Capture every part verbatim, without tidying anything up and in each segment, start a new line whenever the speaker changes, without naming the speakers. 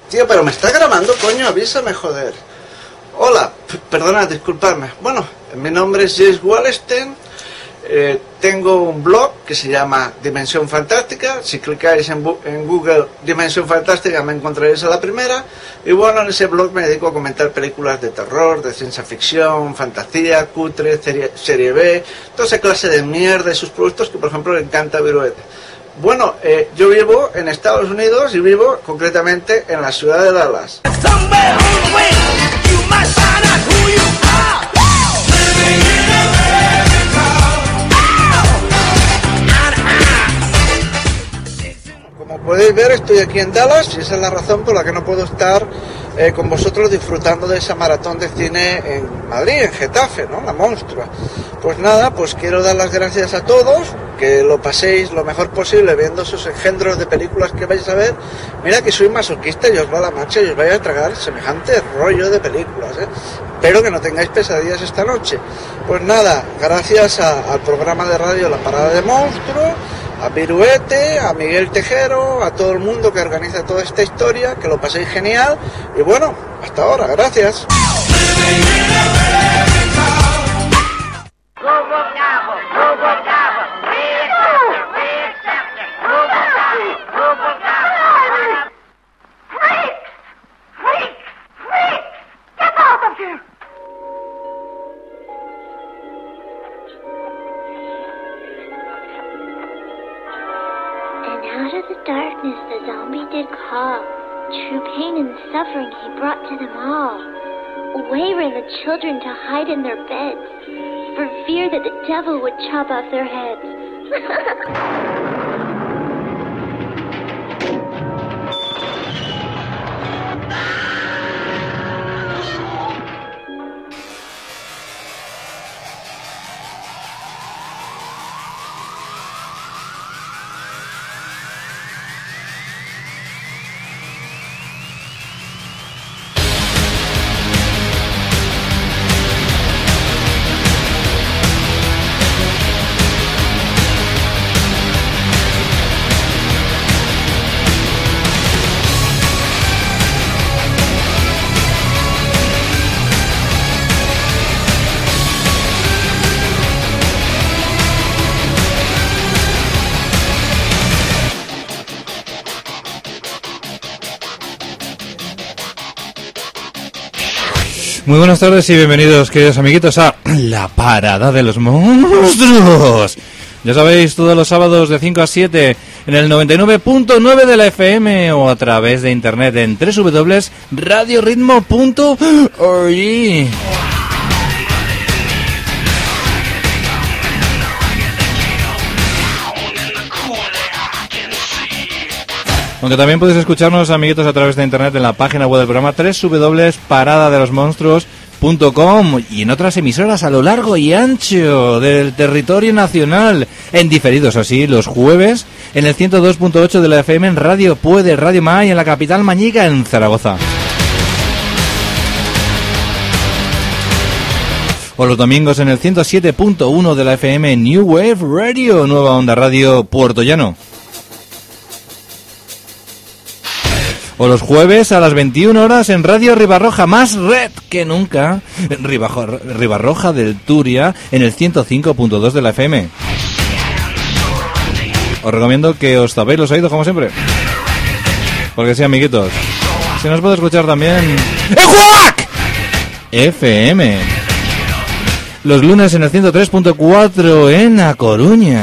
Tío, pero me está grabando, coño, avísame, joder. Hola, p- perdona, disculpadme. Bueno, mi nombre es James Wallenstein. Eh, tengo un blog que se llama Dimensión Fantástica. Si clicáis en, bu- en Google Dimensión Fantástica me encontraréis a la primera. Y bueno, en ese blog me dedico a comentar películas de terror, de ciencia ficción, fantasía, cutre, serie, serie B, toda esa clase de mierda y sus productos que por ejemplo le encanta a Viruete. Bueno, eh, yo vivo en Estados Unidos y vivo concretamente en la ciudad de Dallas. Como podéis ver, estoy aquí en Dallas y esa es la razón por la que no puedo estar eh, con vosotros disfrutando de esa maratón de cine en Madrid, en Getafe, ¿no? La monstrua. Pues nada, pues quiero dar las gracias a todos, que lo paséis lo mejor posible viendo esos engendros de películas que vais a ver. Mira que soy masoquista y os va la marcha y os vais a tragar semejante rollo de películas, ¿eh? Espero que no tengáis pesadillas esta noche. Pues nada, gracias a, al programa de radio La Parada de Monstruo, a Viruete, a Miguel Tejero, a todo el mundo que organiza toda esta historia, que lo paséis genial y bueno, hasta ahora, gracias.
Out of the darkness the zombie did call. True pain and suffering he brought to them all. Away ran the children to hide in their beds, for fear that the devil would chop off their heads.
Muy buenas tardes y bienvenidos, queridos amiguitos, a La Parada de los Monstruos. Ya sabéis, todos los sábados de cinco a siete en el noventa y nueve punto nueve de la F M o a través de internet en doble u doble u doble u punto radio ritmo punto org. Aunque también podéis escucharnos, amiguitos, a través de internet en la página web del programa doble u doble u doble u punto parada de los monstruos punto com y en otras emisoras a lo largo y ancho del territorio nacional, en diferidos así los jueves en el ciento dos punto ocho de la F M en Radio Puede, Radio May en la capital mañica, en Zaragoza. O los domingos en el ciento siete punto uno de la F M en New Wave Radio, Nueva Onda Radio Puerto Llano. O los jueves a las veintiuna horas en Radio Ribarroja, más red que nunca, Ribajo, Ribarroja del Turia, en el ciento cinco punto dos de la F M. Os recomiendo que os tapéis los oídos como siempre. Porque sí, amiguitos, se nos puede escuchar también en Juac F M. Los lunes en el ciento tres punto cuatro en A Coruña.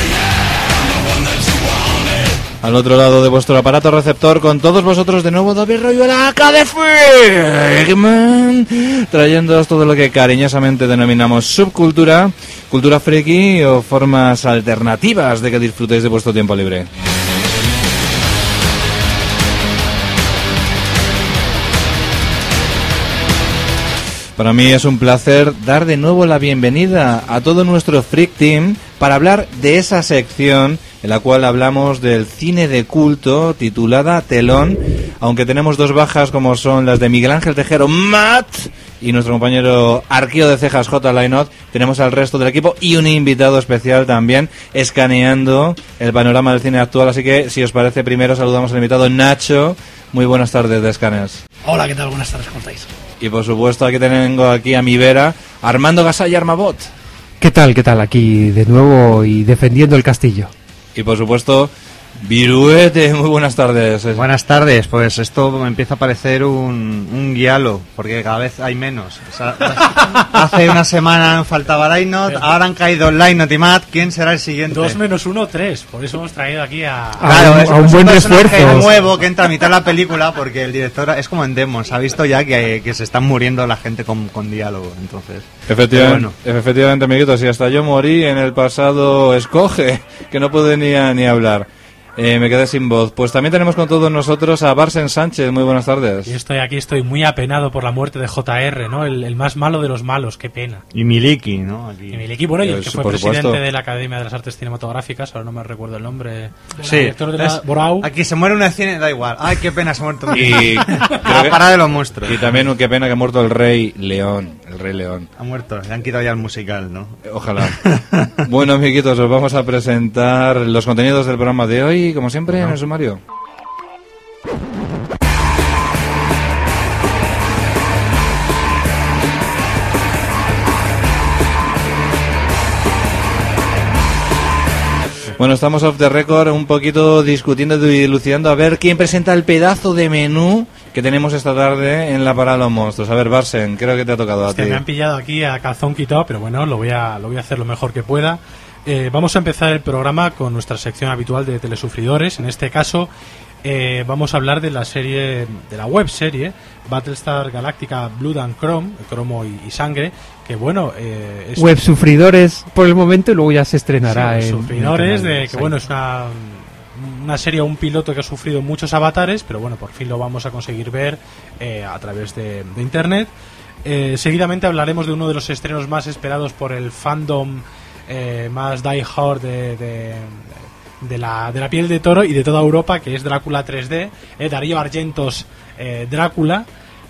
Al otro lado de vuestro aparato receptor, con todos vosotros de nuevo, David Rollo, la A K de Freakman, trayéndoos todo lo que cariñosamente denominamos subcultura, cultura friki o formas alternativas de que disfrutéis de vuestro tiempo libre. Para mí es un placer dar de nuevo la bienvenida a todo nuestro Freak Team para hablar de esa sección en la cual hablamos del cine de culto titulada Telón, aunque tenemos dos bajas como son las de Miguel Ángel Tejero, Matt, y nuestro compañero arqueo de cejas, J. Lainot. Tenemos al resto del equipo y un invitado especial también escaneando el panorama del cine actual, así que si os parece primero saludamos al invitado Nacho Muy buenas tardes, de Scanners.
Hola, ¿qué tal? Buenas tardes, ¿cómo estáis?
Y por supuesto, aquí tengo aquí a mi vera, Armando Gasalla Armabot.
¿Qué tal, qué tal? Aquí de nuevo y defendiendo el castillo.
Y por supuesto, Viruete, muy buenas tardes.
Buenas tardes, pues esto me empieza a parecer un, un guialo, porque cada vez hay menos. O sea, hace una semana faltaba Lainot, ahora han caído Lainot y Matt. ¿Quién será el siguiente?
Dos menos uno, tres. Por eso hemos traído aquí a...
Claro,
a un,
es,
a un
es
buen
un personaje
refuerzo.
nuevo que entra a mitad de la película, porque el director es como en Demons. Ha visto ya que, que se están muriendo la gente con, con diálogo, entonces...
Efectivamente,
bueno.
efectivamente, amiguitos, y hasta yo morí en el pasado Escoge, que no pude ni, a, ni hablar. Eh, me quedé sin voz. Pues también tenemos con todos nosotros a Barsen Sánchez. Muy buenas tardes.
Y estoy aquí, estoy muy apenado por la muerte de J R, ¿no? El, el más malo de los malos, qué pena.
Y Miliki, ¿no? Aquí.
Y Miliki, bueno, y el
Pues,
que fue
por
presidente
supuesto.
de la Academia de las Artes Cinematográficas, ahora no me recuerdo el nombre.
Sí,
Director de la
es-
Borau.
aquí se muere una cine, da igual. Ay, qué pena, se ha muerto.
Y,
La parada de los monstruos.
y también, uh, qué pena que ha muerto el Rey León. El Rey León.
Ha muerto, le han quitado ya el musical, ¿no?
Eh, Ojalá. Bueno, amiguitos, os vamos a presentar los contenidos del programa de hoy, como siempre, en el sumario. Bueno, estamos off the record un poquito discutiendo y dilucidando a ver quién presenta el pedazo de menú que tenemos esta tarde en la Parada de los Monstruos. A ver, Barsen, creo que te ha tocado a
Hostia,
ti.
me han pillado aquí a calzón quitado, pero bueno, lo voy a, lo voy a hacer lo mejor que pueda. Eh, vamos a empezar el programa con nuestra sección habitual de telesufridores. En este caso, eh, vamos a hablar de la serie, de la web serie Battlestar Galactica Blood and Chrome, cromo y, y sangre, que bueno, eh, es
Web sufridores por el momento y luego ya se estrenará
sí,
en...
sufridores
en el canal
de que bueno, es una una serie, un piloto que ha sufrido muchos avatares, pero bueno, por fin lo vamos a conseguir ver eh, a través de, de internet. Eh, seguidamente hablaremos de uno de los estrenos más esperados por el fandom eh, más die hard de, de, de la, de la piel de toro y de toda Europa, que es Drácula tres D, eh, Darío Argentos eh, Drácula,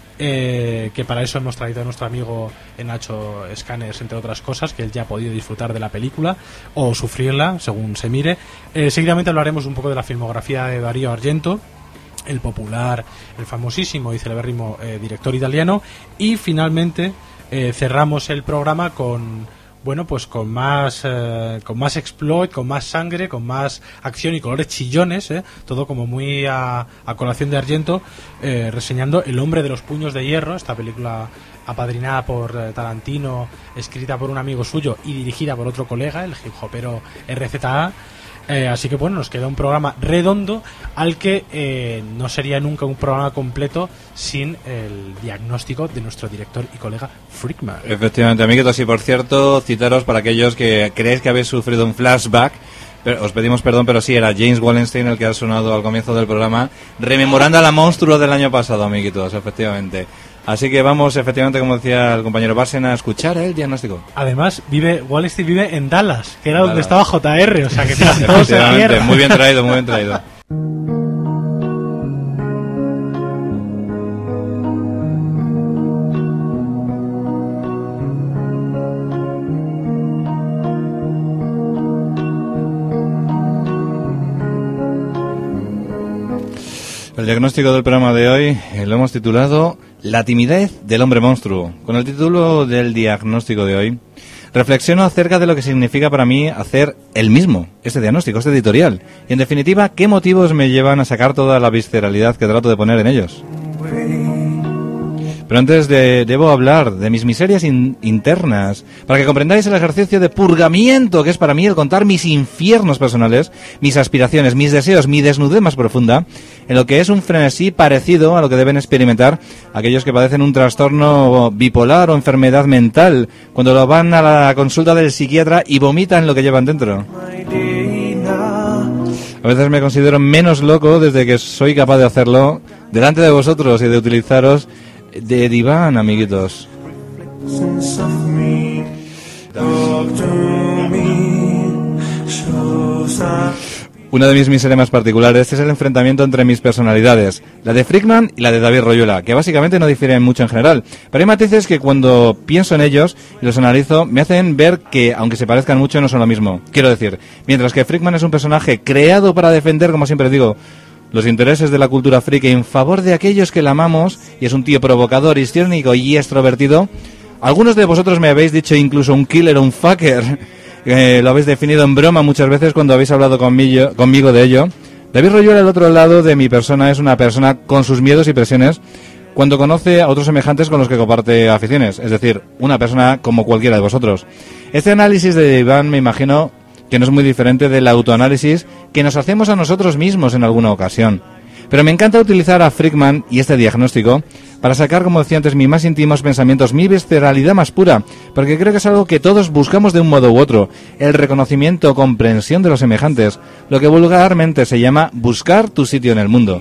eh, que para eso hemos traído a nuestro amigo Nacho Scanners, entre otras cosas, que él ya ha podido disfrutar de la película o sufrirla, según se mire. Eh, seguidamente hablaremos un poco de la filmografía de Darío Argento, el popular, el famosísimo y celebérrimo eh, director italiano, y finalmente eh, cerramos el programa con bueno, pues con más eh, con más exploit, con más sangre, con más acción y colores chillones, eh, todo como muy a, a colación de Argento, eh, reseñando El hombre de los puños de hierro, esta película apadrinada por eh, Tarantino, escrita por un amigo suyo y dirigida por otro colega, el hip hopero R Z A. Eh, así que bueno, nos queda un programa redondo al que eh, no sería nunca un programa completo sin el diagnóstico de nuestro director y colega Freakman.
Efectivamente, amiguitos, y por cierto, citaros para aquellos que creéis que habéis sufrido un flashback, pero os pedimos perdón, pero sí, era James Wallenstein el que ha sonado al comienzo del programa, rememorando a la monstruo del año pasado, amiguitos, efectivamente. Así que vamos, efectivamente, como decía el compañero Barsen, a escuchar el diagnóstico.
Además, vive Wallenstein vive en Dallas, que era donde
Dallas.
estaba J R, o sea que todo se
Efectivamente,
cierra.
muy bien traído, muy bien traído. El diagnóstico del programa de hoy eh, lo hemos titulado La timidez del hombre monstruo. Con el título del diagnóstico de hoy, reflexiono acerca de lo que significa para mí hacer el mismo, este diagnóstico, este editorial. Y en definitiva, qué motivos me llevan a sacar toda la visceralidad que trato de poner en ellos. Pero antes de, debo hablar de mis miserias in- internas, para que comprendáis el ejercicio de purgamiento que es para mí el contar mis infiernos personales, mis aspiraciones, mis deseos, mi desnudez más profunda, en lo que es un frenesí parecido a lo que deben experimentar aquellos que padecen un trastorno bipolar o enfermedad mental, cuando lo van a la consulta del psiquiatra y vomitan lo que llevan dentro. A veces me considero menos loco desde que soy capaz de hacerlo delante de vosotros y de utilizaros de diván, amiguitos. Una de mis miserias más particulares es el enfrentamiento entre mis personalidades, la de Freakman y la de David Royuela, que básicamente no difieren mucho en general, pero hay matices que cuando pienso en ellos y los analizo me hacen ver que, aunque se parezcan mucho, no son lo mismo. Quiero decir, mientras que Freakman es un personaje creado para defender, como siempre digo, los intereses de la cultura friki en favor de aquellos que la amamos, y es un tío provocador, histriónico y extrovertido. Algunos de vosotros me habéis dicho incluso un killer o un fucker, eh, lo habéis definido en broma muchas veces cuando habéis hablado conmigo, conmigo de ello. David Royuela, al otro lado de mi persona, es una persona con sus miedos y presiones cuando conoce a otros semejantes con los que comparte aficiones, es decir, una persona como cualquiera de vosotros. Este análisis de Iván, me imagino que no es muy diferente del autoanálisis que nos hacemos a nosotros mismos en alguna ocasión. Pero me encanta utilizar a Freakman y este diagnóstico para sacar, como decía antes, mis más íntimos pensamientos, mi visceralidad más pura, porque creo que es algo que todos buscamos de un modo u otro, el reconocimiento o comprensión de los semejantes, lo que vulgarmente se llama buscar tu sitio en el mundo.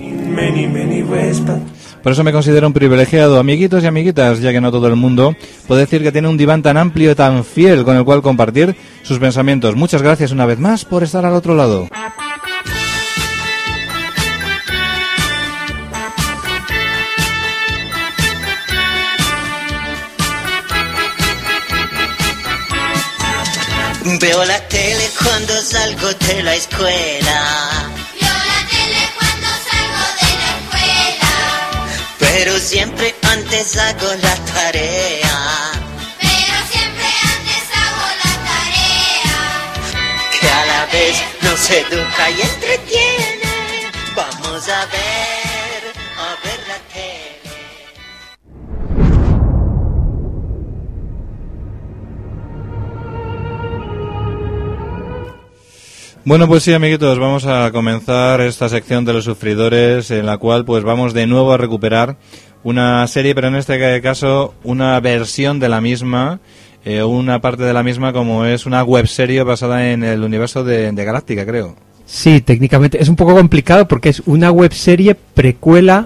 Por eso me considero un privilegiado, amiguitos y amiguitas, ya que no todo el mundo puede decir que tiene un diván tan amplio y tan fiel con el cual compartir sus pensamientos. Muchas gracias una vez más por estar al otro lado.
Veo la tele cuando salgo de la escuela.
Veo la tele cuando salgo de la escuela.
Pero siempre antes hago la tarea.
Pero siempre antes hago la tarea.
Que a la vez nos educa y entretiene. Vamos a ver, a ver la tele.
Bueno, pues sí, amiguitos, vamos a comenzar esta sección de los sufridores, en la cual pues vamos de nuevo a recuperar una serie, pero en este caso una versión de la misma, eh, una parte de la misma, como es una webserie basada en el universo de, de Galáctica, creo.
Sí, técnicamente es un poco complicado porque es una webserie precuela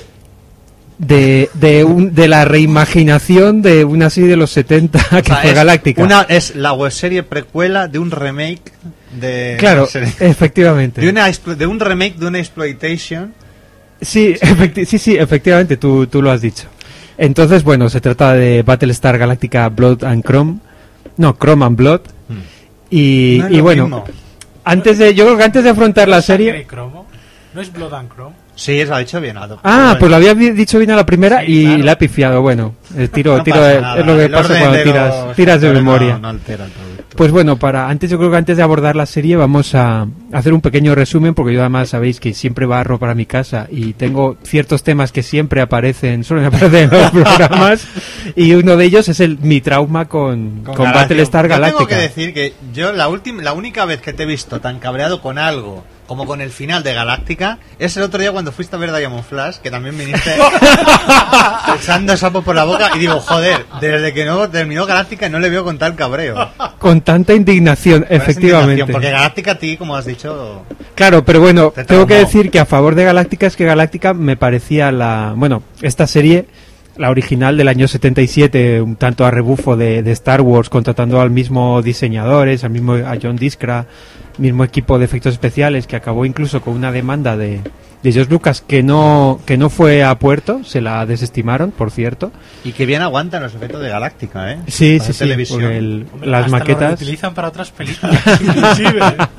de de, un, de la reimaginación de una serie de los setenta que o sea, fue Galáctica.
Una, es la webserie precuela de un remake de...
Claro, efectivamente.
De, una, de un remake de una exploitation.
Sí, efecti- sí, sí, efectivamente, tú, tú lo has dicho. Entonces, bueno, se trata de Battlestar Galactica Blood and Chrome. No, Chrome and Blood. Hmm. Y,
no
y bueno,
mismo.
antes de, yo creo que antes de afrontar la serie...
¿No es Blood and Chrome?
Sí, eso lo ha dicho bien.
Ah, bueno. Pues lo había dicho bien a la primera sí, y claro. La ha pifiado. Bueno, el tiro,
no
tiro es, es lo que el pasa cuando tiras, los tiras de memoria.
No, no altera el producto.
Pues bueno, para antes yo creo que antes de abordar la serie vamos a hacer un pequeño resumen, porque yo además sabéis que siempre barro para mi casa y tengo ciertos temas que siempre aparecen, suelen aparecer en los programas, y uno de ellos es el mi trauma con, con, con Battlestar Galactica.
Yo tengo que decir que yo la última, la única vez que te he visto tan cabreado con algo como con el final de Galáctica es el otro día cuando fuiste a ver Diamond Flash, que también viniste echando sapos por la boca, y digo, joder, desde que no terminó Galáctica no le veo con tal cabreo.
Con tanta indignación, con efectivamente.
Indignación, porque Galáctica a ti, como has dicho...
Claro, pero bueno, tengo que decir que a favor de Galáctica es que Galáctica me parecía la... Bueno, esta serie, la original del año setenta y siete, un tanto a rebufo de, de Star Wars, contratando al mismo diseñadores, al mismo a John Diskra, mismo equipo de efectos especiales, que acabó incluso con una demanda de, de George Lucas que no que no fue a puerto, se la desestimaron, por cierto.
Y que bien aguantan los efectos de Galáctica, ¿eh?
Sí, para sí, sí, porque el, Hombre, las
hasta
maquetas...
lo utilizan para otras películas, inclusive.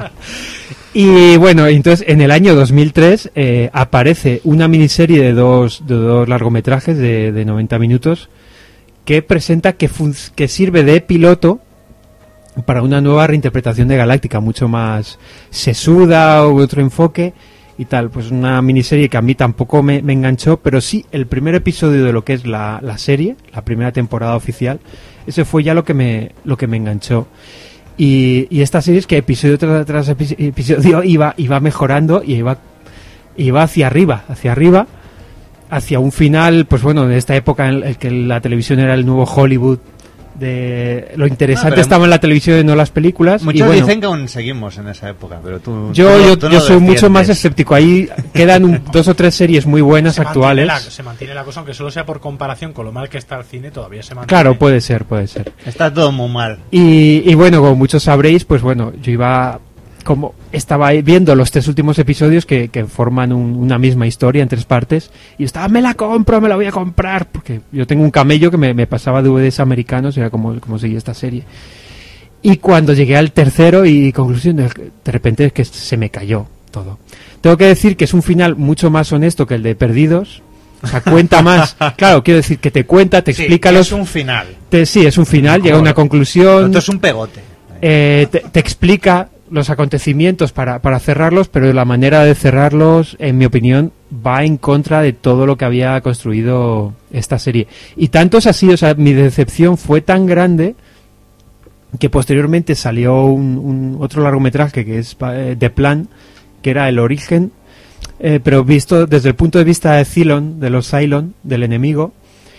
Y bueno, entonces en el año dos mil tres eh, aparece una miniserie de dos, de dos largometrajes de, de noventa minutos que presenta que, fun- que sirve de piloto para una nueva reinterpretación de Galáctica, mucho más sesuda o otro enfoque y tal. Pues una miniserie que a mí tampoco me, me enganchó, pero sí el primer episodio de lo que es la, la serie, la primera temporada oficial, ese fue ya lo que me, lo que me enganchó. Y, y esta serie es que episodio tras, tras episodio iba, iba mejorando y iba, iba hacia arriba, hacia arriba, hacia un final, pues bueno, de esta época en el que la televisión era el nuevo Hollywood. De lo interesante ah, estaba en la televisión y no las películas.
Muchos
y bueno,
dicen que aún seguimos en esa época, pero tú...
Yo,
tú,
yo,
tú no
yo soy
defiendes.
mucho más escéptico. Ahí quedan un, dos o tres series muy buenas
se
actuales.
Mantiene la, se mantiene la cosa, aunque solo sea por comparación con lo mal que está el cine, todavía se mantiene.
Claro, puede ser, puede ser.
Está todo muy mal.
Y, y bueno, como muchos sabréis, pues bueno, yo iba... como estaba viendo los tres últimos episodios que, que forman un, una misma historia en tres partes, y estaba, me la compro, me la voy a comprar, porque yo tengo un camello que me, me pasaba D V Ds americanos, era como, como seguía esta serie. Y cuando llegué al tercero y conclusión, de, de repente es que se me cayó todo. Tengo que decir que es un final mucho más honesto que el de Perdidos. O sea, cuenta más. Claro, quiero decir que te cuenta, te
Sí,
explica
que
los...
es un final.
te- sí, es un final, llega a una conclusión.
Esto es un pegote.
Eh, te, te explica los acontecimientos para, para cerrarlos, pero la manera de cerrarlos, en mi opinión, va en contra de todo lo que había construido esta serie. Y tanto es así, o sea, mi decepción fue tan grande que posteriormente salió un, un otro largometraje que es eh, The Plan, que era El Origen, eh, pero visto desde el punto de vista de Cylon, de los Cylon, del enemigo,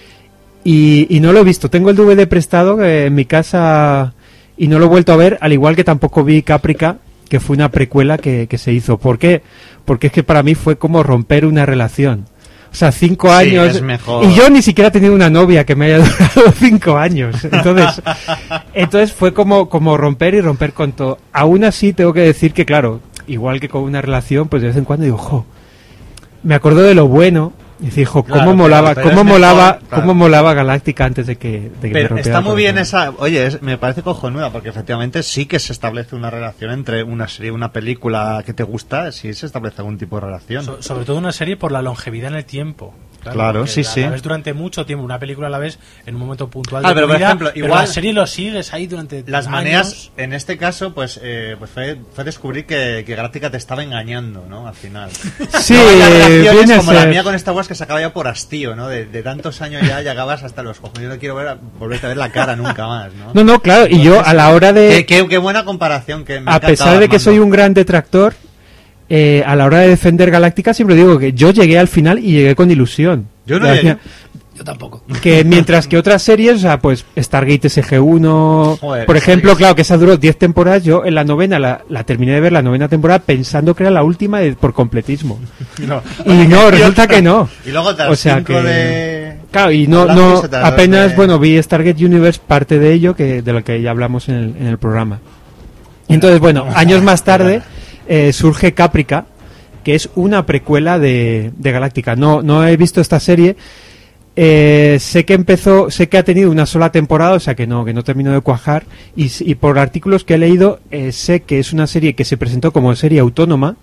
y, y no lo he visto. Tengo el D V D prestado eh, en mi casa y no lo he vuelto a ver, al igual que tampoco vi Caprica, que fue una precuela que, que se hizo. ¿Por qué? Porque es que para mí fue como romper una relación. O sea, cinco
Sí,
años.
es mejor.
Y yo ni siquiera he tenido una novia que me haya durado cinco años. Entonces, entonces fue como, como romper y romper con todo. Aún así, tengo que decir que, claro, igual que con una relación, pues de vez en cuando digo, jo, me acuerdo de lo bueno. Y decir, jo, cómo
Claro,
molaba,
pero- pero
cómo
es
molaba,
mejor, claro.
cómo molaba Galáctica antes de que, de que me
Pero
rompiera
está
el
muy bien
corazón.
esa... Oye, es- me parece cojonuda, porque efectivamente sí que se establece una relación entre una serie y una película que te gusta, sí se establece algún tipo de relación.
So- sobre todo una serie por la longevidad en el tiempo.
Claro,
porque
sí,
la,
sí.
La ves durante mucho tiempo, una película la ves en un momento puntual
Ah,
de
pero
tu
por
vida,
ejemplo,
pero
igual-
la serie lo sigues ahí durante
Las
años.
maneras, en este caso, pues, eh, pues fue, fue descubrir que, que Galáctica te estaba engañando, ¿no? Al final.
Sí,
No haya relaciones
viene a
como la
ser-
mía con Star Wars, que se acaba ya por hastío, ¿no? De, de tantos años ya llegabas hasta los ojos. Yo no quiero ver, a- volverte a ver la cara nunca más, ¿no?
No, no, claro, y yo a la hora de...
Qué, qué- qué buena comparación. Que me ha
a
encantado,
pesar de que
Armando.
soy un gran detractor, eh, a la hora de defender Galáctica siempre digo que yo llegué al final y llegué con ilusión.
Yo no
Que
llegué.
hacía-
Yo tampoco.
Que mientras que otras series, o sea, pues Stargate S G uno,
Joder,
por ejemplo,
Stargate.
claro, que esa duró diez temporadas, yo en la novena la, la terminé de ver, la novena temporada, pensando que era la última de- por completismo.
No.
Y no, resulta que no.
Y luego te
O sea que...
de...
Claro, y no,
Atlantis,
no
te das
apenas,
de-
bueno, vi Stargate Universe, parte de ello, que de lo que ya hablamos en el, en el programa. Entonces, bueno, años más tarde eh, surge Caprica, que es una precuela de, de Galáctica. No, no he visto esta serie. Eh, sé que empezó, sé que ha tenido una sola temporada, o sea que no, que no terminó de cuajar. Y, s- y por artículos que he leído, eh, sé que es una serie que se presentó como serie autónoma,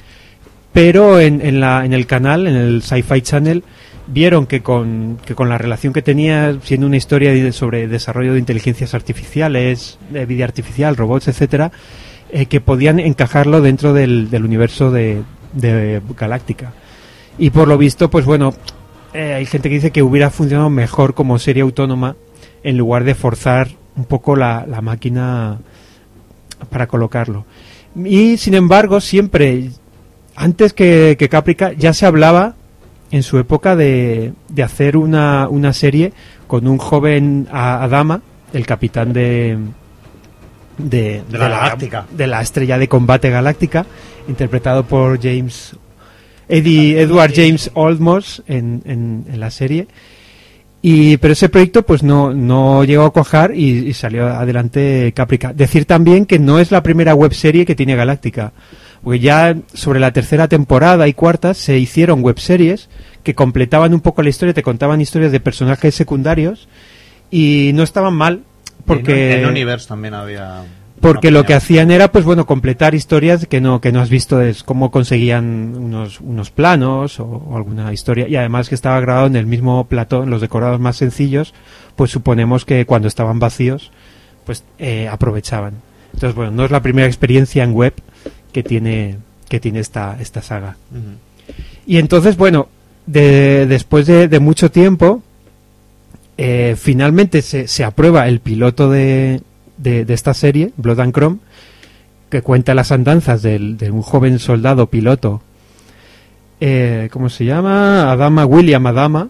pero en, en, la, en el canal, en el Sci-Fi Channel, vieron que con, que con la relación que tenía, siendo una historia de- sobre desarrollo de inteligencias artificiales, de vida artificial, robots, etcétera, eh, que podían encajarlo dentro del, del universo de, de Galáctica. Y por lo visto, pues bueno, eh, hay gente que dice que hubiera funcionado mejor como serie autónoma en lugar de forzar un poco la, la máquina para colocarlo. Y sin embargo, siempre, antes que, que Caprica, ya se hablaba en su época de, de hacer una, una serie con un joven a- Adama, el capitán de, de,
De la Galáctica.
de la estrella de combate galáctica, interpretado por James Eddie Edward James Olmos en, en, en la serie. Y pero ese proyecto pues no, no llegó a cuajar y, y salió adelante Caprica. Decir también que no es la primera webserie que tiene Galáctica, porque ya sobre la tercera temporada y cuarta se hicieron webseries que completaban un poco la historia, te contaban historias de personajes secundarios y no estaban mal, porque
En, en Universe también había...
porque
una
lo que
opinión.
hacían era pues bueno completar historias que no que no has visto, es cómo conseguían unos unos planos o, o alguna historia, y además que estaba grabado en el mismo plató, en los decorados más sencillos, pues suponemos que cuando estaban vacíos pues eh, aprovechaban. Entonces bueno, no es la primera experiencia en web que tiene que tiene esta esta saga.
Ujú.
Y entonces, bueno, de, después de, de mucho tiempo, eh, finalmente se, se aprueba el piloto de, de, de esta serie, Blood and Chrome, que cuenta las andanzas del, de un joven soldado piloto, eh, ¿cómo se llama? Adama, William Adama.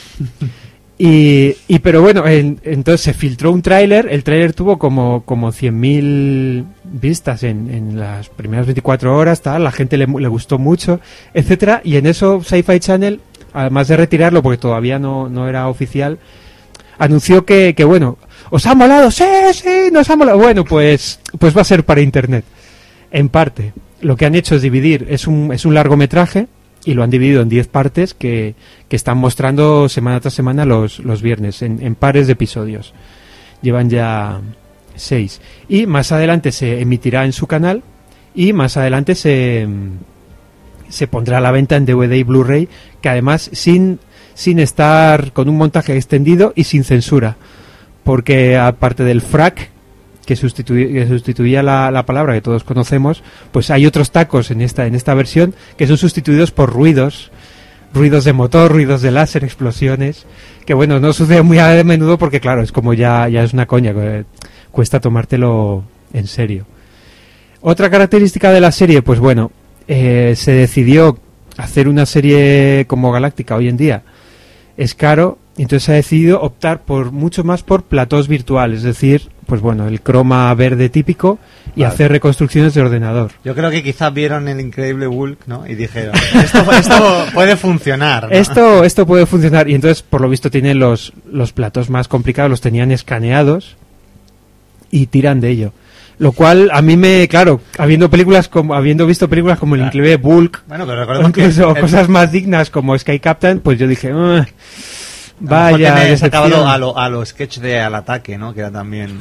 Y, y pero bueno, en- entonces se filtró un tráiler, el tráiler tuvo como, como cien mil vistas en, en las primeras veinticuatro horas, tal, la gente le, le gustó mucho, etcétera, y en eso Sci-Fi Channel, además de retirarlo porque todavía no, no era oficial, anunció que, que bueno, ¿os ha molado? Sí, sí, nos ha molado. Bueno, pues, pues va a ser para internet, en parte. Lo que han hecho es dividir, es un, es un largometraje, y lo han dividido en diez partes que, que están mostrando semana tras semana los, los viernes, en, en pares de episodios. Llevan ya seis. Y más adelante se emitirá en su canal y más adelante se, se pondrá a la venta en D V D y Blu-ray, que además sin, sin estar con un montaje extendido y sin censura, porque aparte del frac, que, sustituye, que sustituía la, la palabra que todos conocemos, pues hay otros tacos en esta, en esta versión que son sustituidos por ruidos, ruidos de motor, ruidos de láser, explosiones, que bueno, no sucede muy a menudo porque claro, es como ya, ya es una coña, cuesta tomártelo en serio. Otra característica de la serie, pues bueno, eh, se decidió hacer una serie como Galáctica hoy en día, es caro, entonces se ha decidido optar por mucho más por platós virtuales, es decir, pues bueno, el croma verde típico y
Vale.
hacer reconstrucciones de ordenador.
Yo creo que quizás vieron el increíble Hulk, ¿no? Y dijeron, esto, esto puede funcionar, ¿no?
Esto, esto puede funcionar y entonces por lo visto tienen los, los platos más complicados, los tenían escaneados y tiran de ello. Lo cual a mí me, claro, habiendo películas como, habiendo visto películas como el increíble Bulk,
Bueno, pero
o
recordemos que
incluso
el-
cosas más dignas como Sky Captain, pues yo dije, "Ugh,
a lo mejor
vaya
te me has
decepción".
acabado a lo, a lo sketch de Al Ataque, ¿no? Que era también...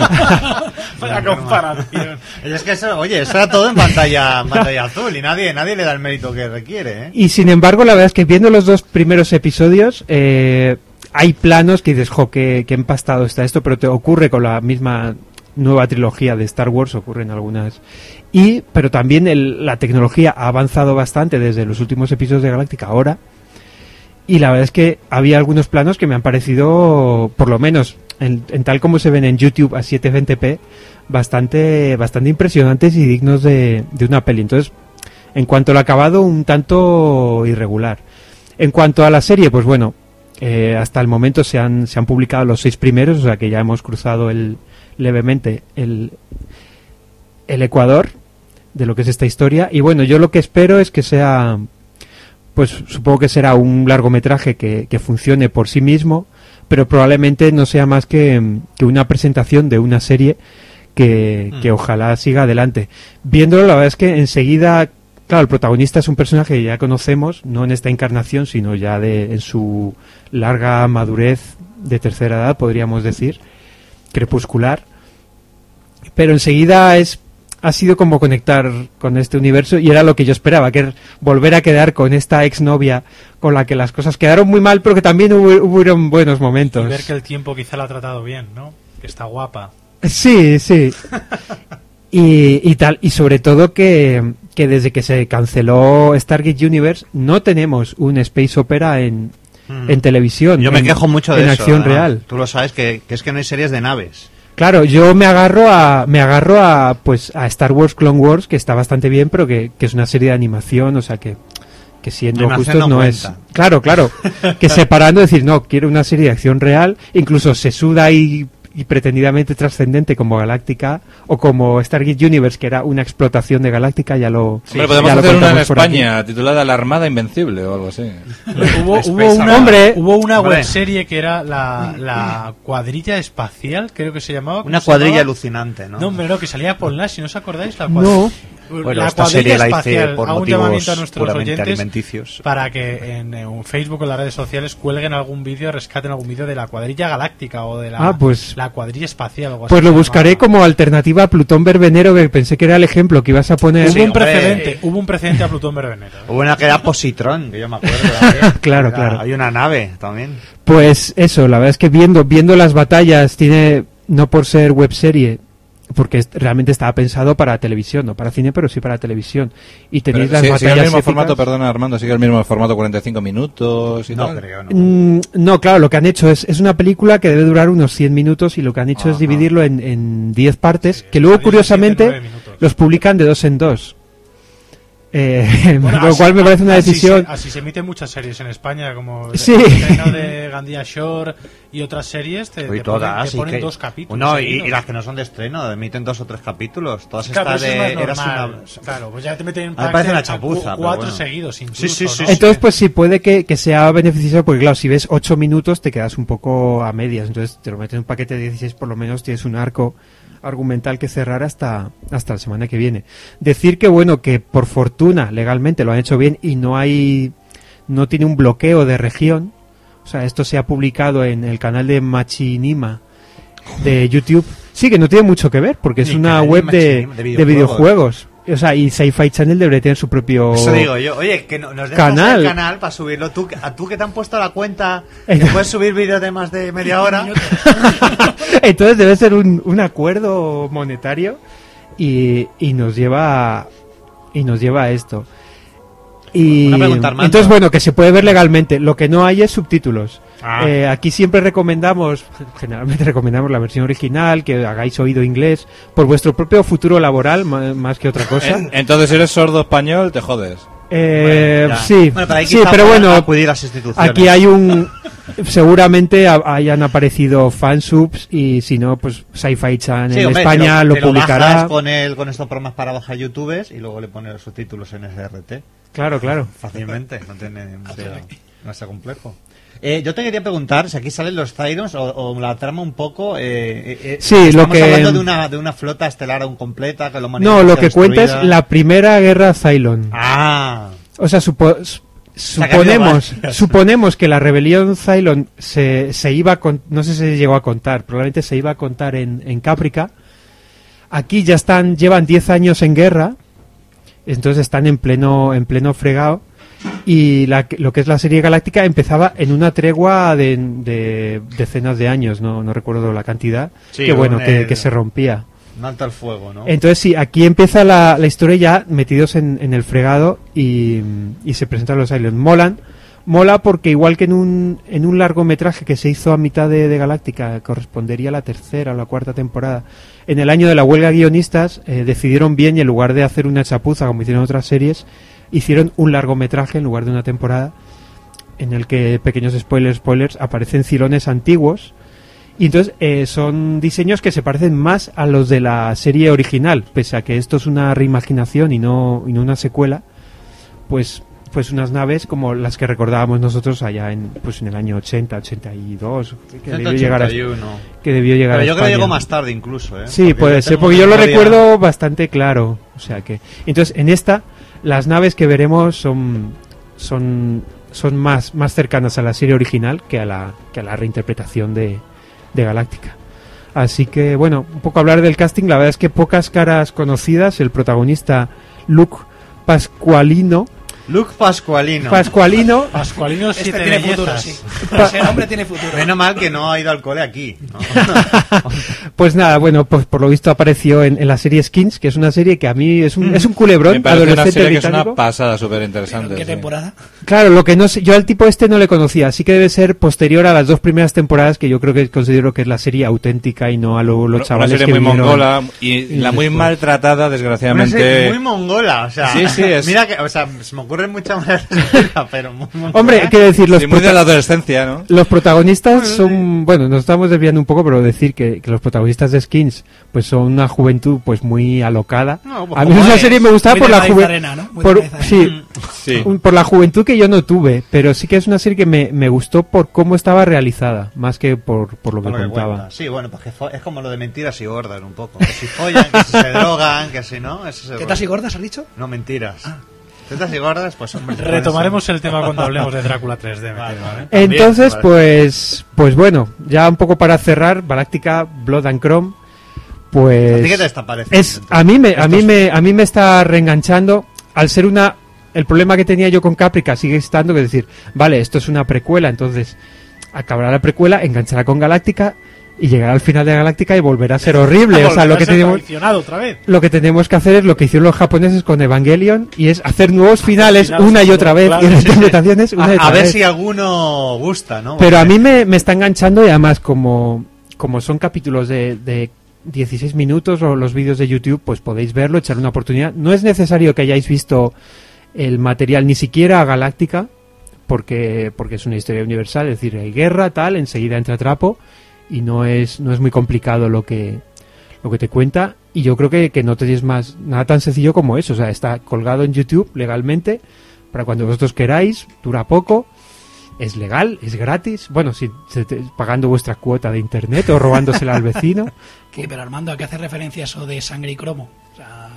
Vaya comparación.
Es que eso, oye, eso era todo en pantalla, en pantalla azul y nadie, nadie le da el mérito que requiere, ¿eh?
Y sin embargo, la verdad es que viendo los dos primeros episodios, eh, hay planos que dices, jo, qué, qué empastado está esto, pero te ocurre con la misma nueva trilogía de Star Wars, ocurren algunas. Y, pero también el- la tecnología ha avanzado bastante desde los últimos episodios de Galáctica ahora. Y la verdad es que había algunos planos que me han parecido, por lo menos, en, en tal como se ven en YouTube a setecientos veinte p, bastante, bastante impresionantes y dignos de, de una peli. Entonces, en cuanto al acabado, un tanto irregular. En cuanto a la serie, pues bueno, eh, hasta el momento se han, se han publicado los seis primeros, o sea que ya hemos cruzado el, levemente el, el ecuador de lo que es esta historia. Y bueno, yo lo que espero es que sea, pues supongo que será un largometraje que, que funcione por sí mismo, pero probablemente no sea más que, que una presentación de una serie que, que ojalá siga adelante. Viéndolo, la verdad es que enseguida, claro, el protagonista es un personaje que ya conocemos, no en esta encarnación, sino ya de, en su larga madurez de tercera edad, podríamos decir, crepuscular. Pero enseguida es ha sido como conectar con este universo y era lo que yo esperaba, que era volver a quedar con esta exnovia con la que las cosas quedaron muy mal, pero que también hubo, hubieron buenos momentos.
Y ver que el tiempo quizá la ha tratado bien, ¿no? Que está guapa.
Sí, sí. Y, y tal, y sobre todo que, que desde que se canceló Stargate Universe no tenemos un space opera en,
Mm.
en televisión.
Yo me
en-
quejo mucho de
en
eso.
acción
además.
real.
Tú lo sabes, que, que es que no hay series de naves.
Claro, yo me agarro a me agarro a pues a Star Wars Clone Wars, que está bastante bien, pero que, que es una serie de animación, o sea que que siendo
Animación
justos
no
no es.
cuenta.
Claro, claro. Que separando decir, no, quiero una serie de acción real, incluso se suda y, y pretendidamente trascendente como Galáctica o como Stargate Universe, que era una explotación de Galáctica, ya lo
Hombre, podemos
ya lo
hacer una en
contamos por aquí.
España titulada La Armada Invencible o algo así.
Hubo,
Space
hubo una,
Hombre.
hubo una
Hombre.
webserie que era la, la cuadrilla espacial, creo que se llamaba. ¿cómo
Una
se
cuadrilla
llamaba?
alucinante, ¿no?
No, hombre, no, que salía por Nash, si no os acordáis. La
No.
cuadrilla,
Bueno,
la
esta
cuadrilla
serie la hice
espacial.
por
Hago un
motivos
llamamiento a nuestros
puramente
oyentes
alimenticios.
para que en, en Facebook o en las redes sociales cuelguen algún vídeo, rescaten algún vídeo de la cuadrilla galáctica o de la,
Ah, pues-
la cuadrilla espacial. O algo
Pues
así
lo
se
buscaré
llamaba.
como alternativa a Plutón Verbenero, que pensé que era el ejemplo que ibas a poner.
Hubo
Sí,
un
hombre.
precedente, hubo un precedente a Plutón Verbenero.
Hubo una que era Positron, que yo me acuerdo. también.
Claro,
Era-
claro.
Hay una nave también.
Pues eso, la verdad es que viendo viendo las batallas, tiene, no por ser webserie, porque es- realmente estaba pensado para televisión, no para cine, pero sí para televisión. Y tenéis
Pero
las
sí-
batallas
sigue el mismo
épicas.
formato, perdona Armando, sigue el mismo formato cuarenta y cinco minutos y
No
tal.
creo, no.
Mm, no, claro, lo que han hecho es, es una película que debe durar unos cien minutos y lo que han hecho es
Ajá.
dividirlo en, en diez partes, que luego
Adiós,
curiosamente
siete, nueve minutos.
los publican de dos en dos. Eh,
Bueno,
lo
así-
cual me parece una
así
decisión...
se- Así se, emiten muchas series en España, como
Sí.
el estreno de Gandía Shore y otras series. Te,
Hoy
te
todas,
ponen, te
sí
ponen
que-
dos capítulos.
No, y,
seguidos.
y las que no son de estreno, emiten dos o tres capítulos. Todas
Claro,
estas
pero eso
de.
es más
Eras
normal.
una-
Claro, pues ya te meten en
Me
pack
parece
de
una
cu-
chapuza, pero
cuatro
bueno.
seguidos incluso,
Sí, sí, sí,
¿no?
sí.
Entonces, pues sí, puede que, que sea beneficioso, porque claro, si ves ocho minutos te quedas un poco a medias, entonces te lo metes en un paquete de dieciséis, por lo menos tienes un arco argumental que cerrar hasta, hasta la semana que viene. Decir que bueno, que por fortuna legalmente lo han hecho bien y no hay, no tiene un bloqueo de región, o sea, esto se ha publicado en el canal de Machinima de YouTube. Sí, que no tiene mucho que ver, porque es
Ni
una
canal de
web de,
Machinima, de
de videojuegos. O sea, y Sci-Fi Channel debería tener su propio
Eso digo yo. Oye, que no- nos dejas
canal.
el canal para subirlo. Tú, a tú que te han puesto la cuenta, que puedes subir vídeos de más de media hora.
Entonces debe ser un, un acuerdo monetario y, y nos lleva a, y nos lleva a esto. Y
Una pregunta, Armando.
entonces bueno, que se puede ver legalmente. Lo que no hay es subtítulos.
Ah.
Eh, aquí siempre recomendamos, generalmente recomendamos la versión original, que hagáis oído inglés por vuestro propio futuro laboral ma- más que otra cosa.
Entonces, si eres sordo español, te jodes.
Eh,
Bueno, ya.
sí,
Bueno, pero ahí
sí,
quizá
pero
puedan
bueno,
acudir a las instituciones.
aquí hay un seguramente ha- hayan aparecido fansubs y si no, pues Sci-Fi Channel
Sí,
en
hombre,
España
te
lo,
te bajas
publicará.
con, el, con estos programas para bajar youtubers y luego le pones los subtítulos en S R T.
Claro, claro.
Fácilmente, no tiene demasiado, demasiado complejo. Eh, yo te quería preguntar si aquí salen los Cyrons o, o la trama un poco. Eh, eh, eh,
Sí,
estamos
lo que-
hablando de una, de una flota estelar aún completa que lo
No, lo que cuenta es la primera guerra Cylon.
Ah,
O sea, supo- su-
ha caído
suponemos,
varias.
suponemos que la rebelión Cylon se, se iba a con- no sé si se llegó a contar, probablemente se iba a contar en, en Caprica. Aquí ya están, llevan diez años en guerra, entonces están en pleno, en pleno fregado. Y la, lo que es la serie galáctica empezaba en una tregua de, de decenas de años, no, no recuerdo la cantidad,
Sí,
que bueno,
un,
que,
eh,
que se rompía.
un alto al fuego, ¿no?
Entonces sí, aquí empieza la, la historia ya metidos en, en el fregado y, y se presentan los aliens. Molan, mola porque igual que en un, en un largometraje que se hizo a mitad de, de Galáctica, correspondería a la tercera o la cuarta temporada, en el año de la huelga de guionistas eh, decidieron bien y en lugar de hacer una chapuza como hicieron otras series, hicieron un largometraje en lugar de una temporada en el que, pequeños spoilers, spoilers, aparecen cilones antiguos. Y entonces eh, son diseños que se parecen más a los de la serie original, pese a que esto es una reimaginación y no, y no una secuela, pues pues unas naves como las que recordábamos nosotros allá en pues en el año ochenta, ochenta y dos, que debió llegar a,
ochenta y uno.
que debió llegar
Pero
a
yo creo que
España.
llegó más tarde incluso, ¿eh?
Sí,
Porque
puede
yo
ser,
tengo
porque yo lo
memoria-
recuerdo bastante claro. O sea que. Entonces, en esta, las naves que veremos son. son. son más, más cercanas a la serie original que a la, que a la reinterpretación de, de Galáctica. Así que, bueno, un poco hablar del casting. La verdad es que pocas caras conocidas. El protagonista, Luke Pascualino.
Luke Pascualino.
Pascualino.
Pascualino
Este
siete
tiene
bellezas.
futuro, sí. Ese hombre tiene futuro.
Menos mal que no ha ido al cole aquí, ¿no?
Pues nada, bueno, pues por lo visto apareció en, en la serie Skins, que es una serie que a mí es un, es un
Me
culebrón
parece una
adolescente
serie que es
británico.
una pasada súper interesante.
¿Qué temporada?
Claro, lo que no sé, yo al tipo este no le conocía, así que debe ser posterior a las dos primeras temporadas, que yo creo que considero que es la serie auténtica y no a lo- los
Una
chavales
serie
que
muy
vinieron.
mongola y,
y
la muy
después.
maltratada,
Una
desgraciadamente.
serie muy mongola, o sea.
Sí, sí, es-
Mira que, o sea, se me ocurren muchas maneras de decirla, pero muy mongola.
Hombre, quiero decir, los,
Sí, muy de
prota-
la adolescencia, ¿no?
los protagonistas son, bueno, nos estamos desviando un poco, pero decir que, que los protagonistas de Skins, pues son una juventud pues muy alocada.
No, pues
A mí
como
esa
es.
serie me gustaba
Muy
por
de
la
David
juventud.
Arena, ¿no? Muy de
Por,
David Arena.
sí,
Sí.
un- por la juventud que yo no tuve, pero sí que es una serie que me, me gustó por cómo estaba realizada, más que por, por lo que
Por lo que
contaba.
cuenta. Sí, bueno, pues que fo- es como lo de mentiras y gordas un poco. Que si follan, que si se drogan, que si no. Eso es el
¿Tetas y
rollo.
gordas has dicho?
No, mentiras. Tetas y gordas, pues hombre.
Retomaremos el tema cuando hablemos de Drácula tres D. me
Vale,
temo,
vale.
¿eh?
También,
Entonces,
vale.
pues, pues bueno, ya un poco para cerrar, Galáctica, Blood and Chrome, pues
¿A ti qué te está pareciendo,
es
entonces?
a mí me a mí
Estos-
me a mí me está reenganchando al ser una el problema que tenía yo con Caprica sigue estando, que es decir, vale, esto es una precuela, entonces acabará la precuela, enganchará con Galáctica y llegará al final de Galáctica y volverá a ser horrible, o sea, lo que tenemos
Traicionado otra vez.
lo que tenemos que hacer es lo que hicieron los japoneses con Evangelion y es hacer nuevos finales
finales,
una y otra vez
claro,
y
sí, sí.
reinterpretaciones una y
A,
otra
a ver
vez.
si alguno gusta, ¿no?
Pero a
Porque-
mí me, me está enganchando y además como, como son capítulos de, de dieciséis minutos o los vídeos de YouTube, pues podéis verlo, echar una oportunidad. No es necesario que hayáis visto el material ni siquiera a Galáctica, porque, porque es una historia universal, es decir, hay guerra, tal, enseguida entra trapo y no es, no es muy complicado lo que, lo que te cuenta. Y yo creo que, que no tenéis más nada tan sencillo como eso, o sea, está colgado en YouTube legalmente para cuando vosotros queráis, dura poco. Es legal, es gratis. Bueno, si se te- pagando vuestra cuota de internet o robándosela al vecino.
¿Qué? Pero Armando, ¿a qué hace referencia eso de sangre y cromo? O sea,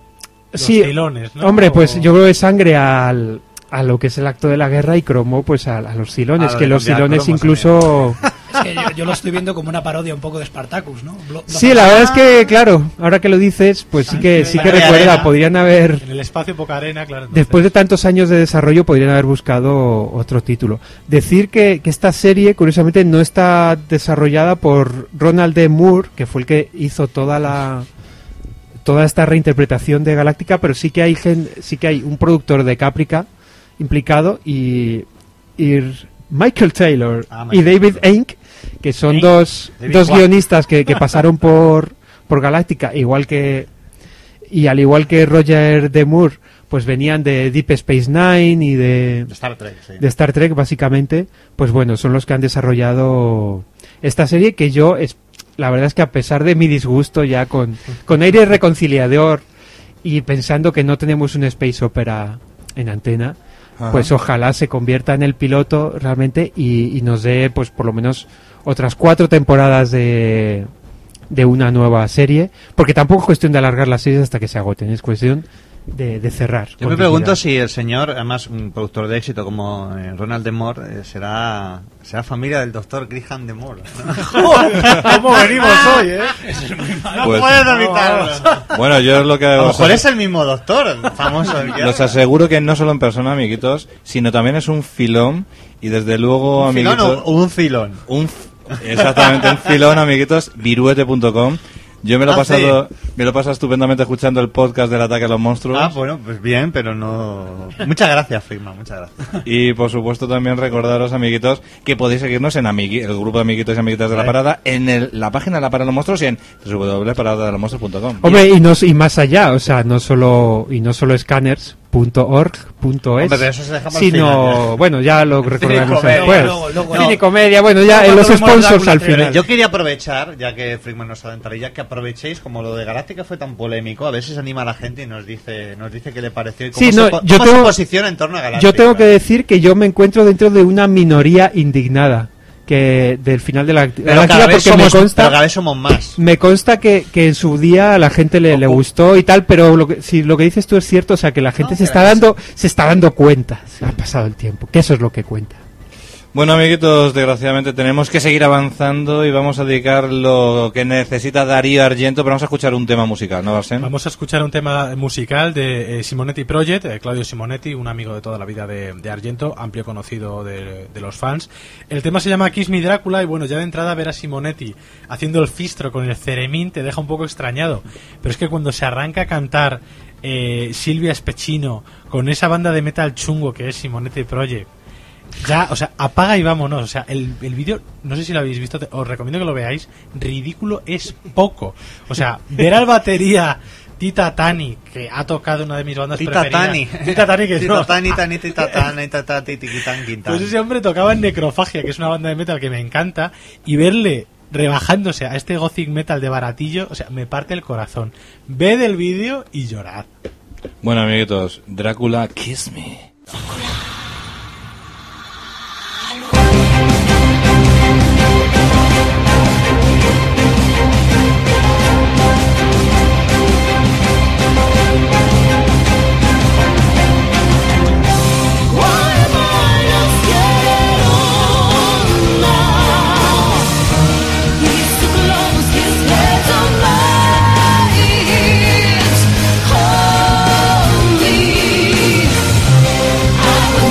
Los
Sí,
cilones, ¿no?
hombre, pues
O-
yo creo que sangre al, a lo que es el acto de la guerra y cromo pues a, a los cilones,
A lo
que
de
los
cambiar
cilones
cromos
incluso
Es que yo, yo lo estoy viendo como una parodia un poco de Spartacus, ¿no? Blo-
Sí, la verdad es que, claro, ahora que lo dices, pues sí que sí que
La
recuerda,
arena.
podrían haber...
En el espacio poca arena, claro. entonces-
Después de tantos años de desarrollo podrían haber buscado otro título. Decir que, que esta serie, curiosamente, no está desarrollada por Ronald D. Moore, que fue el que hizo toda la toda esta reinterpretación de Galáctica, pero sí que hay gen- sí que hay un productor de Caprica implicado y, y Michael Taylor
Ah,
y
Michael
David Ainke, que son
Ainke.
dos,
David
dos
Watt.
guionistas que, que pasaron por, por Galáctica, igual que y al igual que Roger D. Moore, pues venían de Deep Space Nine y de,
De Star Trek, sí.
de Star Trek, básicamente. Pues bueno, son los que han desarrollado esta serie que yo, es, la verdad es que a pesar de mi disgusto ya con, con aire reconciliador y pensando que no tenemos un space opera en antena,
Ajá.
pues ojalá se convierta en el piloto realmente y, y nos dé pues por lo menos otras cuatro temporadas de, de una nueva serie, porque tampoco es cuestión de alargar las series hasta que se agoten, es cuestión de, de cerrar.
Yo
con
me pregunto
dignidad.
si el señor, además un productor de éxito como eh, Ronald D. Moore, eh, será, será familia del doctor Graham D. Moore.
¿Cómo venimos hoy, eh?
No
Pues-
puedo evitarlo.
Bueno, yo es lo que
A lo
os,
mejor es el mismo doctor, famoso. el que
los
haga.
aseguro que no solo en persona, amiguitos, sino también es un filón y desde luego,
¿Un filón
amiguitos...
o un filón?
Un, f- exactamente, un filón, amiguitos, viruete punto com. Yo me lo he
Ah,
pasado, me lo he pasado estupendamente escuchando el podcast del ataque a los monstruos.
Ah, bueno, pues bien, pero no... Muchas gracias, Frickman, muchas gracias.
Y por supuesto también recordaros, amiguitos, que podéis seguirnos en amigui- el grupo de amiguitos y amiguitas de la
Sí.
parada, en el- la página de la parada de los monstruos y en w w w punto parada de los monstruos punto com.
Hombre, y, no, y más allá, o sea, no solo y no solo scanners punto org punto es,
Hombre, pero eso se deja para el
sino,
final, ya.
bueno, ya lo recordaremos
Cinecomedia.
después.
Luego, luego,
Cine
no.
y comedia, bueno, ya
Luego
en los
cuando vemos
sponsors
Drácula
al
tres.
final.
Yo quería aprovechar, ya que Frickman nos adentraría, que aprovechéis, como lo de Galáctica fue tan polémico, a ver si se anima a la gente y nos dice nos dice qué le pareció y cómo,
Sí,
se,
no,
po-
yo
cómo
tengo-
se posiciona en torno a Galáctica.
Yo tengo que decir que yo me encuentro dentro de una minoría indignada que del final de la
pero
Galáctica,
cada, vez
porque me
somos,
consta
pero cada vez somos más.
me consta que, que en su día a la gente le, le gustó y tal, pero lo que, si lo que dices tú es cierto, o sea, que la gente
No,
se
pero
está
es-
dando se está dando cuenta, se ha pasado el tiempo, que eso es lo que cuenta.
Bueno, amiguitos, desgraciadamente tenemos que seguir avanzando y vamos a dedicar lo que necesita Darío Argento, pero vamos a escuchar un tema musical, ¿no, Arsén?
Vamos a escuchar un tema musical de eh, Simonetti Project, eh, Claudio Simonetti, un amigo de toda la vida de, de Argento, amplio conocido de, de los fans. El tema se llama Kiss Me Drácula y bueno, ya de entrada ver a Simonetti haciendo el fistro con el ceremín te deja un poco extrañado. Pero es que cuando se arranca a cantar eh, Silvia Specchino con esa banda de metal chungo que es Simonetti Project, ya, o sea, apaga y vámonos. O sea, el, el vídeo, no sé si lo habéis visto, te- os recomiendo que lo veáis. Ridículo es poco. O sea, ver al batería Tita Tani, que ha tocado una de mis bandas
Tita
preferidas.
Tani.
Tita Tani, que
Tita
no.
Tani, Tani, Tita Tani, Tita Tani, Tiquitán, Quintán.
Pues ese hombre tocaba en Necrofagia, que es una banda de metal que me encanta, y verle rebajándose a este gothic metal de baratillo, o sea, me parte el corazón. Ved el vídeo y llorad.
Bueno, amiguitos, Drácula, Kiss Me.
Holy, I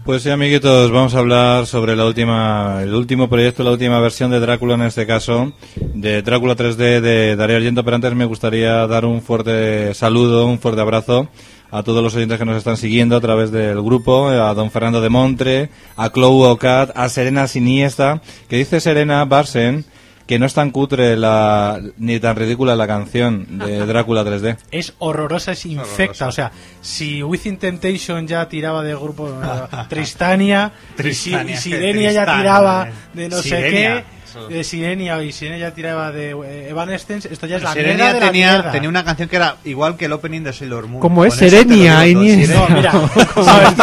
Pues sí, amiguitos, vamos a hablar sobre la última, el último proyecto, la última versión de Drácula en este caso, de Drácula tres D de Darío Argento, pero antes me gustaría dar un fuerte saludo, un fuerte abrazo a todos los oyentes que nos están siguiendo a través del grupo, a don Fernando de Montre, a Chloe Ocat, a Serena Siniesta, que dice Serena Barsen que no es tan cutre la, ni tan ridícula la canción de Drácula tres D.
Es horrorosa, es infecta. Horrorosa. O sea, si Within Temptation ya tiraba de grupo uh, Tristania, Tristania, y, si, y Sirenia ya tiraba de no Sirenia. sé qué, de Sirenia, y Sirenia ya tiraba de eh, Evanescence, esto ya es la
Sirenia
mierda de la
tenía,
mierda.
tenía una canción que era igual que el opening de Sailor Moon.
¿Cómo es Serenia?
No, mira, ¿sabes?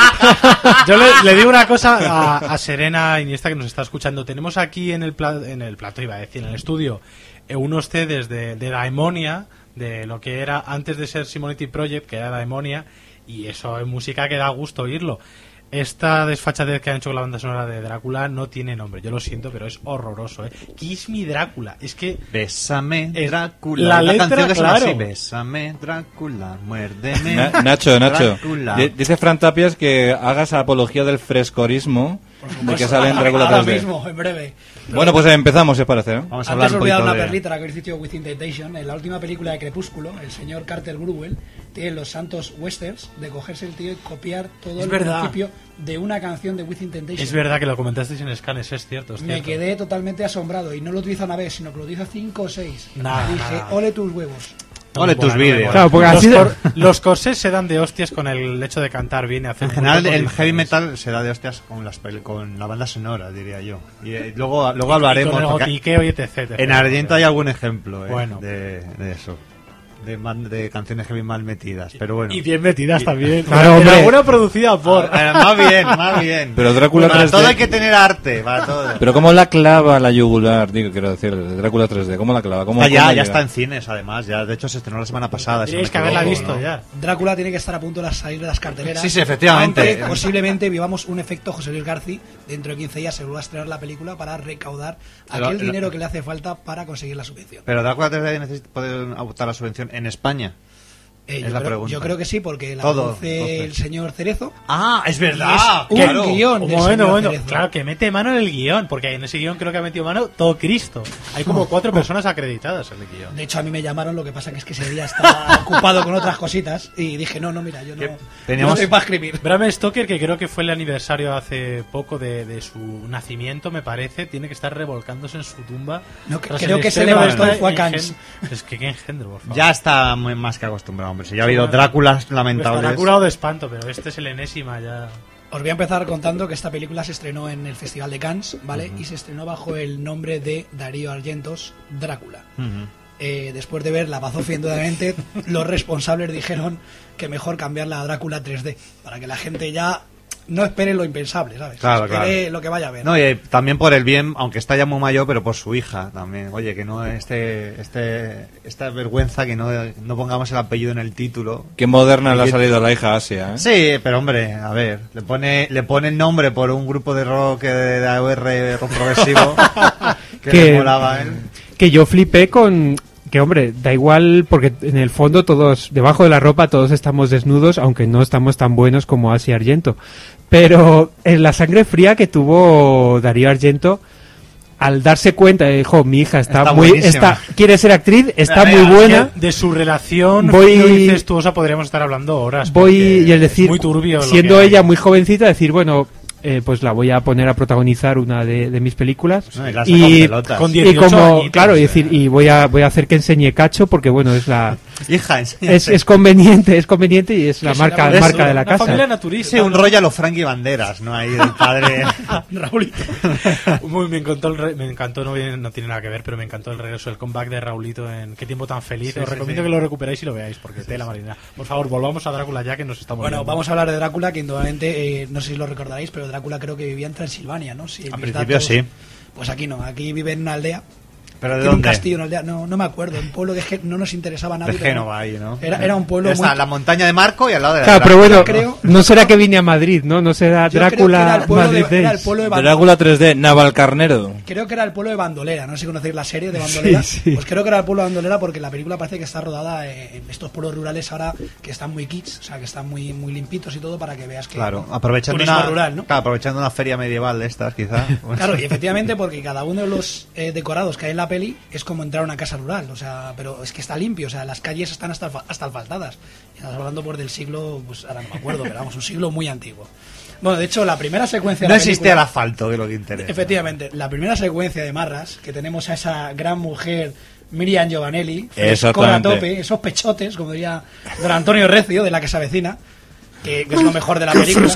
Yo le, le digo una cosa a, a Serena Iniesta que nos está escuchando. Tenemos aquí en el, pla, en el plato, iba a decir, en el estudio, eh, unos C Ds de, de Daemonia, de lo que era antes de ser Simonetti Project, que era Daemonia, y eso es música que da gusto oírlo. Esta desfachatez que han hecho con la banda sonora de Drácula no tiene nombre, yo lo siento, pero es horroroso, ¿eh? Kiss Me Drácula, es que...
Bésame,
es
Drácula.
La,
la
letra,
canción que
claro.
así, Bésame, Drácula, muérdeme.
Na, Nacho, Nacho,
Drácula.
dice Fran Tapias que hagas apología del frescorismo de que sale en Drácula
Ahora
tres D.
mismo, en breve.
Bueno, pues empezamos, si os parece, ¿eh?
Vamos a hablar
Antes
un
olvidar
poquito
una
de...
perlita, la que habéis dicho Within Temptation. En la última película de Crepúsculo, el señor Carter Gruel tiene los santos westerns de cogerse el tío y copiar todo
Es
el
verdad.
principio de una canción de Within Temptation.
Es verdad que lo comentasteis en Scanes, es cierto, es
Me
cierto.
quedé totalmente asombrado y no lo utiliza una vez, sino que lo utiliza cinco o seis.
Nada,
Dije,
nada.
ole tus huevos.
Ole tus vídeos.
Claro, porque
los,
así de-
cor- los corsés se dan de hostias con el hecho de cantar bien y hacer
En general,
grupos
el
diferentes.
heavy metal se da de hostias con, las pel- con la banda sonora, diría yo. Y eh, luego, luego
Y
hablaremos.
con el
porque
gotiqueo y etc, etcétera.
en Argento hay algún ejemplo eh,
Bueno.
de, de eso. De, man- de canciones heavy mal metidas. Pero bueno.
Y bien metidas también.
Claro,
En
hombre.
alguna producida por...
Eh, más bien, más bien.
Pero Drácula
Para
tres D...
todo hay que tener arte, para todo.
Pero ¿cómo la clava la yugular? Digo, quiero decir, de Drácula tres D, ¿cómo la clava? ¿Cómo,
Ah, ya,
cómo
ya
llega?
está en cines, además. Ya, de hecho, se estrenó la semana pasada. si no
Tenéis
me
que haberla
equivoco,
visto
¿no?
ya.
Drácula tiene que estar a punto de salir de las carteleras.
Sí, sí, efectivamente.
Aunque posiblemente vivamos un efecto José Luis García. Dentro de quince días se vuelva a estrenar la película para recaudar
Pero-
aquel
pero-
dinero que le hace falta para conseguir la subvención.
Pero Drácula tres D necesita poder optar a la subvención en España.
Eh,
es
yo,
la
creo,
pregunta.
yo creo que sí, porque la
Todo,
produce
entonces.
el señor Cerezo.
Ah, es
Y
verdad.
es un
claro.
guión del
Bueno,
señor
bueno,
Cerezo.
claro que mete mano en el guión, porque en ese guión creo que ha metido mano todo Cristo. Hay como cuatro personas acreditadas en el guión.
De hecho, a mí me llamaron, lo que pasa que es que ese día estaba ocupado con otras cositas y dije, no, no, mira, yo no,
Que
no
teníamos-
estoy para escribir.
Bram Stoker, que creo que fue el aniversario hace poco de, de su nacimiento, me parece, tiene que estar revolcándose en su tumba.
No, que-
tras
creo
el
que se
estreno de
levantó y
esta
fue a
engen-
Cannes.
Es que qué engendro, por favor.
Ya está muy más que acostumbrado, hombre. Si ya ha habido Dráculas lamentables.
Estará curado de espanto, pero este es el enésima ya.
Os voy a empezar contando que esta película se estrenó en el Festival de Cannes, ¿vale? Y se estrenó bajo el nombre de Darío Argentos, Drácula.
Ujú.
Eh, después de ver la bazofia indudablemente, los responsables dijeron que mejor cambiarla a Drácula tres D, para que la gente ya no espere lo impensable, ¿sabes?
Claro,
espere
claro.
lo que vaya a ver.
No, y eh, también por el bien, aunque está ya muy mayor, pero por su hija también. Oye, que no este, este, esta vergüenza que no, no pongamos el apellido en el título.
Qué moderna
Y
le ha
que-
salido la hija Asia, ¿eh?
Sí, pero hombre, a ver, le pone, le pone el nombre por un grupo de rock eh, de, de A O R rock progresivo que,
Que-
le molaba a él.
que yo flipé con que, hombre, da igual porque en el fondo todos, debajo de la ropa todos estamos desnudos, aunque no estamos tan buenos como Asia Argento. Pero en la sangre fría que tuvo Darío Argento, al darse cuenta, dijo, mi hija está,
Está
muy,
buenísima.
está, quiere ser actriz, está
Mira,
muy
mira,
buena.
De su relación
Voy-
fino y incestuosa podríamos estar hablando horas.
Voy,
porque
y el decir,
es muy turbio lo
siendo
que hay.
ella muy jovencita, decir, bueno, eh, pues la voy a poner a protagonizar una de, de mis películas.
No, y la saca con
y,
pelotas.
Con
y
dieciocho
como,
añitos,
claro, y
eh.
decir, y voy a, voy a hacer que enseñe cacho porque, bueno, es la,
Hija, enséñate.
es, es conveniente, es conveniente y es la
Que
marca,
será
marca de la
Una
casa.
familia naturista.
Sí, un
¿no?
rollo a los Frankie Banderas, ¿no? Ahí del padre.
Raulito.
Muy, me encantó, el re- me encantó no, viene- no tiene nada que ver, pero me encantó el regreso, el comeback de Raulito en Qué tiempo tan feliz.
Sí,
Os
sí,
recomiendo
sí.
que lo recuperéis y lo veáis, porque tela marina. Por favor, volvamos a Drácula ya que nos estamos
Bueno,
viendo.
vamos a hablar de Drácula, que indudablemente, eh, no sé si lo recordaréis, pero Drácula creo que vivía en Transilvania, ¿no? Si
Al
mis
principio sí.
Pues aquí no, aquí vive en una aldea
¿Pero de
tiene un
dónde?
castillo, una aldea, no, no me acuerdo, un pueblo que es que no nos interesaba a nadie.
De
pero
Génova ahí, ¿no?
Era, era un pueblo
Está
muy...
la montaña de Marco y al lado de la
Claro, pero bueno,
creo-
no será que vine a Madrid, ¿no? No será
Yo creo que
Drácula
era el pueblo de-
Madrid
era el
Days.
pueblo de Band-
Drácula tres D, Navalcarnero.
Creo que era el pueblo de Bandolera, no sé si conocéis la serie de Bandolera.
Sí, sí.
Pues creo que era el pueblo de Bandolera porque la película parece que está rodada en estos pueblos rurales ahora que están muy kits, o sea, que están muy muy limpitos y todo para que veas que
Claro, aprovechando
turismo
una,
rural, ¿no?
claro, aprovechando una feria medieval de estas, quizá.
Claro, y efectivamente porque cada uno de los eh, decorados que hay en la peli es como entrar a una casa rural, o sea, pero es que está limpio, o sea, las calles están hasta, hasta asfaltadas. Y estamos hablando por del siglo, pues ahora no me acuerdo, pero vamos, un siglo muy antiguo. Bueno, de hecho, la primera secuencia de
No
la
existía el
película-
asfalto, que es lo que interesa.
Efectivamente, la primera secuencia de Marras, que tenemos a esa gran mujer Miriam Giovanelli,
Exactamente.
con a tope, esos pechotes, como diría don Antonio Recio, de La que se avecina, que, que es lo mejor de la película.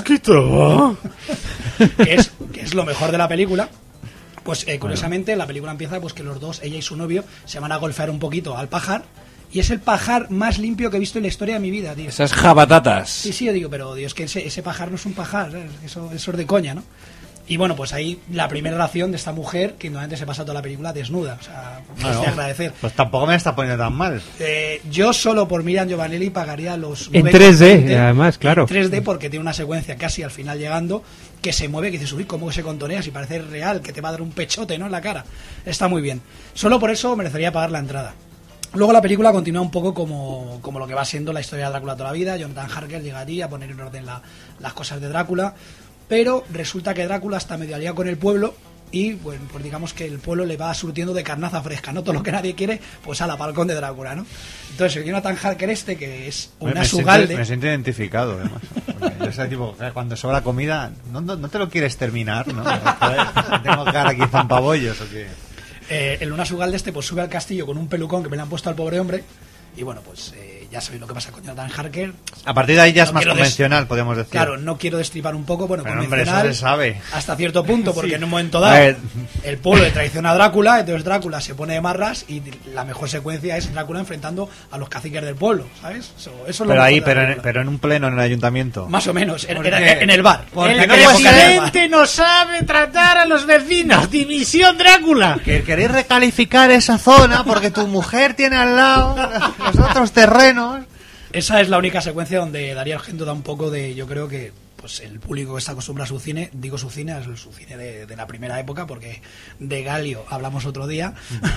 que, es, que es lo mejor de la película. Pues eh, curiosamente la película empieza pues que los dos, ella y su novio, se van a golfear un poquito al pajar. Y es el pajar más limpio que he visto en la historia de mi vida, tío.
Esas jabatatas.
Sí, sí, yo digo, pero Dios, que ese, ese pajar no es un pajar, ¿sabes? Eso, eso es de coña, ¿no? Y bueno, pues ahí la primera relación de esta mujer, que normalmente se pasa toda la película desnuda, o sea,
Ah,
es
no.
de agradecer.
Pues tampoco me está poniendo tan mal.
Eh, yo solo por Miriam Giovanelli pagaría los
En
nueve
tres D,
con veinte,
además, claro.
En tres D porque tiene una secuencia casi al final llegando que se mueve, que dices, uy, cómo que se contonea, si parece real, que te va a dar un pechote, ¿no? En la cara. Está muy bien. Solo por eso merecería pagar la entrada. Luego la película continúa un poco como, como lo que va siendo la historia de Drácula toda la vida. Jonathan Harker llegaría a poner en orden la- las cosas de Drácula, pero resulta que Drácula está medio aliado con el pueblo y, bueno, pues digamos que el pueblo le va surtiendo de carnaza fresca, ¿no? Todo lo que nadie quiere, pues a la palcón de Drácula, ¿no? Entonces el Jonathan Harker este, que es
Me-
una
me, siento,
sugalde...
me siento identificado, además. Porque yo soy tipo, que cuando sobra comida, no, no, no te lo quieres terminar, ¿no? Joder, tengo cara aquí zampabollos o qué.
Eh, el Luna Sugalde este pues sube al castillo con un pelucón que me le han puesto al pobre hombre y bueno, pues eh, ya sabéis lo que pasa con Jonathan Harker.
A partir de ahí ya es
No
más
quiero des-
convencional, podemos decir.
Claro, no quiero destripar un poco, bueno,
Pero, hombre,
convencional
eso se sabe.
hasta cierto punto, porque
Sí.
en un momento
A
dado
ver.
el pueblo le traiciona a Drácula, entonces Drácula se pone de marras y la mejor secuencia es Drácula enfrentando a los caciques del pueblo, ¿sabes? Eso, eso es lo
Pero
mejor
ahí,
de la
pero en,
película.
pero en un pleno en el ayuntamiento.
Más o menos, en,
Porque-
era- en el bar.
porque
En
no
aquella
es
época era el bar.
no sabe tratar a los vecinos. División Drácula.
Que queréis recalificar esa zona porque tu mujer tiene al lado los otros terrenos.
Esa es la única secuencia donde Darío Argento da un poco de, yo creo que pues el público que está acostumbrado a su cine, digo su cine, es su cine de, de la primera época, porque de Galio hablamos otro día,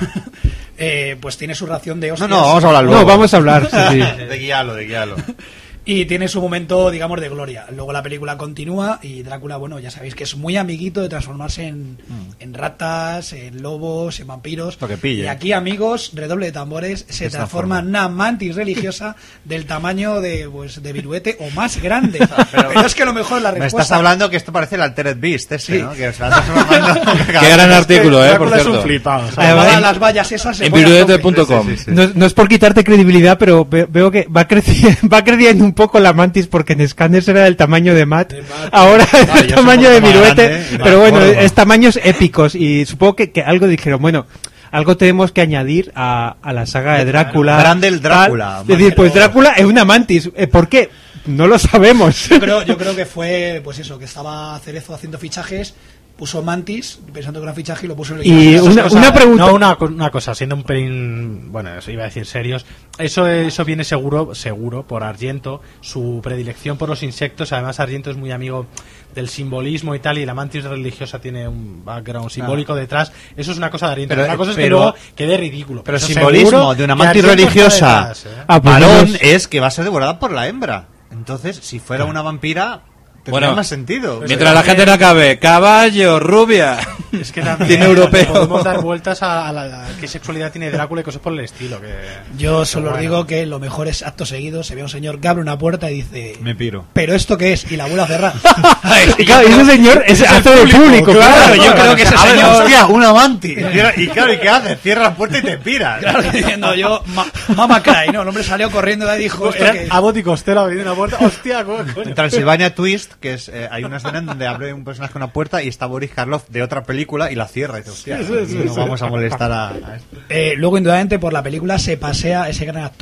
eh, pues tiene su ración de
No,
hostias.
no, vamos a hablar luego.
No, vamos a hablar, sí, sí.
De guialo, de guialo.
Y tiene su momento, digamos, de gloria. Luego la película continúa y Drácula, bueno, ya sabéis que es muy amiguito de transformarse en, en ratas, en lobos, en vampiros.
Lo que pille.
Y aquí, amigos, redoble de tambores, se
Esta
transforma
forma.
en una mantis religiosa del tamaño de, pues, de Viruete o más grande. Pero, es que lo mejor la
Me
respuesta...
estás hablando que esto parece el Altered Beast ese,
Sí.
¿no? Que se va transformando.
Qué gran artículo, eh, por
Drácula es un
cierto.
flipado.
Ahora
Además,
las vallas esas se
En
ponen a
virudete
tope.
punto com.
Sí, sí, sí.
No, no es por quitarte credibilidad, pero ve- veo que va creciendo, va creciendo un poco la mantis porque en Scanners era del tamaño de Matt, ahora es
Ah,
del
yo
tamaño
soy
de
un poco más
Viruete,
grande y más
pero bueno,
gordo.
es tamaños épicos y supongo que, que algo dijeron, bueno, algo tenemos que añadir a, a la saga de Drácula.
Brandel Drácula,
tal. Es decir, pues
pero-
Drácula es una mantis. Eh, ¿Por qué? No lo sabemos.
Yo creo, yo creo que fue, pues eso, que estaba Cerezo haciendo fichajes, puso Mantis, pensando que era un fichaje y lo puso en el
Y
guion.
una-
Cosa-
una pregunta.
No, una, co- una cosa, siendo un pelín, bueno, eso iba a decir serios, eso eso viene seguro, seguro por Argento, su predilección por los insectos. Además Argento es muy amigo del simbolismo y tal, y la mantis religiosa tiene un background simbólico detrás. Eso es una cosa de Argento.
Pero-
Otra cosa es que
pero-
luego quede ridículo.
Pero
Eso
simbolismo
seguro
de una
que
mantis
Argento está
religiosa
detrás, ¿eh?
Ah, pues
varón
menos-
es que va a ser devorada por la hembra. Entonces, si fuera una vampira, tendría
Bueno,
más sentido.
Mientras la gente no acabe, caballo, rubia.
Es que también
Cine europeo.
podemos dar vueltas a, a la, a qué sexualidad tiene Drácula y cosas por el estilo. Que,
Yo solo os
Bueno.
digo que lo mejor es acto seguido, se ve a un señor que abre una puerta y dice,
Me piro.
¿pero esto qué es? Y la vuelve a cerrar.
Y claro, y ese señor es acto de público, claro.
yo creo que ese
A ver,
señor...
hostia, una mantis. Y claro, ¿y qué haces? Cierra la puerta y te piras.
Claro, diciendo yo, ma- Mama Cry, ¿no? El hombre salió corriendo y dijo, ¿esto
Era
qué es?
Abbott y Costello abriendo una puerta. Hostia, ¿cómo coño?
En Transilvania Twist, que es, eh, hay una escena en donde abre un personaje una puerta y está Boris Karloff de otra película y la cierra. Y dice, hostia, no vamos a molestar a, a esto.
Eh, luego, indudablemente, por la película se pasea ese gran actor,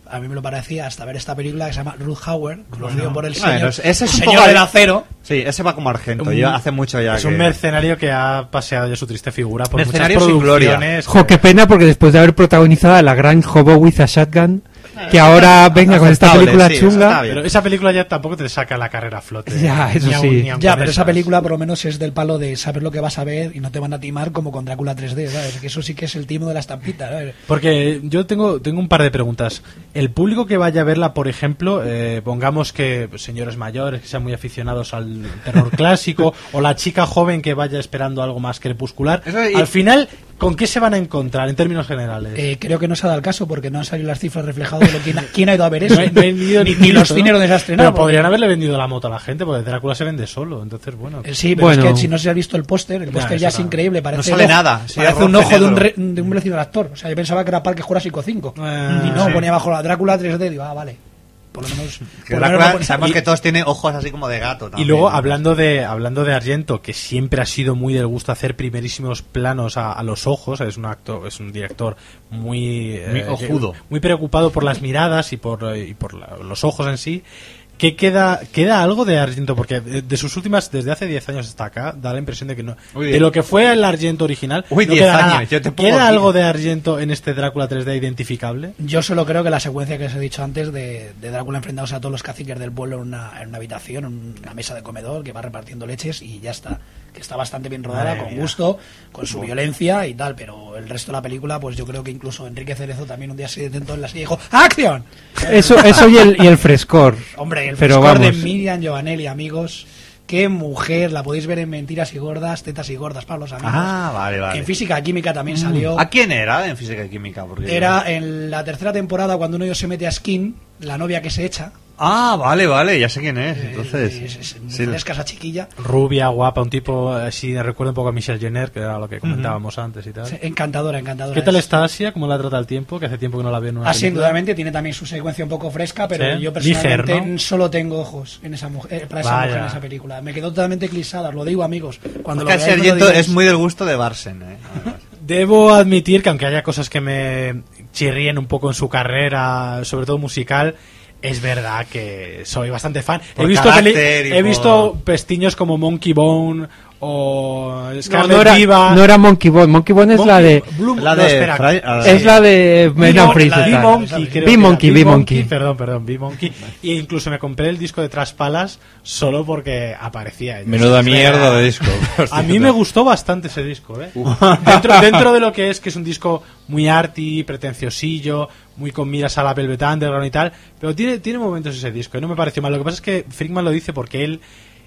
a mí me lo parecía hasta ver esta película que se llama Ruth Hauer, conocido por el
Bueno,
señor,
ese es un
señor
poco
del
de-
acero.
Sí, ese va como Argento.
Un-
Yo hace mucho ya
Es
que...
un mercenario que ha paseado ya su triste figura por
Mercenario
muchas
sin gloria.
producciones.
Jo, qué pena, porque después de haber protagonizado a la gran Hobo with a Shotgun, que ahora venga con esta
aceptable,
película
sí, eso
chunga.
está bien.
Pero esa película ya tampoco te saca la carrera a flote.
Ya, eso
Ni aun-
sí.
ni aun
Ya,
con
pero esa
esas.
película por lo menos es del palo de saber lo que vas a ver y no te van a timar como con Drácula tres D, ¿sabes? Que eso sí que es el timo de la estampita, ¿sabes?
Porque yo tengo, tengo un par de preguntas. El público que vaya a verla, por ejemplo, eh, pongamos que pues, señores mayores que sean muy aficionados al terror clásico, o la chica joven que vaya esperando algo más crepuscular,
Eso y-
al final, ¿con qué se van a encontrar en términos generales?
Eh, creo que no se ha dado el caso porque no han salido las cifras reflejadas de lo quién ha, quién ha ido a ver eso.
No he- no he vendido
ni,
ni
ni los
minuto,
cines
¿no?
donde se ha estrenado.
Pero podrían haberle vendido la moto a la gente, porque Drácula se vende solo, entonces bueno.
Eh, Sí, pero
Bueno.
es que si no se ha visto el póster, el
Ya,
póster
eso
ya es
no.
increíble. Parece
No sale
el ojo-
nada, sí,
parece
es
un
rojo
ojo
y
de un,
negro.
re- de un vecino del actor. O sea, yo pensaba que era Parque Jurásico cinco.
Ah,
y no,
sí.
ponía bajo la Drácula tres D. Digo, ah, vale. Por lo menos.
Que
por lo menos
Drácula,
no pone-
sabemos
y-
que todos tienen ojos así como de gato
Y
también,
luego,
¿no?
hablando de hablando de Argento, que siempre ha sido muy del gusto hacer primerísimos planos a, a los ojos, es un actor, es un director muy,
Muy
eh,
ojudo.
muy preocupado por las miradas y por, eh, y por la- los ojos en sí. ¿Qué queda, queda algo de Argento? Porque de, de sus últimas, desde hace diez años hasta acá, da la impresión de que no.
Uy,
de lo que fue el Argento original,
Uy,
no
diez
queda nada.
años, yo te pongo
¿Queda
aquí.
algo de Argento en este Drácula tres D identificable?
Yo solo creo que la secuencia que os he dicho antes de, de Drácula enfrentándose a todos los caciques del pueblo en una, en una habitación, en una mesa de comedor, que va repartiendo leches y ya está. Que está bastante bien rodada,
Madre
con
mía.
gusto, con su violencia y tal, pero el resto de la película, pues yo creo que incluso Enrique Cerezo también un día se detentó en la silla y dijo ¡Acción!
Eso, eso y el, y el frescor.
Hombre, el
Pero
frescor de
vamos.
Miriam Giovanelli, amigos. Qué mujer, la podéis ver en Mentiras y Gordas, Tetas y Gordas para los amigos.
Ah, vale, vale.
En Física Química también salió.
¿A quién era en Física y Química? Porque
Era en la tercera temporada cuando uno de ellos se mete a Skin, la novia que se echa.
Ah, vale, vale, ya sé quién es. Entonces,
Es, es muy
sí,
fresca esa chiquilla.
Rubia, guapa, un tipo así, recuerda un poco a Michelle Jenner, que era lo que comentábamos antes y tal.
Sí, Encantadora, encantadora.
¿Qué tal
es.
está Asia? ¿Cómo la trata el tiempo? Que hace tiempo que no la veo en una
Así,
película.
indudablemente, tiene también su secuencia un poco fresca, pero
Sí,
yo personalmente
liger, ¿no?
solo tengo ojos en esa mujer, eh, para esa
Vaya.
mujer en esa película. Me quedó totalmente eclipsada, os lo digo, amigos. Cuando lo
Casi
veáis, no lo
Argento
digáis.
es muy del gusto de Barsen, ¿eh?
Debo admitir que aunque haya cosas que me chirríen un poco en su carrera, sobre todo musical, es verdad que soy bastante fan. He
Por
visto,
carácter
peli-
y
he
por-
visto pestiños como Monkey Bone o
No,
Scarlet
no era,
Diva.
no era Monkey Bone. Monkey Bone es
Monkey-
la de.
Bloom-
La
no,
de
espera.
Fry- ah,
Es la de Brendan
Bee
Fraser.
Monkey,
tal.
Monkey, creo
Bee
que
Monkey,
era.
Bee
Bee
Monkey.
Perdón, perdón, Bee Monkey. Y incluso me compré el disco de Traspalas solo porque aparecía.
Menuda
Es
mierda
verdad.
de disco.
A mí me gustó bastante ese disco, ¿eh? Dentro, dentro de lo que es, que es un disco muy arty, pretenciosillo, muy con miras a la Velvet Underground y tal, pero tiene, tiene momentos ese disco y no me pareció mal. Lo que pasa es que Frickman lo dice porque él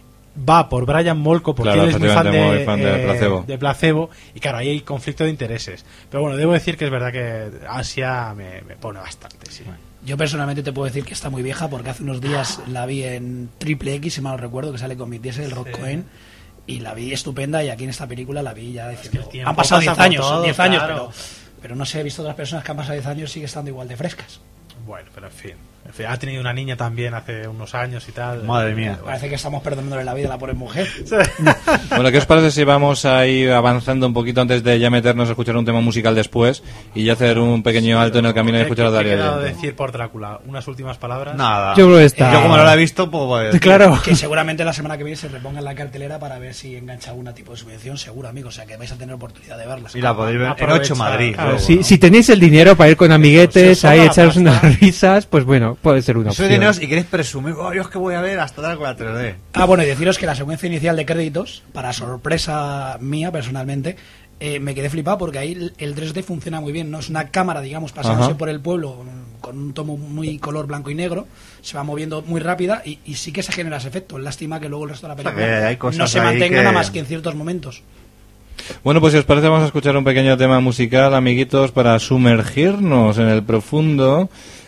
va por Brian Molko, porque
Claro,
él es muy fan, de,
efectivamente, muy fan de
eh,
Placebo.
de Placebo, y claro, ahí hay conflicto de intereses. Pero bueno, debo decir que es verdad que Asia me, me pone bastante, sí.
Yo personalmente te puedo decir que está muy vieja porque hace unos días la vi en Triple X, si mal no recuerdo, que sale con Vin Diesel, Rock Cohen, y la vi estupenda y aquí en esta película la vi ya diciendo,
tiempo
han pasado
pasa
diez
por
años,
todo,
diez años,
claro.
pero, pero no sé, he visto otras personas que han pasado diez años y sigue estando igual de frescas.
Bueno, pero en fin. En fin, ha tenido una niña también hace unos años y tal.
Madre mía.
Parece que estamos perdonándole la vida a la pobre mujer.
Bueno, ¿qué os parece si vamos a ir avanzando un poquito antes de ya meternos a escuchar un tema musical después y ya hacer un pequeño alto en el camino y
¿Qué-
escuchar a
qué-
Darío
qué quedado
Argento?
decir por Drácula? ¿Unas últimas palabras?
Nada.
Yo creo que está.
Yo como no la he visto, pues...
Claro.
Que seguramente la semana que viene se reponga en la cartelera para ver si engancha algún tipo de subvención, seguro, amigos, o sea que vais a tener oportunidad de verla.
Y la podéis ver en
Aprovecha,
ocho Madrid.
claro,
luego,
Si,
¿no?
si tenéis el dinero para ir con amiguetes,
Si os
ahí
sobra
echaros
pasta.
unas risas, pues bueno, puede ser una
Soy
opción.
dineros y queréis presumir, oh, yo es que voy a ver hasta Drácula tres D.
Ah, bueno, y deciros que la secuencia inicial de créditos, para sorpresa mía personalmente, eh, me quedé flipado porque ahí el- el tres D funciona muy bien. No es una cámara, digamos, pasándose
Ajá.
por el pueblo con un tomo muy color blanco y negro, se va moviendo muy rápida y, y sí que se genera ese efecto. Lástima que luego el resto de la
sea,
película
que hay cosas
no se
ahí
mantenga
que-
nada más que en ciertos momentos.
Bueno, pues si os parece vamos a escuchar un pequeño tema musical, amiguitos, para sumergirnos en el profundo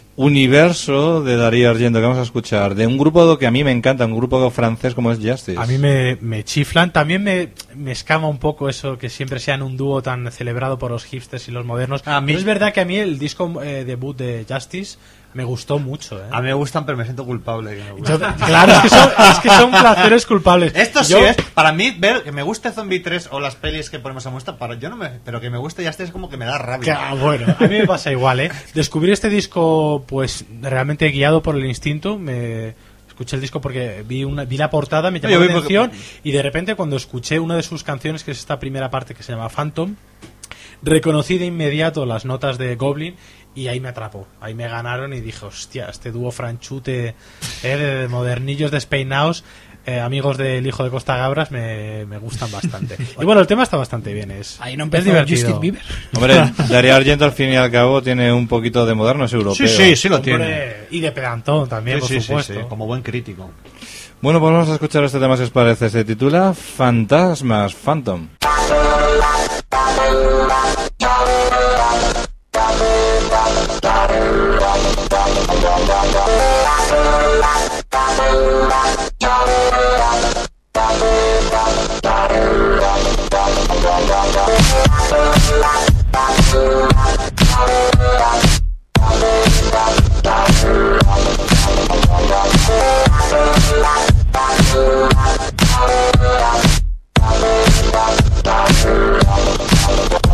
universo de Darío Argento que vamos a escuchar, de un grupo que a mí me encanta, un grupo francés como es Justice.
A mí me, me chiflan. También me, me escama un poco eso que siempre sean un dúo tan celebrado por los hipsters y los modernos.
A mí-
Pero es verdad que a mí el disco eh, debut de Justice me gustó mucho, ¿eh?
A mí me gustan, pero me siento culpable. Que me
Yo-
gustan.
claro, es que, son, es que son placeres culpables.
Esto sí
Yo-
es, para mí, ver que me guste Zombie tres o las pelis que ponemos a muestra, para, yo no me, pero que me guste ya este es como que me da
Que,
rabia.
ah, bueno, a mí me pasa igual, ¿eh? Descubrir este disco, pues, realmente guiado por el instinto, me... Escuché el disco porque vi una vi la portada, me llamó
Yo
la
vi porque-
atención y de repente cuando escuché una de sus canciones, que es esta primera parte que se llama Phantom, reconocí de inmediato las notas de Goblin y ahí me atrapó, ahí me ganaron y dije, hostia, este dúo franchute eh, de modernillos despeinados, eh, amigos del hijo de Costa Gabras, me, me gustan bastante. Y bueno, el tema está bastante bien, es,
Ahí no
es
empezó
divertido.
Justin Bieber.
Hombre, Darío Argento al fin y al cabo tiene un poquito de moderno, es europeo.
Sí, sí, sí lo
Hombre,
tiene.
y de pedantón también,
Sí,
por
sí, sí,
supuesto.
sí, como buen crítico.
Bueno, pues vamos a escuchar este tema si os parece. Se titula Fantasmas, Phantom.
Thank you.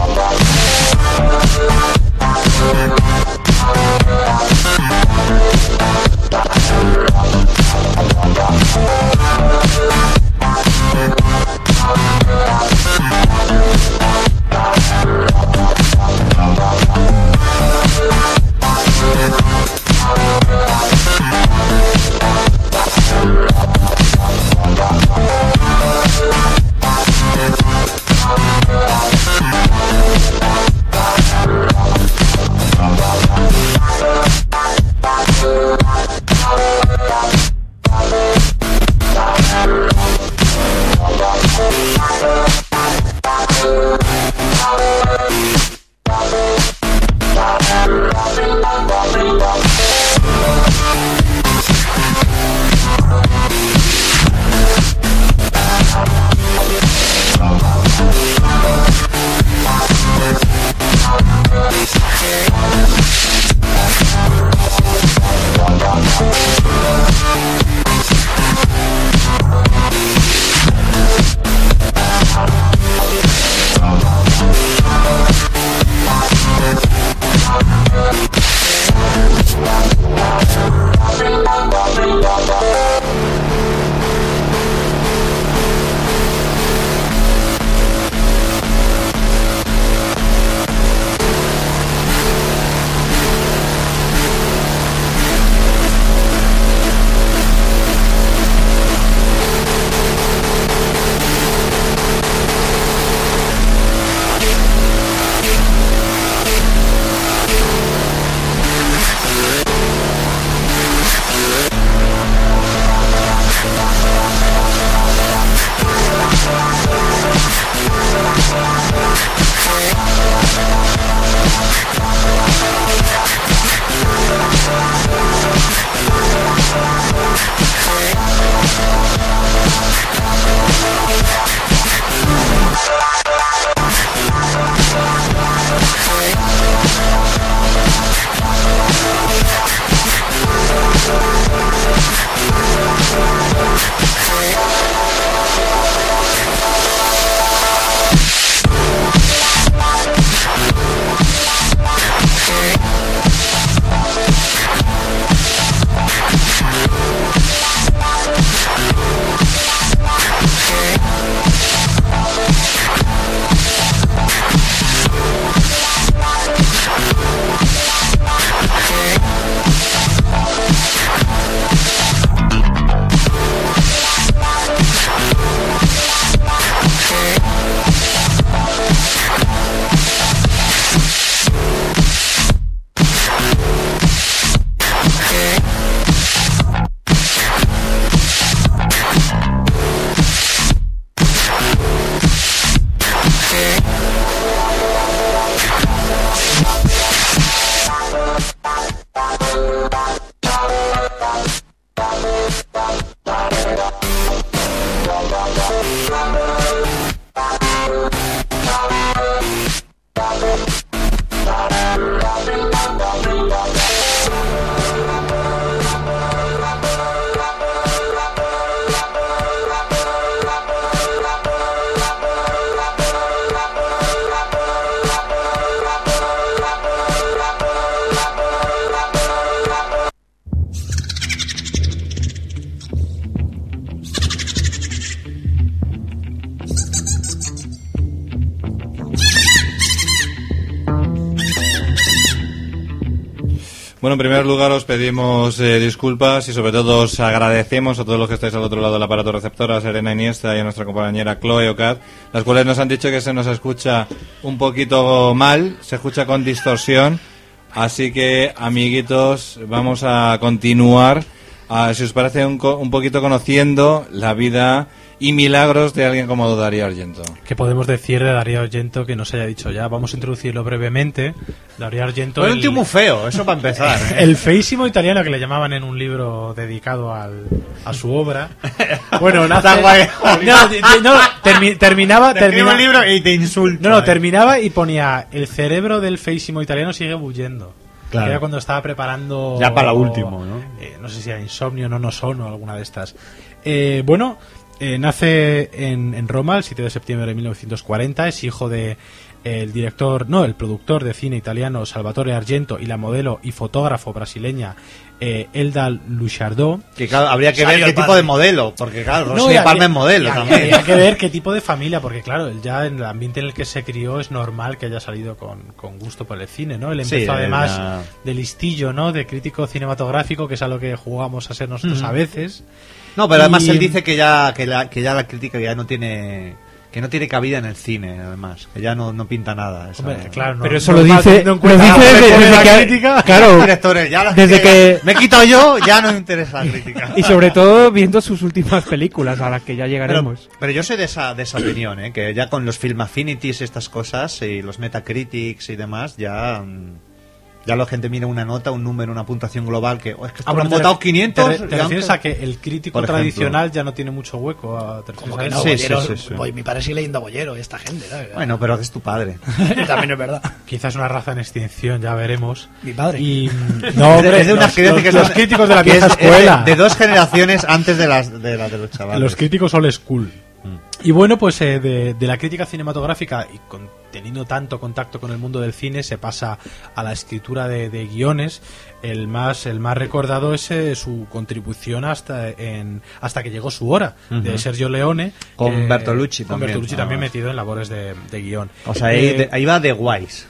Bueno, en primer lugar os pedimos eh, disculpas y sobre todo os agradecemos a todos los que estáis al otro lado del aparato receptor, a Serena Iniesta y a nuestra compañera Chloe Ocat, las cuales nos han dicho que se nos escucha un poquito mal, se escucha con distorsión, así que, amiguitos, vamos a continuar, a, si os parece, un, co- un poquito conociendo la vida y milagros de alguien como Darío Argento.
¿Qué podemos decir de Darío Argento que no se haya dicho ya? Vamos a introducirlo brevemente. Darío Argento...
Era un
el-
tío muy feo, eso para empezar. ¿eh?
El feísimo italiano que le llamaban en un libro dedicado al, a su obra. Bueno, nace...
Está guay.
No, di- di- no, termi- terminaba...
Te escribo
termina-
un libro y te insulto.
No, no,
¿eh?
terminaba y ponía: el cerebro del feísimo italiano sigue bullendo.
Claro.
Que era cuando estaba preparando...
Ya para lo último, ¿no?
eh, no sé si era Insomnio, No No Son o alguna de estas. Eh, bueno... Eh, nace en, en Roma el siete de septiembre de mil novecientos cuarenta, es hijo de eh, el director, no, el productor de cine italiano Salvatore Argento y la modelo y fotógrafo brasileña eh, Elda Luchardó.
Que claro, habría que
Salió
ver qué
el
tipo
padre.
de modelo, porque claro,
No,
Rosy
y
de
habría-
Palma es modelo
y
también.
Habría que ver qué tipo de familia, porque claro, él ya en el ambiente en el que se crió es normal que haya salido con, con gusto por el cine, ¿no? Él
Sí,
empezó
él
además
ya-
de listillo, ¿no? De crítico cinematográfico, que es a lo que jugamos a ser nosotros a veces.
No, pero además
Y-
él dice que ya que, la, que ya la crítica ya no tiene que no tiene cabida en el cine, además, que ya no, no pinta nada. esa-
Hombre, claro, no-
Pero eso lo
normal,
dice,
teniendo en
lo
cuenta
dice
cómo
desde,
pone
desde
la
que,
crítica.
claro,
Directores, ya las
desde que-
me he quitado yo, ya no me interesa la crítica.
y sobre todo viendo sus últimas películas a las que ya
Pero,
llegaremos.
pero yo soy de esa, de esa opinión, ¿eh? Que ya con los Film Affinities y estas cosas, y los Metacritics y demás, ya mm, ya la gente mira una nota, un número, una puntuación global, que oh, es que esto
Ah,
lo han
bueno, te
votado
ref-
quinientos.
Te, re- te
y
refieres
han-
a que el crítico
Por ejemplo.
tradicional ya no tiene mucho hueco. A, ¿te
Como
refieres
que
a
no,
eso?
Sí,
Bollero,
sí, sí, sí.
voy- mi padre sigue leyendo Bollero y esta gente, ¿sabes?
Bueno, pero es tu padre.
También es verdad.
Quizás una raza en extinción, ya veremos.
Mi padre.
Y no, hombre,
es de unas
los,
creencias
los-
que
los
son-
críticos de la
que
vieja
es- es de-
escuela.
De, dos generaciones antes de las de, las de los chavales.
Los críticos old school. Y bueno, pues eh, de, de la crítica cinematográfica y con, teniendo tanto contacto con el mundo del cine, se pasa a la escritura de, de guiones. El más el más recordado es eh, su contribución hasta en hasta que llegó su hora, de Sergio Leone.
Con
que-
Bertolucci
con
también.
Bertolucci también
Ah.
metido en labores de, de guión.
O sea, ahí,
Eh,
de- ahí va de guays.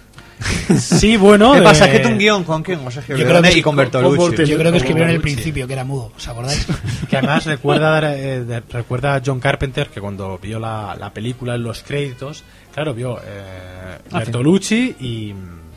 Sí, bueno.
¿Qué pasa?
eh,
¿Qué tú un guión con quién? Con Sergio
Yo
Leone
creo que
y con
con-
Bertolucci.
con Bertolucci.
Yo creo que escribieron en el
Bertolucci.
principio que era mudo, ¿os acordáis?
Que además recuerda eh, de- recuerda a John Carpenter que cuando vio la, la película en los créditos, claro, vio eh, Bertolucci y,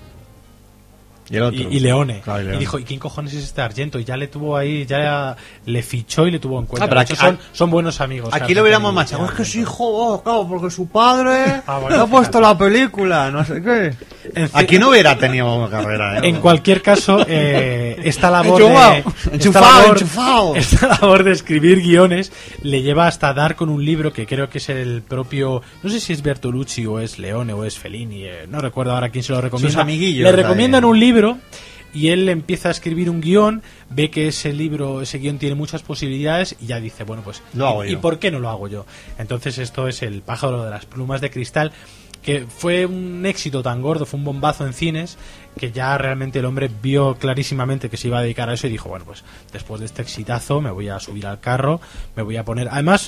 Y el otro.
y, y Leone.
Claro, y
y
Leone.
dijo, ¿y quién cojones es este Argento? Y ya le tuvo ahí, ya le fichó y le tuvo en cuenta.
Ah, pero
De hecho,
aquí-
son, son buenos amigos.
Aquí
Carpenter
lo hubiéramos
y-
machado.
y
Es que su
Argento.
hijo, oh, claro, porque su padre
Ah, bueno,
le ha puesto
fíjate.
la película, no sé qué.
En fin-
Aquí no hubiera tenido carrera, ¿eh?
En cualquier caso, eh, esta labor
Enchufado,
de esta
enchufado,
labor-
enchufado.
esta labor de escribir guiones le lleva hasta dar con un libro que creo que es el propio, no sé si es Bertolucci o es Leone o es Fellini, eh, no recuerdo ahora quién se lo recomienda.
Sus amiguillos,
Le recomiendan
ahí.
un libro y él empieza a escribir un guión, ve que ese libro, ese guión tiene muchas posibilidades y ya dice, bueno, pues
Lo hago
¿y,
yo.
¿y por qué no lo hago yo? Entonces esto es El pájaro de las plumas de cristal, que fue un éxito tan gordo, fue un bombazo en cines, que ya realmente el hombre vio clarísimamente que se iba a dedicar a eso y dijo, bueno, pues después de este exitazo me voy a subir al carro, me voy a poner... Además,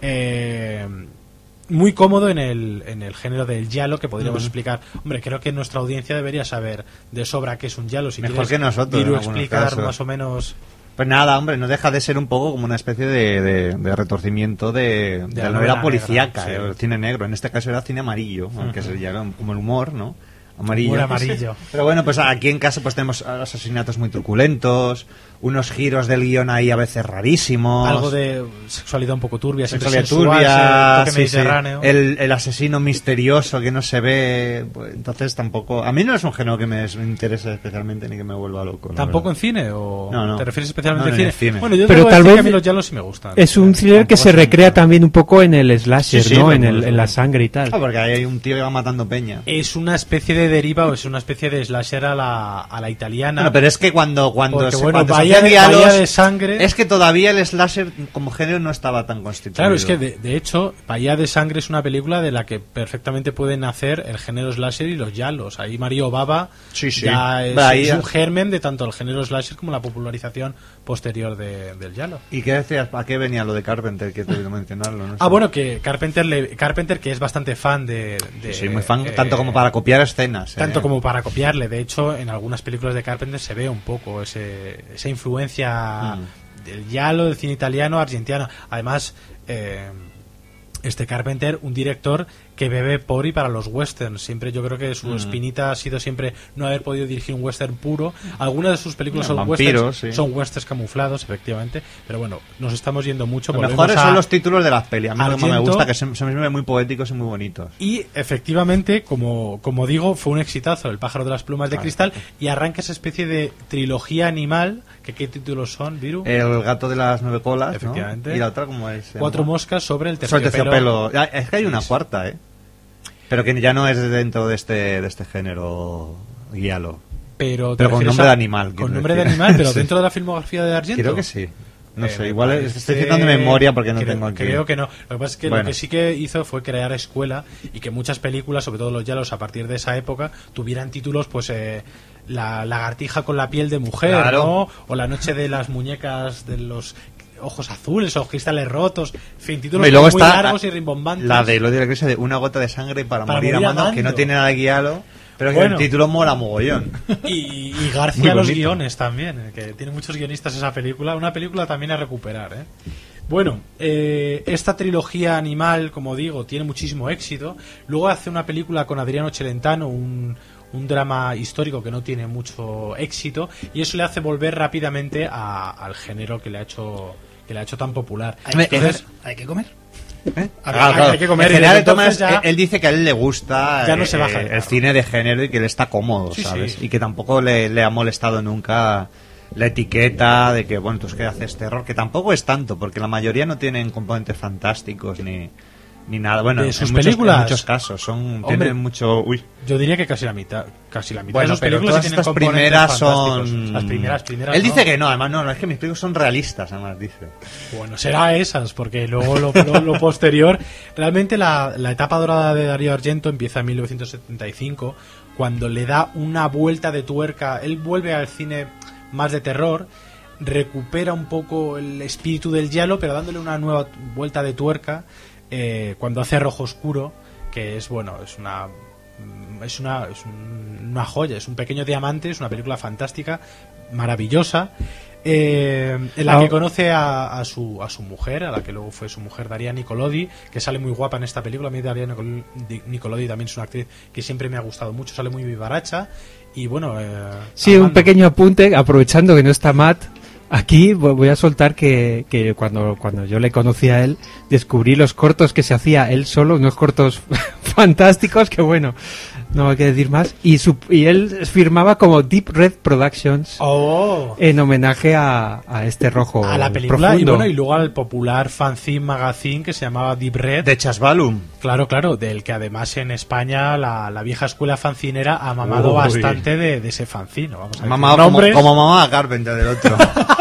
eh, muy cómodo en el, en el género del giallo, que podríamos explicar. Hombre, creo que nuestra audiencia debería saber de sobra qué es un giallo. Si
Mejor
quieres,
que nosotros,
Viru,
en algunos
explicar
casos.
más o menos...
Pues nada, hombre, no deja de ser un poco como una especie de, de, de retorcimiento de, de
la
la
novela
novela policíaca,
negra, sí.
eh, el cine negro. En este caso era cine amarillo, aunque sería como el humor, ¿no? Amarillo.
Humor amarillo.
Pero bueno, pues aquí en casa pues tenemos asesinatos muy truculentos, unos giros del guión ahí a veces rarísimos.
Algo de sexualidad un poco turbia, siempre
Sexualidad
sensual,
turbia,
ese toque
sí, sí.
mediterráneo.
El, el asesino misterioso que no se ve, pues, entonces tampoco... A mí no es un género que me interese especialmente ni que me vuelva loco. la
¿Tampoco en
verdad.
cine? ¿O
No, no.
te refieres especialmente
No,
al
en
cine?
el cine.
Bueno, yo
Pero
debo
tal
decir
vez
que a mí los giallos sí me gustan.
Es un thriller que
Tampoco
se
es
recrea
un-
también un poco en el slasher,
Sí, sí,
¿no?
me
En, el,
mola.
en la sangre y tal.
Ah, porque ahí hay un tío que va matando peña.
Es una especie de deriva o es una especie de slasher a la, a la italiana.
Bueno, pero es que cuando, cuando
Porque,
se,
bueno,
cuando se
Bahía
hacían
de-
diálogos,
Bahía de Sangre-
es que todavía el slasher como género no estaba tan constituido.
Claro, es que de, de hecho, Bahía de Sangre es una película de la que perfectamente pueden nacer el género slasher y los giallos. Ahí Mario Bava
Sí, sí.
ya es,
Ahí-
es un germen de tanto el género slasher como la popularización posterior de- del giallo.
¿Y qué decías? ¿A qué venía lo de Carpenter? Que te he oído mencionarlo, ¿no?
Ah, bueno, que Carpenter, le- Carpenter que es bastante fan de... de,
Sí, muy fan,
eh,
tanto como para copiar escenas. buenas. ¿eh?
Tanto como para copiarle. De hecho, en algunas películas de Carpenter se ve un poco ese, esa influencia mm. del giallo, del cine italiano, argentino. Además, eh, este Carpenter, un director que bebe por y para los westerns. Siempre yo creo que su mm. espinita ha sido siempre no haber podido dirigir un western puro. Algunas de sus películas
no,
son
vampiros,
westerns,
sí.
son westerns camuflados, efectivamente. Pero bueno, nos estamos yendo mucho.
Los
Volvemos
mejores
a
son los títulos de las pelis. A mí lo que
Argento,
me gusta que son, son muy poéticos y muy bonitos.
y efectivamente, como, como digo, fue un exitazo El pájaro de las plumas de
Claro.
cristal, y arranca esa especie de trilogía animal. Que, ¿Qué títulos son, Viru?
El gato de las nueve colas, ¿no?
Efectivamente.
Y la otra, ¿cómo es? Se
Cuatro
llama?
moscas sobre el
Sobre el
terciopelo.
terciopelo. Ya, es que hay una cuarta, ¿eh? Pero que ya no es dentro de este de este género guialo.
Pero, ¿te
Pero con
refieres
nombre
a-
de animal.
Con
quiero
nombre de
decir.
animal, pero
Sí.
dentro de la filmografía de Argento.
Creo que sí. No
Eh,
sé,
me
igual es-
parece-
estoy citando de memoria porque no
creo,
tengo aquí.
Creo que no. Lo que pasa es que
Bueno.
lo que sí que hizo fue crear escuela y que muchas películas, sobre todo los yalos a partir de esa época, tuvieran títulos, pues eh, la lagartija con la piel de mujer,
Claro.
¿no? O la noche de las muñecas de los ojos azules o cristales rotos. En fin, títulos
Y luego
muy
está
largos y rimbombantes.
la de lo de la iglesia de Una gota de sangre para,
Para
morir,
morir
amando, que
amando.
no tiene nada de guialo, pero que
Bueno.
el título mola mogollón.
Y, y
Muy
García los
bonito.
guiones también, eh, que tiene muchos guionistas esa película. Una película también a recuperar, ¿eh? Bueno, eh, esta trilogía animal, como digo, tiene muchísimo éxito. Luego hace una película con Adriano Celentano, un, un drama histórico que no tiene mucho éxito, y eso le hace volver rápidamente a- al género que le ha hecho que le ha hecho tan popular.
Hay que
Entonces,
comer. Hay que comer.
¿Eh?
A ver, hay- hay que comer,
En
y
general,
desde
de todas
entonces
maneras,
ya-
él dice que a él le gusta
Ya no se
eh,
baja del
el
carro.
cine de género y que le está cómodo,
Sí,
¿sabes?
sí.
Y que tampoco le, le ha molestado nunca la etiqueta de que, bueno, tú es que haces terror, que tampoco es tanto, porque la mayoría no tienen componentes fantásticos ni, ni nada. Bueno,
De
en
sus
muchos,
películas.
en muchos casos son
Hombre,
tienen mucho... Uy.
yo diría que casi la mitad, casi la mitad
Bueno,
de sus
pero
películas
todas
sí tienen
estas
componentes
primeras
fantásticos.
son...
Las primeras, primeras
Él
no.
dice que no, además no, no, es que mis películas son realistas, además dice.
Bueno, será esas, porque luego lo, lo- lo posterior. Realmente la, la etapa dorada de Darío Argento empieza en mil novecientos setenta y cinco, cuando le da una vuelta de tuerca. Él vuelve al cine más de terror, recupera un poco el espíritu del giallo, pero dándole una nueva vuelta de tuerca eh, cuando hace Rojo Oscuro, que es, bueno, es una. Es una, es un- una joya, es un pequeño diamante, es una película fantástica, maravillosa, eh, en la
Ah.
que conoce a, a su, a su mujer, a la que luego fue su mujer Daria Nicolodi, que sale muy guapa en esta película. A mí Daria Nicol- Di- Nicolodi también es una actriz que siempre me ha gustado mucho, sale muy vivaracha y bueno... eh,
Sí, un
amando.
pequeño apunte, aprovechando que no está Matt. Aquí vo- voy a soltar que, que cuando, cuando yo le conocí a él, descubrí los cortos que se hacía él solo, unos cortos fantásticos que bueno, no hay que decir más. Y, su, y él firmaba como Deep Red Productions
Oh.
en homenaje a, a este rojo
A la película y,
profundo.
bueno, y luego al popular fanzine magazine que se llamaba Deep Red.
De Chasbalum.
Claro, claro, del que además en España la, la vieja escuela fancinera ha mamado
Uy.
bastante de, de ese fanzine. Vamos a decir
Mamá, como,
nombres.
como mamá Carpenter del otro.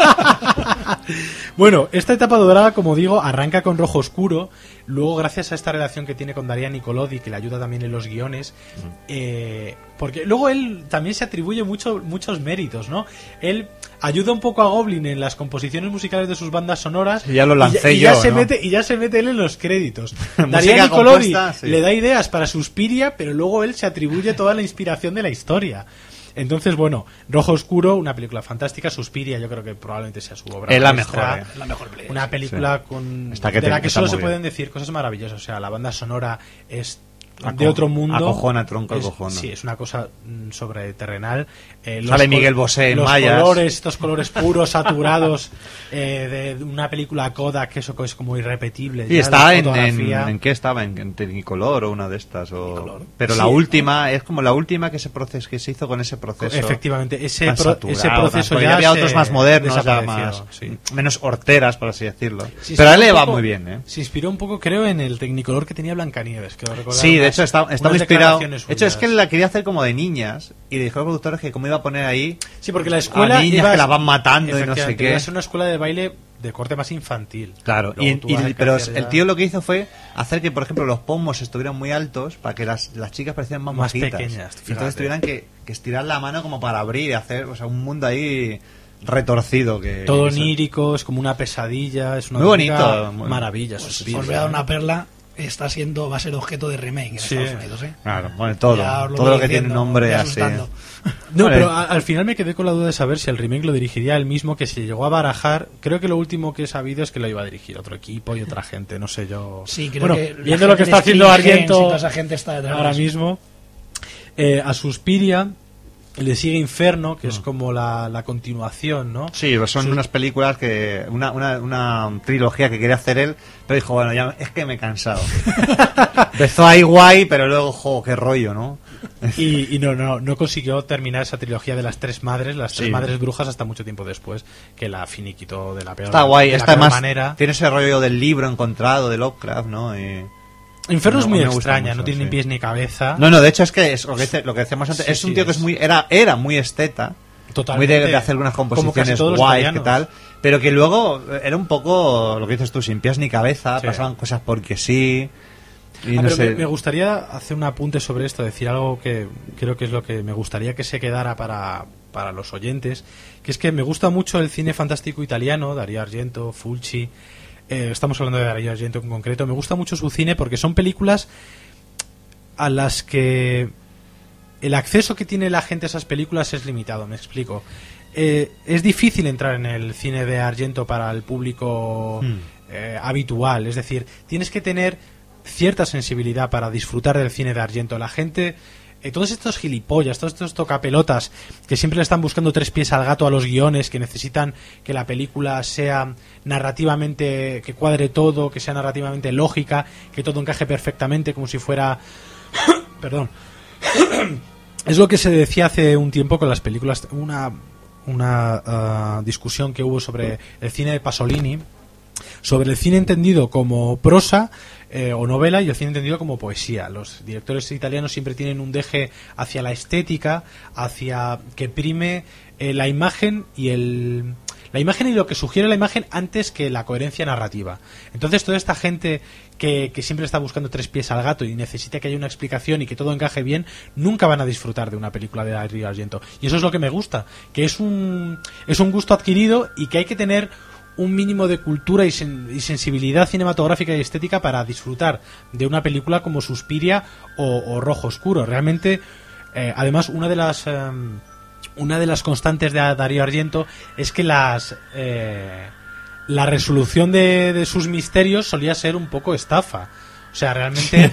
Bueno, esta etapa dorada, como digo, arranca con Rojo Oscuro. Luego, gracias a esta relación que tiene con Daria Nicolodi, que le ayuda también en los guiones, eh, porque luego él también se atribuye mucho, muchos méritos, ¿no? Él ayuda un poco a Goblin en las composiciones musicales de sus bandas sonoras.
Sí, ya lo lancé
y ya,
yo,
se
¿no?
mete y ya se mete él en los créditos.
Música
Daria Nicolodi
compuesta, sí.
le da ideas para Suspiria, pero luego él se atribuye toda la inspiración de la historia. Entonces, bueno, Rojo Oscuro, una película fantástica. Suspiria, yo creo que probablemente sea su obra
Es la
maestra.
mejor, ¿eh?
La mejor película.
Una película con
Está que
de
te-
la que
está
solo
muy
se
bien.
pueden decir cosas maravillosas. O sea, la banda sonora es
Aco-
de otro mundo.
acojona, tronco,
Es-
acojona.
Sí, es una cosa mm, sobreterrenal. Eh, los
Sale
col-
Miguel Bosé en
los
Mayas.
colores, estos colores puros, saturados, eh, de una película Kodak, que eso es como irrepetible.
Y
ya,
está
la
en, en,
fotografía.
¿en qué estaba? En, en Technicolor o una de estas. O... Pero
Sí.
la última, es como la última que se, proces, que se hizo con ese proceso.
Efectivamente, ese,
tan
pro-
saturado,
ese
tan-
proceso
porque
ya
había
se
otros más modernos, ya
desapareció,
más,
sí.
menos horteras, por así decirlo.
Se
Pero a él
inspiró
le
un
va
poco-
muy bien, ¿eh?
Se inspiró un poco, creo, en el Technicolor que tenía Blancanieves. Creo recordar
Sí, de
unas-
hecho está, está
unas
muy inspirado. De
declaraciones
hecho, es que
suyas.
la quería hacer como de niñas y dijo a los productores que cómo iba a poner ahí
Sí, porque la escuela
a niñas
iba a-
que las van matando y no sé
efectivamente,
qué.
iba a ser una escuela de baile de corte más infantil.
Claro,
Luego
y,
tú
y-
vas a
pero
crecer
el
ya-
tío lo que hizo fue hacer que, por ejemplo, los pomos estuvieran muy altos para que las, las chicas parecieran más,
Más
mojitas.
pequeñas,
Y
fíjate.
entonces tuvieran que, que estirar la mano como para abrir y hacer, o sea, un mundo ahí retorcido. que
Todo
que se-
onírico, es como una pesadilla, es una
Muy
auténtica
bonito, muy-
maravilla.
Pues
Suspiria.
os voy a dar una perla. está siendo, va a ser objeto de remake en
Sí.
Estados Unidos, ¿eh?
Claro, bueno, todo.
Ya os
Todo
voy
lo que tiene
diciendo,
nombre
ya
así.
asustando.
No,
Vale.
pero a- al final me quedé con la duda de saber si el remake lo dirigiría él mismo, que se llegó a barajar. Creo que lo último que he sabido es que lo iba a dirigir otro equipo y otra gente, no sé yo.
Sí, creo
bueno,
que la
viendo lo que
gente
está
de
haciendo
Screen Gems y
Argento
toda esa gente está detrás de
ahora
eso.
mismo, eh, a Suspiria le sigue Inferno, que es
Mm.
como la, la continuación, ¿no?
Sí, pues son
Sus-
unas películas que. Una, una, una trilogía que quería hacer él, pero dijo, bueno, ya es que me he cansado. Empezó ahí guay, pero luego, jo, qué rollo, ¿no?
Y, y no, no, no consiguió terminar esa trilogía de las tres madres, las tres
Sí.
madres brujas, hasta mucho tiempo después, que la finiquitó de la peor,
Está guay,
de la
está
peor
más.
manera.
Tiene ese rollo del libro encontrado de Lovecraft, ¿no? Y-
Inferno es
No,
muy
me gusta
extraña,
mucho,
no tiene
sí.
ni pies ni cabeza.
No, no, de hecho es que es lo que, dice- lo que decíamos antes,
Sí,
es un
sí,
tío que
es-
es muy. Era, era muy esteta.
Totalmente.
Muy de, de hacer algunas
Como casi
composiciones
todos los
guays,
italianos.
que tal. Pero que luego era un poco lo que dices tú, sin pies ni cabeza,
Sí.
pasaban cosas porque sí. Y
Ah,
no
pero
sé.
me, me gustaría hacer un apunte sobre esto, decir algo que creo que es lo que me gustaría que se quedara para, para los oyentes, que es que me gusta mucho el cine fantástico italiano, Dario Argento, Fulci, eh, estamos hablando de Dario Argento en concreto, me gusta mucho su cine porque son películas a las que el acceso que tiene la gente a esas películas es limitado, me explico. Eh, es difícil entrar en el cine de Argento para el público
Hmm.
eh, habitual, es decir, tienes que tener cierta sensibilidad para disfrutar del cine de Argento. La gente, eh, todos estos gilipollas, todos estos tocapelotas que siempre le están buscando tres pies al gato a los guiones, que necesitan que la película sea narrativamente, que cuadre todo, que sea narrativamente lógica, que todo encaje perfectamente, como si fuera... Perdón. Es lo que se decía hace un tiempo con las películas, una, una ah, discusión que hubo sobre el cine de Pasolini, sobre el cine entendido como prosa eh, o novela y el cine entendido como poesía. Los directores italianos siempre tienen un deje hacia la estética, hacia que prime eh, la imagen y el la imagen y lo que sugiere la imagen antes que la coherencia narrativa. Entonces toda esta gente que, que siempre está buscando tres pies al gato y necesita que haya una explicación y que todo encaje bien, nunca van a disfrutar de una película de Dario Argento. Y eso es lo que me gusta, que es un es un gusto adquirido y que hay que tener un mínimo de cultura y, sen- y sensibilidad cinematográfica y estética para disfrutar de una película como Suspiria o, o Rojo Oscuro. Realmente, eh, además, una de las em, una de las constantes de Dario Argento es que las eh, la resolución de, de sus misterios solía ser un poco estafa. O sea, realmente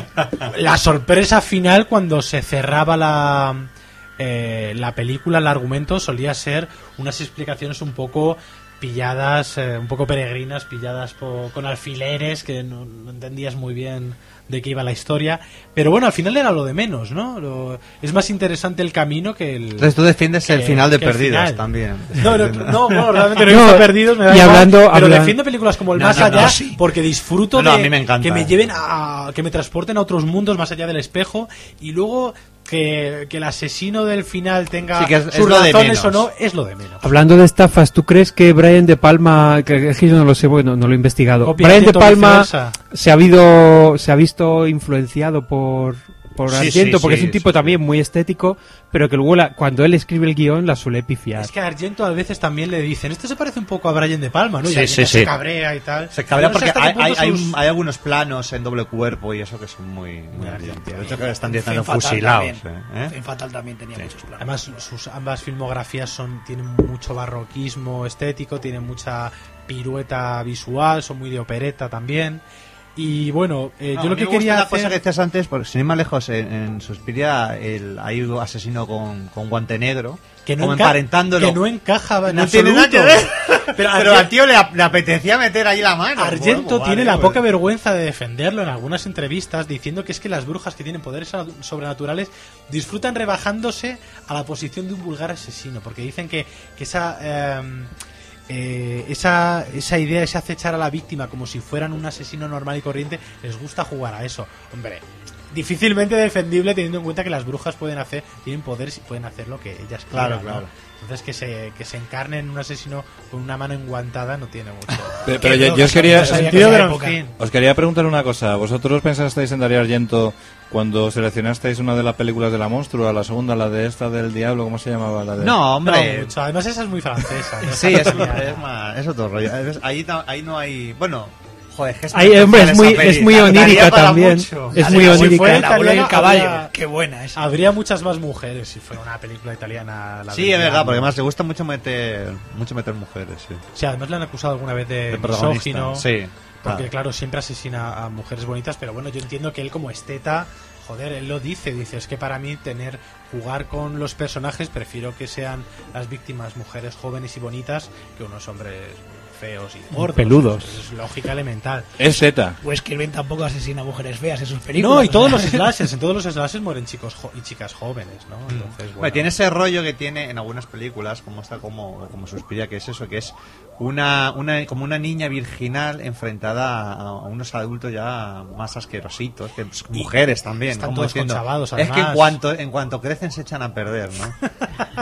la sorpresa final cuando se cerraba la eh, la película, el argumento, solía ser unas explicaciones un poco pilladas, eh, un poco peregrinas, pilladas po- con alfileres, que no, no entendías muy bien de qué iba la historia. Pero bueno, al final era lo de menos, ¿no? Lo- es más interesante el camino que el...
Entonces tú defiendes
que-
el final de
que el
Perdidos
final.
también.
No, no, no, bueno, realmente no he
No,
visto Perdidos, me da
y
igual,
hablando-
pero
habla-
defiendo películas como El
No,
Más
no,
Allá
no, sí.
porque disfruto
No, no,
de
a mí me encanta.
que me lleven a... que me transporten a otros mundos más allá del espejo y luego que, que el asesino del final tenga
Sí, que es- es
sus
lo de
razones o
menos.
no, es lo de menos.
Hablando de estafas, ¿tú crees que Brian De Palma, que es que yo no lo sé, bueno, no lo he investigado,
Copia
Brian De
Argento
Palma
viceversa.
se ha habido, se ha visto influenciado por por
Sí,
Argento,
sí,
porque
sí,
es un tipo
sí,
también muy estético, pero que luego la- cuando él escribe el guión la suele pifiar.
Es que a Argento a veces también le dicen, esto se parece un poco a Brian De Palma, ¿no? Y
Sí,
Argento
sí,
se
sí.
cabrea y tal.
Se cabrea
Yo no sé
porque
hasta
hay,
qué punto
hay, hay,
sus-
hay algunos planos en doble cuerpo y eso que son muy, muy argentinos. De hecho que están diciendo
Femme Fatal
fusilados.
también.
¿eh?
Femme Fatal también tenía muchos planos.
Además, sus ambas filmografías son tienen mucho barroquismo estético, tienen mucha pirueta visual, son muy de opereta también. Y bueno, eh,
No,
yo
a
lo
mí
que
me gusta
quería
una
hacer...
cosa que decías antes, porque sin ir más lejos, en, en Suspiria el, hay un asesino con, con guante negro,
que no,
como
enca-
emparentándolo.
que no encajaba en
No tiene nada
absoluto.
que ver.
Pero,
Pero
Argen-
al tío le, le apetecía meter ahí la mano.
Argento
Bueno,
tiene
vale,
la
pues.
poca vergüenza de defenderlo en algunas entrevistas, diciendo que es que las brujas que tienen poderes so- sobrenaturales disfrutan rebajándose a la posición de un vulgar asesino, porque dicen que, que esa... eh, eh, esa, esa idea, ese acechar a la víctima como si fueran un asesino normal y corriente, les gusta jugar a eso. Hombre, difícilmente defendible teniendo en cuenta que las brujas pueden hacer, tienen poderes y pueden hacer lo que ellas
Claro,
quieran, ¿no?
claro.
Entonces que se, que se encarne en un asesino con una mano enguantada no tiene mucho.
Pero, pero yo, yo os quería...
sentido, pero en fin.
Os quería preguntar una cosa. ¿Vosotros pensasteis en Dario Argento cuando seleccionasteis una de las películas de la monstrua, la segunda, la de esta del diablo, ¿cómo se llamaba? La de...
No, hombre.
No mucho. Además esa es muy francesa. ¿no?
Sí, es,
Esa-
es, más, es otro rollo. Es- Ahí, ta- ahí no hay. Bueno, Joder, es que es
Ay, hombre, es
especial
muy,
esa peli.
es muy
Daría
onírica
para
también.
mucho.
Es
Así
muy
que si
onírica.
fuera la bola del
Habría-
caballo. Qué buena esa.
Habría muchas más mujeres si fuera una película italiana. La
Sí,
del
es verdad,
diablo.
porque además le gusta mucho meter mucho meter mujeres, sí.
Sí, además le han acusado alguna vez de,
De protagonista,
misógino.
sí.
Porque,
Ah.
claro, siempre asesina a mujeres bonitas, pero bueno, yo entiendo que él como esteta, joder, él lo dice, dice, es que para mí tener, jugar con los personajes, prefiero que sean las víctimas mujeres jóvenes y bonitas que unos hombres feos y gordos.
Peludos.
Eso es lógica elemental.
Es Z.
Pues Kilben tampoco asesina a mujeres feas en sus películas.
No, y todos
o
los
sea.
slashers, en todos los slashers mueren chicos jo- y chicas jóvenes, ¿no? Entonces, bueno.
Bueno, tiene ese rollo que tiene en algunas películas, como está como, como Suspiria, que es eso, que es una, una como una niña virginal enfrentada a, a unos adultos ya más asquerositos, que pues, mujeres también,
están
como
todos
diciendo,
conchavados,
es que en
además.
cuanto en cuanto crecen se echan a perder, ¿no?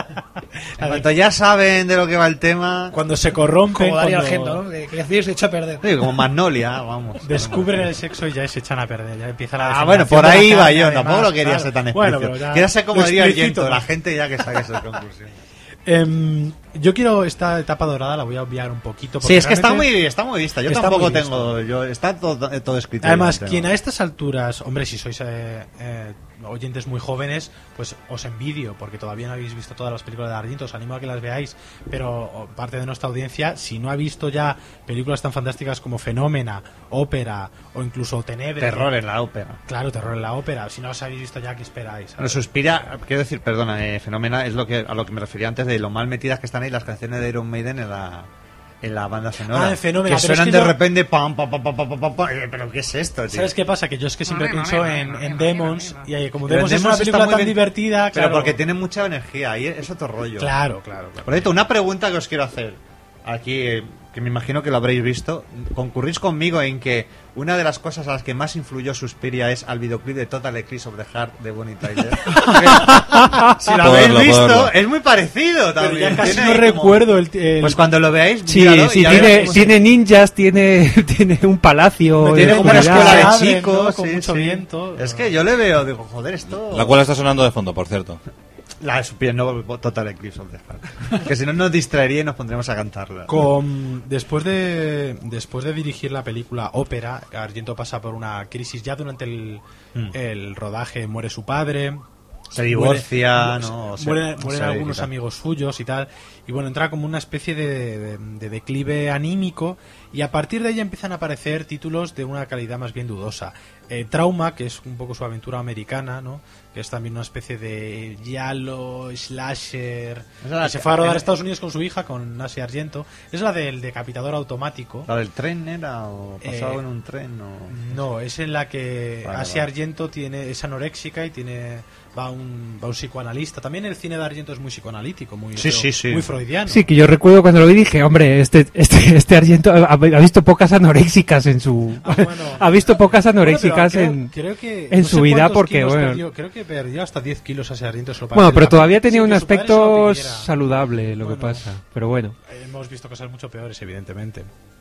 En cuanto ya saben de lo que va el tema,
Cuando se corrompen,
Como Dario
cuando
Argento, ¿no? Que creció y se echa a perder.
sí, como Magnolia, vamos.
descubren el sexo y ya se echan a perder, ya empieza la
Ah, bueno,
degeneración
por
de la
ahí iba
carne,
yo,
además,
tampoco lo quería
claro.
ser tan
Bueno,
explícito.
pero ya
Quería ser como
lo
diría el
explícito,
Yento,
¿no?
la gente ya que saque esa conclusión.
Em, yo quiero esta etapa dorada, la voy a obviar un poquito.
Sí,
porque
es que está
realmente-
muy, está muy vista. Yo
está
tampoco
muy
tengo. Yo, está todo, todo escrito.
Además,
yo no
quien
tengo.
a estas alturas, hombre, si sois eh, eh, oyentes muy jóvenes, pues os envidio, porque todavía no habéis visto todas las películas de Argento, os animo a que las veáis, pero o, parte de nuestra audiencia, si no ha visto ya películas tan fantásticas como Fenómena, Ópera o incluso Tenebre...
Terror en la ópera.
Claro, terror en la ópera. Si no os habéis visto ya, ¿qué esperáis?
Bueno, Suspira, quiero decir, perdona, eh, Fenómena es lo que a lo que me refería antes de lo mal metidas que están ahí las canciones de Iron Maiden en la en la banda sonora.
Ah, en Fenómena,
que
pero es
suenan
que
de
yo-
repente pam pam pam pam pam pam, pam, pam, eh, pero ¿qué es esto, tío?
¿Sabes qué pasa? Que yo es que siempre pienso en, en Demons, y ahí, como
Pero
Demons es
Demons
una
está
película
muy
tan
bien-
divertida,
Pero
claro.
porque tiene mucha energía, ahí es otro rollo.
Claro, claro, claro.
Por cierto, una pregunta que os quiero hacer. Aquí, eh, que me imagino que lo habréis visto. ¿Concurrís conmigo en que una de las cosas a las que más influyó Suspiria es al videoclip de Total Eclipse of the Heart de Bonnie Tyler? Si lo
Puedo
habéis
verlo,
visto,
puedo verlo.
es muy parecido
Pero
también.
ya casi
Tiene
no
como-
recuerdo el, el-
Pues cuando lo veáis,
Sí,
míralo
sí,
y ya
tiene,
verás cómo se-
tiene ninjas, tiene, tiene un palacio.
tiene
de
como una
oscuridad.
escuela de
Se abren,
chicos,
¿no? Con
sí,
mucho
sí.
viento.
Es que yo le veo, digo, joder, esto.
La cual está sonando de fondo, por cierto.
La de Suspiria, no Total Eclipse of the Heart. Que si no nos distraería y nos pondríamos a cantarla.
Con, después de después de dirigir la película Ópera, Argento pasa por una crisis ya durante el,
Mm.
el rodaje, muere su padre,
Se divorcia,
muere-
¿no? O se-
mueren,
o
mueren
se-
algunos
y tal.
amigos suyos y tal, y bueno, entra como una especie de, de- de declive anímico, y a partir de ahí empiezan a aparecer títulos de una calidad más bien dudosa. Eh, Trauma, que es un poco su aventura americana, ¿no? Que es también una especie de giallo, slasher,
Esa la
que se
que-
fue a rodar a
el-
Estados Unidos con su hija, con Nancy Argento. Es la del decapitador automático.
¿La del tren era o pasaba
Eh,
en un tren o...?
No, es en la que
Vale,
Asia
vale.
Argento tiene, es anoréxica y tiene va un, va un psicoanalista. También el cine de Argento es muy psicoanalítico, muy,
Sí, sí, sí.
muy freudiano.
Sí, que yo recuerdo cuando lo vi dije, hombre, este, este, este Argento ha, ha visto pocas anoréxicas en su...
Ah, bueno.
ha visto pocas
Bueno, pero
anoréxicas
creo-
en...
creo que-
en
no
su
sé
vida
cuántos
porque,
kilos
bueno-
perdió, creo que perdió hasta diez kilos Asia Argento solo para
Bueno,
hacer
pero
la
todavía
peli.
tenía
Sí,
un
que su padre se lo
aspecto
pidiera.
saludable, lo que
Bueno.
pasa. Pero bueno.
Hemos visto cosas mucho peores, evidentemente.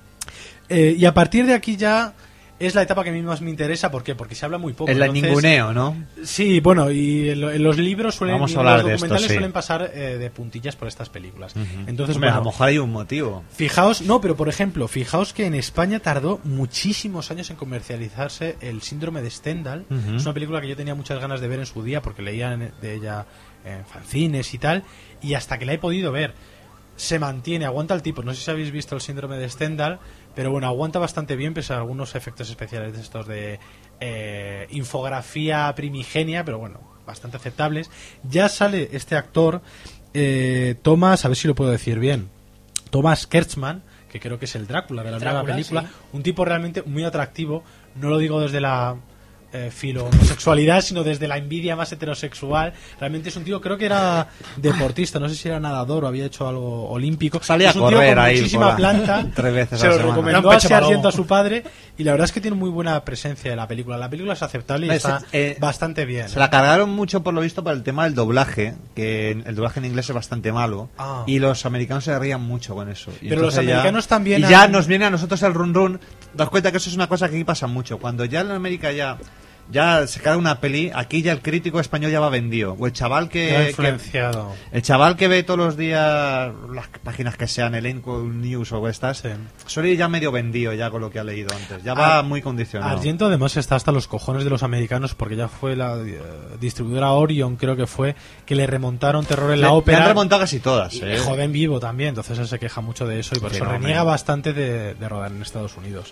Eh, y a partir de aquí ya es la etapa que a mí más me interesa. ¿Por qué? Porque se habla muy poco.
Es la
entonces-
ninguneo, ¿no?
Sí, bueno, y en, lo- en los libros suelen,
Vamos a
y en
hablar
los
de esto,
documentales
sí.
suelen pasar eh, de puntillas por estas películas. Entonces,
Hombre, a
bueno,
lo mejor hay un motivo.
fijaos, no, pero por ejemplo, fijaos que en España tardó muchísimos años en comercializarse el síndrome de Stendhal.
Ujú.
Es una película que yo tenía muchas ganas de ver en su día porque leía de ella en fanzines y tal, y hasta que la he podido ver se mantiene, aguanta el tipo. No sé si habéis visto el síndrome de Stendhal, pero bueno, aguanta bastante bien pese a algunos efectos especiales de estos de eh, infografía primigenia, pero bueno, bastante aceptables. Ya sale este actor, eh, Thomas, a ver si lo puedo decir bien, Thomas Kertzmann, que creo que es el Drácula de la nueva
Drácula,
película,
sí.
un tipo realmente muy atractivo, no lo digo desde la eh, filo homosexualidad, sino desde la envidia más heterosexual. Realmente es un tío, creo que era deportista, no sé si era nadador o había hecho algo olímpico.
Salía
es un
a
tío
correr
con
ahí
muchísima
por la-
planta,
tres veces
se
a la
lo
semana.
recomendó
Era un
a
pecho
Sargento
paloma.
a su padre, y la verdad es que tiene muy buena presencia de la película. La película es aceptable y
Eh,
está
se- eh,
bastante bien.
Se la cargaron mucho, por lo visto, para el tema del doblaje, que el doblaje en inglés es bastante malo,
Ah.
y los americanos se rían mucho con eso. Y
Pero los
entonces ya-
americanos también
Y ya
han-
nos viene a nosotros el run run. Das cuenta que eso es una cosa que aquí pasa mucho. Cuando ya en América ya ya se cae una peli, aquí ya el crítico español ya va vendido. O el chaval que,
Queda
que
influenciado.
el chaval que ve todos los días las páginas que sean, Elenco News o estas,
Sí.
suele ir ya medio vendido ya con lo que ha leído antes. Ya va
Ar-
muy condicionado.
Argento además está hasta los cojones de los americanos porque ya fue la eh, distribuidora Orion, creo que fue, que le remontaron Terror en
Le-
la
le
ópera.
han remontado casi todas,
Y
eh.
joven vivo también, entonces él se queja mucho de eso y por
Sí,
eso
no,
reniega
hombre.
bastante de, de rodar en Estados Unidos.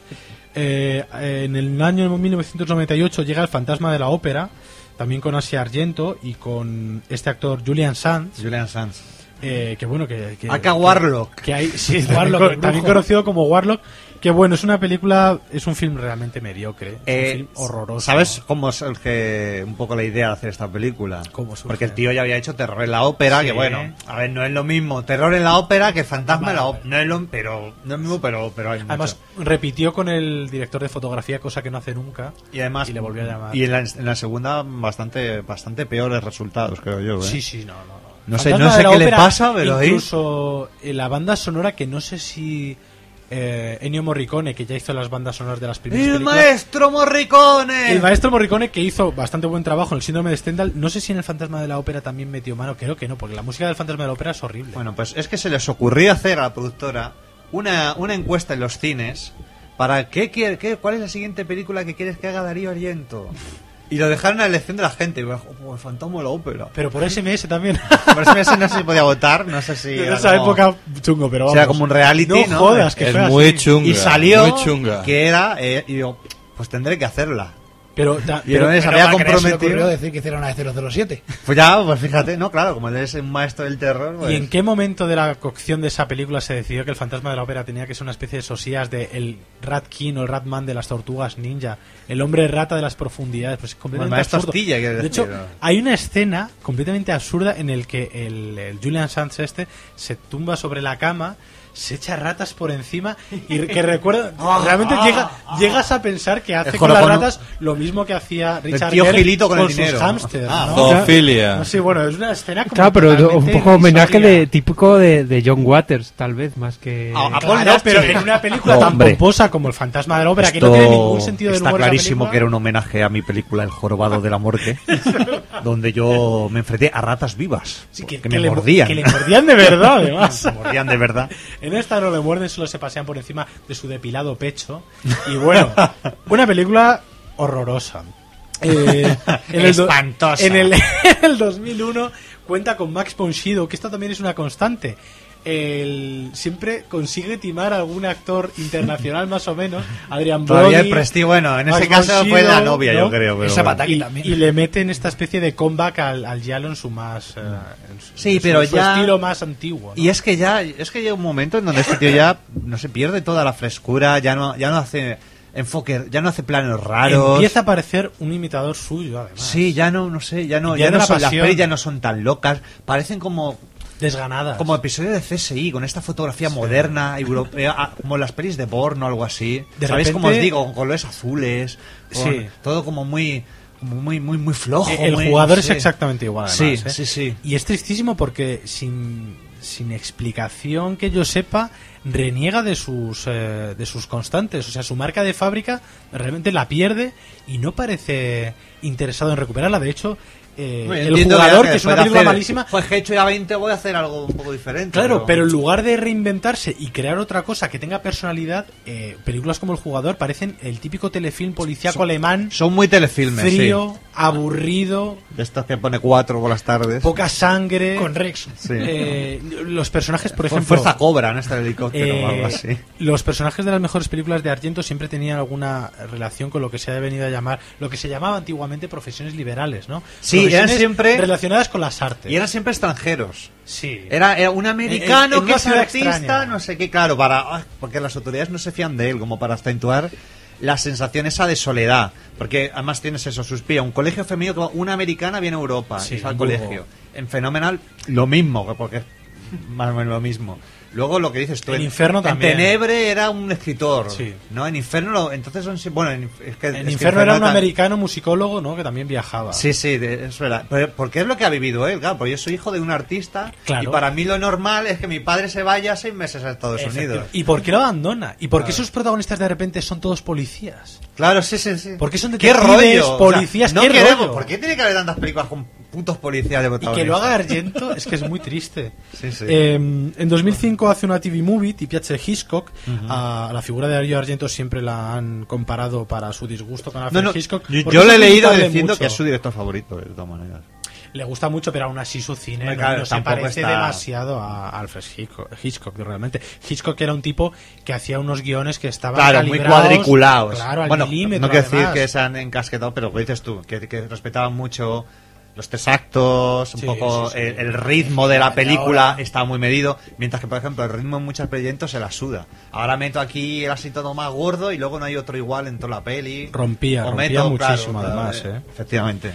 Eh, en el año mil novecientos noventa y ocho llega El fantasma de la ópera, también con Asia Argento y con este actor Julian Sands,
Julian Sands.
eh, que bueno, que... que
Aka Warlock.
que hay, sí,
Warlock,
también,
el
co-
brujo.
también conocido como Warlock, que bueno, es una película, es un film realmente mediocre, es
Eh,
un film horroroso.
¿Sabes cómo surge un poco la idea de hacer esta película?
¿Cómo surge?
Porque el tío ya había hecho Terror en la ópera,
Sí.
que bueno, a ver, no es lo mismo Terror en la ópera que Fantasma en la ópera. No es lo, pero, no es lo mismo, pero, pero hay mucho.
Además, repitió con el director de fotografía, cosa que no hace nunca.
y además,
y le volvió a llamar.
Y en la, en la segunda, bastante, bastante peores resultados, creo yo. ¿eh?
Sí, sí, no, no. no.
No sé,
Fantasma
no sé
de la
qué le
ópera,
pasa, pero ahí-
incluso en la banda sonora, que no sé si eh, Ennio Morricone, que ya hizo las bandas sonoras de las primeras
¡El
películas.
maestro Morricone!
El maestro Morricone, que hizo bastante buen trabajo en el síndrome de Stendhal, no sé si en el Fantasma de la Ópera también metió mano, creo que no, porque la música del Fantasma de la Ópera es horrible.
Bueno, pues es que se les ocurrió hacer a la productora una, una encuesta en los cines para qué quiere, qué, cuál es la siguiente película que quieres que haga Darío Argento. Y lo dejaron a la elección de la gente. Y dijo, oh, el fantasma de la ópera.
Pero por S M S también.
Por eso no sé si podía votar, no sé si...
En
era
esa
como-
época chungo, pero vamos.
Era como un reality, ¿no?
jodas, que
Es
fue
muy
así.
chunga.
Y salió
muy chunga.
que era... eh, y digo, pues tendré que hacerla.
Pero, ta-
Y entonces
Pero
había
¿a qué se le ocurrió
comprometido...
decir que hiciera una de cero cero siete.
Pues ya, pues fíjate, ¿no? Claro, como él es un maestro del terror... Pues...
¿Y en qué momento de la cocción de esa película se decidió que el fantasma de la ópera tenía que ser una especie de sosías de el Rat King o el Ratman de las tortugas ninja, el hombre rata de las profundidades? Pues es completamente
Bueno, maestro
absurdo.
Astilla, quiere
De
decir,
hecho,
¿no?
hay una escena completamente absurda en el que el, el Julian Sands este se tumba sobre la cama, se echa ratas por encima y que recuerda, realmente llega, llegas a pensar que hace
Es
con
con
las
lo-
ratas lo mismo que hacía Richard
tío
Gere
Gilito con el
sus
dinero.
hámsters,
Ah,
¿no?
Zoofilia.
No, sí, bueno, es una escena como
Claro, pero un
totalmente
poco homenaje
irrisoria.
de típico de, de John Waters, tal vez, más que...
Ah, ah,
Claro,
Paul
pero
Dutch.
en una película
No,
tan
hombre.
pomposa como El fantasma de la ópera, que no tiene ningún sentido del
está
humor esa
clarísimo
película.
que era un homenaje a mi película El jorobado de la muerte, donde yo me enfrenté a ratas vivas
Sí,
que,
que,
me
que le,
mordían.
que le mordían de verdad, además.
Me mordían de verdad.
En esta no le muerden, solo se pasean por encima de su depilado pecho. Y bueno, una película horrorosa. Eh, en el do-
Espantosa.
En el, en el dos mil uno cuenta con Max von Sydow, que esto también es una constante. El, siempre consigue timar a algún actor internacional más o menos. Adrian Brody.
Todavía el prestigio, bueno, en ese
Max
caso
von
fue la
Sydow,
novia,
¿no?
yo creo. Pero
Esa
bueno.
Pataki
Y,
también.
y le meten esta especie de comeback al, al Giallo en su más eh, en su-
Sí,
en su-
pero
su
ya-
estilo más antiguo, ¿no?
Y es que ya, es que llega un momento en donde este tío ya no se pierde toda la frescura, ya no, ya no hace enfoque, ya no hace planos raros.
Empieza a parecer un imitador suyo, además.
Sí, ya no, no sé, ya no,
Y
ya
pierde
no
la
son, las
pasión.
pelis ya no son tan locas, parecen como
Desganadas.
como episodios de C S I, con esta fotografía moderna, europea, ah, como las pelis de Bourne o algo así.
De
¿Sabéis
repente-
cómo os digo? Con colores azules, con
Sí.
todo como muy, como muy, muy, muy flojo.
Eh, el
muy-
jugador
no
es
sé.
exactamente igual.
Sí,
además, ¿eh?
sí, sí.
Y es tristísimo porque sin, sin explicación que yo sepa, reniega de sus eh, de sus constantes. O sea, su marca de fábrica realmente la pierde y no parece interesado en recuperarla. De hecho, eh,
Bueno,
el
entiendo
jugador,
ya
que es una
puede
película
hacer,
malísima,
pues que he hecho ya veinte, voy a hacer algo un poco diferente.
claro, pero en lugar de reinventarse y crear otra cosa que tenga personalidad, eh, películas como El Jugador parecen el típico telefilm policíaco alemán,
son muy telefilmes,
frío, aburrido,
sí. De estos que pone cuatro por las tardes.
poca sangre.
Con Rex.
Sí.
Eh, los personajes, por
Por
ejemplo,
fuerza cobra en este helicóptero o algo
eh,
así.
los personajes de las mejores películas de Argento siempre tenían alguna relación con lo que se ha venido a llamar, lo que se llamaba antiguamente profesiones liberales, ¿no?
Sí, eran
Profesiones
siempre-
relacionadas con las artes.
Y eran siempre extranjeros.
Sí.
Era, era un americano
En- en- en
que
una
es
ciudad
artista,
extraña.
no sé qué, claro, para ah, porque las autoridades no se fían de él, como para acentuar la sensación esa de soledad. Porque además tienes eso, Suspira, un colegio femenino, que va- una americana viene a Europa
Sí,
y va al
Hamburgo.
colegio. En Fenomenal, lo mismo, porque más o menos lo mismo. Luego lo que dices tú,
en Inferno también.
En Tenebre era un escritor,
sí.
¿no? En Inferno, lo, entonces son, bueno, en, es que,
en
es que
Inferno era un
tan...
americano musicólogo, ¿no? Que también viajaba.
Sí, sí, es verdad. Pero, porque es lo que ha vivido él, claro, porque yo soy hijo de un artista,
claro.
Y para mí lo normal es que mi padre se vaya seis meses a Estados Unidos.
¿Y por qué lo abandona? ¿Y por qué
claro.
sus protagonistas de repente son todos policías?
Claro, sí, sí, sí.
¿Por qué son
¿Qué
detectives,
rollo?
policías?
O sea, no
¿Qué
queremos,
rollo?
¿por qué tiene que haber tantas películas con putos policías de
Y
protagonistas?
que lo haga Argento es que es muy triste.
Sí, sí.
Eh, en dos mil cinco hace una T V movie, Ti piace Hitchcock. Uh-huh. A la figura de Dario Argento siempre la han comparado para su disgusto con Alfred
no, no,
Hitchcock.
Yo, yo le he leído diciendo mucho. Que es su director favorito, de todas maneras.
Le gusta mucho, pero aún así su cine no,
claro,
no se parece
está...
demasiado a Alfred Hitchcock, Hitchcock, realmente. Hitchcock era un tipo que hacía unos guiones que estaban
claro, muy cuadriculados.
Claro, al
bueno,
milímetro,
no quiero decir
además.
que se han encasquetado, pero lo que dices tú, que, que respetaban mucho los tres actos, un
sí,
poco
sí, sí.
El, el ritmo de la película estaba muy medido, mientras que, por ejemplo, el ritmo en muchos proyectos se la suda. Ahora meto aquí el así todo más gordo y luego no hay otro igual en toda la peli.
Rompía,
o
rompía
meto,
muchísimo,
claro,
además,
claro,
¿eh?
Efectivamente.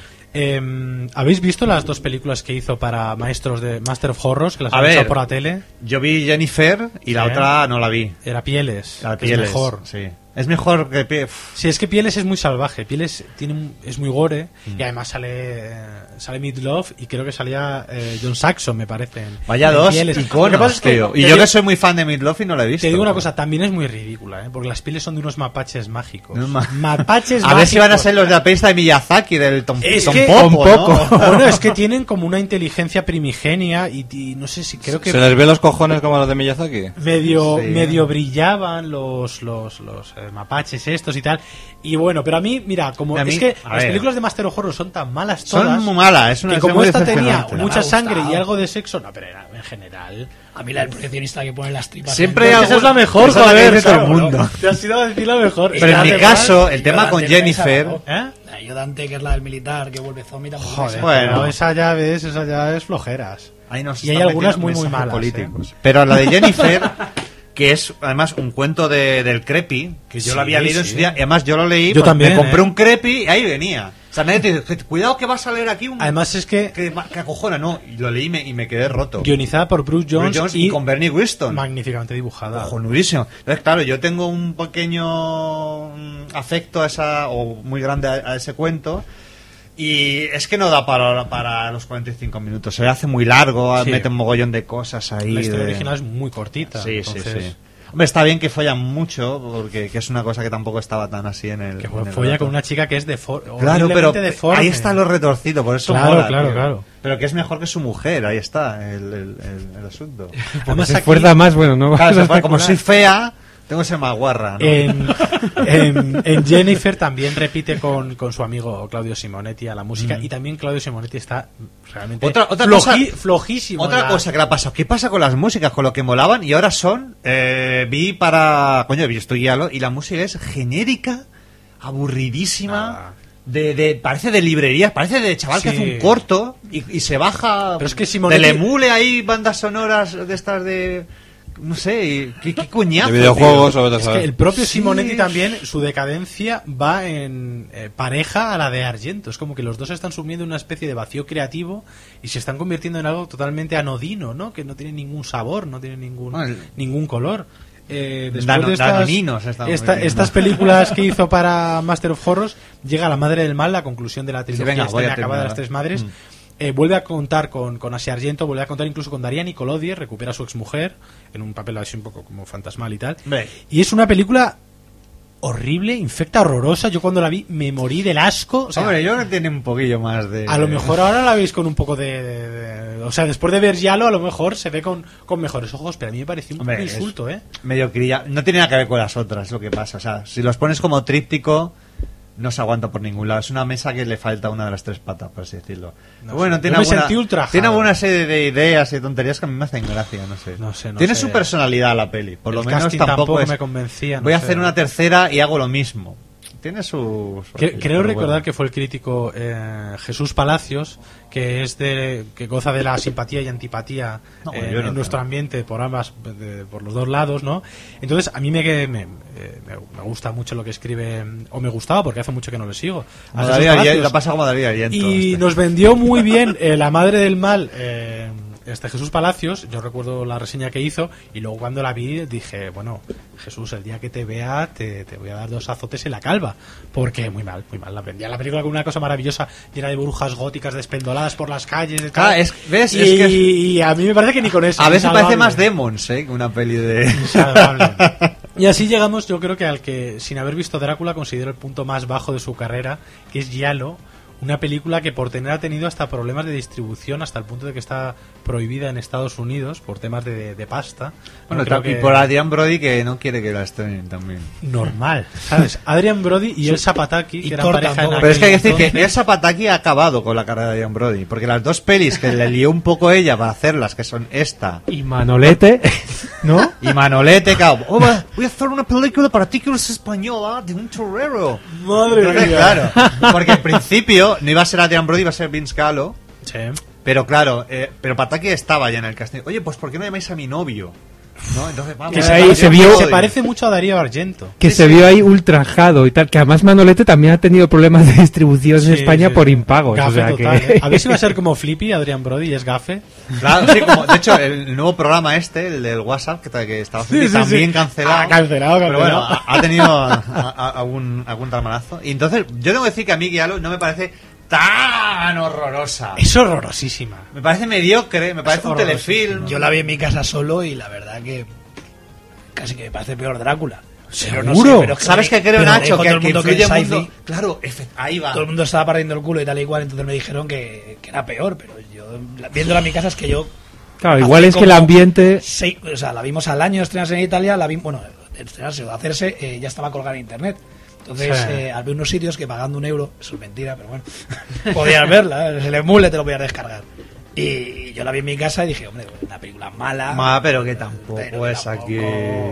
Eh, ¿Habéis visto las dos películas que hizo para Maestros de Master of Horrors, que las
A
han
ver,
echado por la tele?
Yo vi Jennifer y la
Sí.
otra no la vi.
Era Pieles,
La
que
Pieles,
es mejor.
sí. Es mejor que Pie...
Sí, es que Pieles es muy salvaje. Pieles tiene un- es muy gore mm. y además sale eh, sale Meatloaf y creo que salía eh, John Saxon, me parece. en-
Vaya
en
dos
Pieles. Lo que
iconos,
pasa es que-
tío. Y
te
yo
digo-
que soy muy fan de Meatloaf y no la he visto.
Te digo una cosa, también es muy ridícula, ¿eh? Porque las pieles son de unos mapaches mágicos.
No, ma-
Mapaches
A
mágicos.
ver si van a ser los de la pista de Miyazaki, del Tom,
Es
Tom
que
Popo, ¿no?
Bueno, es que tienen como una inteligencia primigenia y, y no sé si creo que
¿Se les ve los cojones como los de Miyazaki?
medio
Sí.
medio brillaban los los, los eh, mapaches estos y tal. Y bueno, pero a mí, mira, como
A mí-
es que
a
las
ver.
películas de Master of Horror son tan malas todas.
Son muy malas, es una
que
es
como
muy
esta tenía
decepcionante.
mucha
Me ha
sangre
gustado.
y algo de sexo, no, pero era en general.
A mí la del proyeccionista que pone las tripas.
Siempre
en-
hay
Esa es
algún-
la mejor,
esa es la que
joder,
dice todo el
claro,
mundo.
¿no? Te has ido a decir la mejor.
Pero en
Y
mi
además-
caso, el tema
Yo
con
la anterior
Jennifer...
esa, ¿no?
¿Eh?
La ayudante, que es la del militar, que vuelve zombie, tampoco
Joder,
esa.
Bueno.
pero esa ya ves, esa ya es flojeras.
Ahí nos
Y hay
están
algunas
metiendo
muy, muy
mensajes
malas,
políticos. Pero la de Jennifer, que es además un cuento de, del Creepy, que yo
Sí,
lo había leído en
sí.
su día, y además yo lo leí,
Yo
pues,
también,
me compré
¿eh?
un Creepy y ahí venía. O sea, nadie te dice, cuidado que vas a leer aquí un...
Además es que
que, que acojona, no, y lo leí y me, y me quedé roto.
guionizada por Bruce Jones,
Bruce Jones
y,
y con Bernie Wriston.
magníficamente dibujada.
Cojonudísimo. Entonces, claro, yo tengo un pequeño mm, afecto a esa, o muy grande a, a ese cuento. Y es que no da para, para los cuarenta y cinco minutos. Se hace muy largo,
Sí.
mete un mogollón de cosas ahí.
La historia
de-
original es muy cortita.
Sí,
entonces,
sí, sí. Hombre, está bien que follan mucho, porque que es una cosa que tampoco estaba tan así en el.
Que
en el
folla
relato.
con una chica que es defo-
Claro, pero
horriblemente deforme.
ahí está lo retorcido, por eso
Claro,
mola,
claro,
tío.
claro.
Pero que es mejor que su mujer, ahí está el, el, el- el asunto.
Además,
se
aquí,
esfuerza más, bueno, no
Claro,
vamos a
se fue, como soy
especular.
fea, tengo que ser más guarra, ¿no?
en, en- en Jennifer también repite con, con su amigo Claudio Simonetti a la música, y también Claudio Simonetti está realmente
Otra, otra
floji-
cosa,
flojísimo.
Otra
en la-
cosa que le ha pasado. ¿Qué pasa con las músicas? Con lo que molaban y ahora son. Eh, vi para. Coño, vi esto guialo y la música es genérica, aburridísima.
Ah.
De, de, parece de librerías, parece de chaval que
Sí.
hace un corto y, y se baja.
Pero es que Simonetti-
del emule ahí bandas sonoras de estas de. No sé, y- ¿qué, qué coñazo?
De videojuegos
tío.
o vete a
Es
saber.
que el propio
Sí.
Simonetti también, su decadencia va en eh, pareja a la de Argento. Es como que los dos están sumiendo en una especie de vacío creativo y se están convirtiendo en algo totalmente anodino, ¿no? Que no tiene ningún sabor, no tiene ningún,
Bueno, el-
ningún color. Eh, después
Dano-
de estas,
danoninos se están
esta-
convirtiendo.
estas películas que hizo para Master of Horrors, llega La Madre del Mal, la conclusión de la trilogía
venga,
esta
voy a
inacabada de
terminar.
las tres madres.
Mm.
Eh, vuelve a contar con, con Asia Argento, vuelve a contar incluso con Daria Nicolodi, recupera a su exmujer en un papel así un poco como fantasmal y tal.
Hombre.
Y es una película horrible, infecta, horrorosa. Yo cuando la vi me morí del asco. O sea,
Hombre, yo creo que tiene un poquillo más de.
a lo mejor ahora la veis con un poco de, de- de- O sea, después de ver Yalo, a lo mejor se ve con, con mejores ojos, pero a mí me pareció un
Hombre,
poco
es
insulto, ¿eh?
Mediocridad. No tiene nada que ver con las otras, es lo que pasa. O sea, si los pones como tríptico, no se aguanta por ningún lado. Es una mesa que le falta una de las tres patas, por así decirlo.
No
bueno,
sé.
tiene
Yo me
alguna,
sentí ultrajado.
tiene alguna serie de ideas y tonterías que a mí me hacen gracia, no sé.
No sé, no
tiene
sé.
su personalidad la peli. Por lo
El
menos
casting
tampoco,
tampoco
es.
me convencía, no
voy a
sé.
hacer una tercera y hago lo mismo. Tiene su. su
Cre-
aquello,
creo
pero
recordar
bueno.
que fue el crítico eh, Jesús Palacios, que es de que goza de la simpatía y antipatía
No,
eh,
yo no
en nuestro
creo.
ambiente por ambas, de- por los dos lados, ¿no? Entonces a mí me, que- me, eh, me, me gusta mucho lo que escribe, o me gustaba porque hace mucho que no le sigo. a
Como
Jesús
Darío Argento,
Palacios.
la pasa como Darío Argento,
Y
este.
nos vendió muy bien eh, La Madre del Mal. eh, este Jesús Palacios, yo recuerdo la reseña que hizo y luego cuando la vi dije, bueno, Jesús, el día que te vea te, te voy a dar dos azotes en la calva, porque muy mal, muy mal. La vendía la película como una cosa maravillosa, llena de brujas góticas despendoladas por las calles. De
Claro,
tal.
es- ¿ves?
Y,
Es que-
y a mí me parece que ni con eso.
A veces
insalvable.
parece más Demons, ¿eh? Que una peli de...
Insalvable. Y así llegamos, yo creo que al que, sin haber visto Drácula, considero el punto más bajo de su carrera, que es Giallo, una película que por tener ha tenido hasta problemas de distribución, hasta el punto de que está prohibida en Estados Unidos por temas de, de pasta.
Bueno,
Yo creo
y
que
por Adrian Brody, que no quiere que la estrenen también.
normal, ¿sabes? Adrian Brody y Elsa Pataki,
y
que eran
corta
pareja
un
en
poco.
Pero es que hay que decir
aquel
que Elsa Pataki ha acabado con la carrera de Adrian Brody, porque las dos pelis que le lió un poco ella para hacerlas, que son esta
Y Manolete, ¿no?
y Manolete, claro, oh, va, voy a hacer una película para ti que eres española de un torero.
Madre
Entonces,
mía.
claro, porque en principio no iba a ser Adrian Brody, iba a ser Vince Gallo,
Sí.
pero claro, eh, pero Pataki estaba ya en el casting. Oye, pues ¿por qué no llamáis a mi novio? ¿No? Entonces vamos.
Que
a
ahí
Adrian
se vio-
Brody.
Se parece mucho a Darío Argento.
Que
Sí,
se
sí.
vio ahí ultrajado y tal. Que además Manolete también ha tenido problemas de distribución
Sí,
en España
sí,
por
sí.
impagos.
Gafe
o sea
total,
que...
¿eh? A ver si va a ser como Flippy, Adrian Brody, y es gafe.
Claro, sí, como, de hecho, el nuevo programa este, el del WhatsApp, que, ta- que estaba
Sí, sí,
también
sí.
cancelado.
Ah, cancelado,
Pero bueno,
cancelado.
ha, ha tenido a- a- algún, algún talmanazo. Y entonces, yo tengo que decir que a mí Giallo no me parece tan horrorosa.
Es horrorosísima.
Me parece mediocre, me parece un
horrorosísimo.
telefilm.
Yo la vi en mi casa solo y la verdad que casi que me parece peor Drácula. Pero no
¿Seguro?
sé, pero es que
¿Sabes
me-
qué creo,
pero
Nacho?
dijo
Que,
todo el
que
mundo
influye
el
el mundo...
sci-fi,
Claro, efe- ahí va.
todo el mundo estaba partiendo el culo y tal y cual, entonces me dijeron que, que era peor, pero yo, la- viéndola en mi casa es que yo...
Claro, igual
hace
es que el
como
ambiente...
seis- o sea, la vimos al año estrenarse en Italia, la vimos, bueno, estrenarse o hacerse, eh, ya estaba colgada en internet. Entonces,
Sí.
eh, había unos sitios que pagando un euro, eso es mentira, pero bueno, podías verla, ¿eh? El emule te lo podías descargar. Y yo la vi en mi casa y dije, hombre, una película mala.
Ma, pero que tampoco
Pero
es
tampoco-
aquí...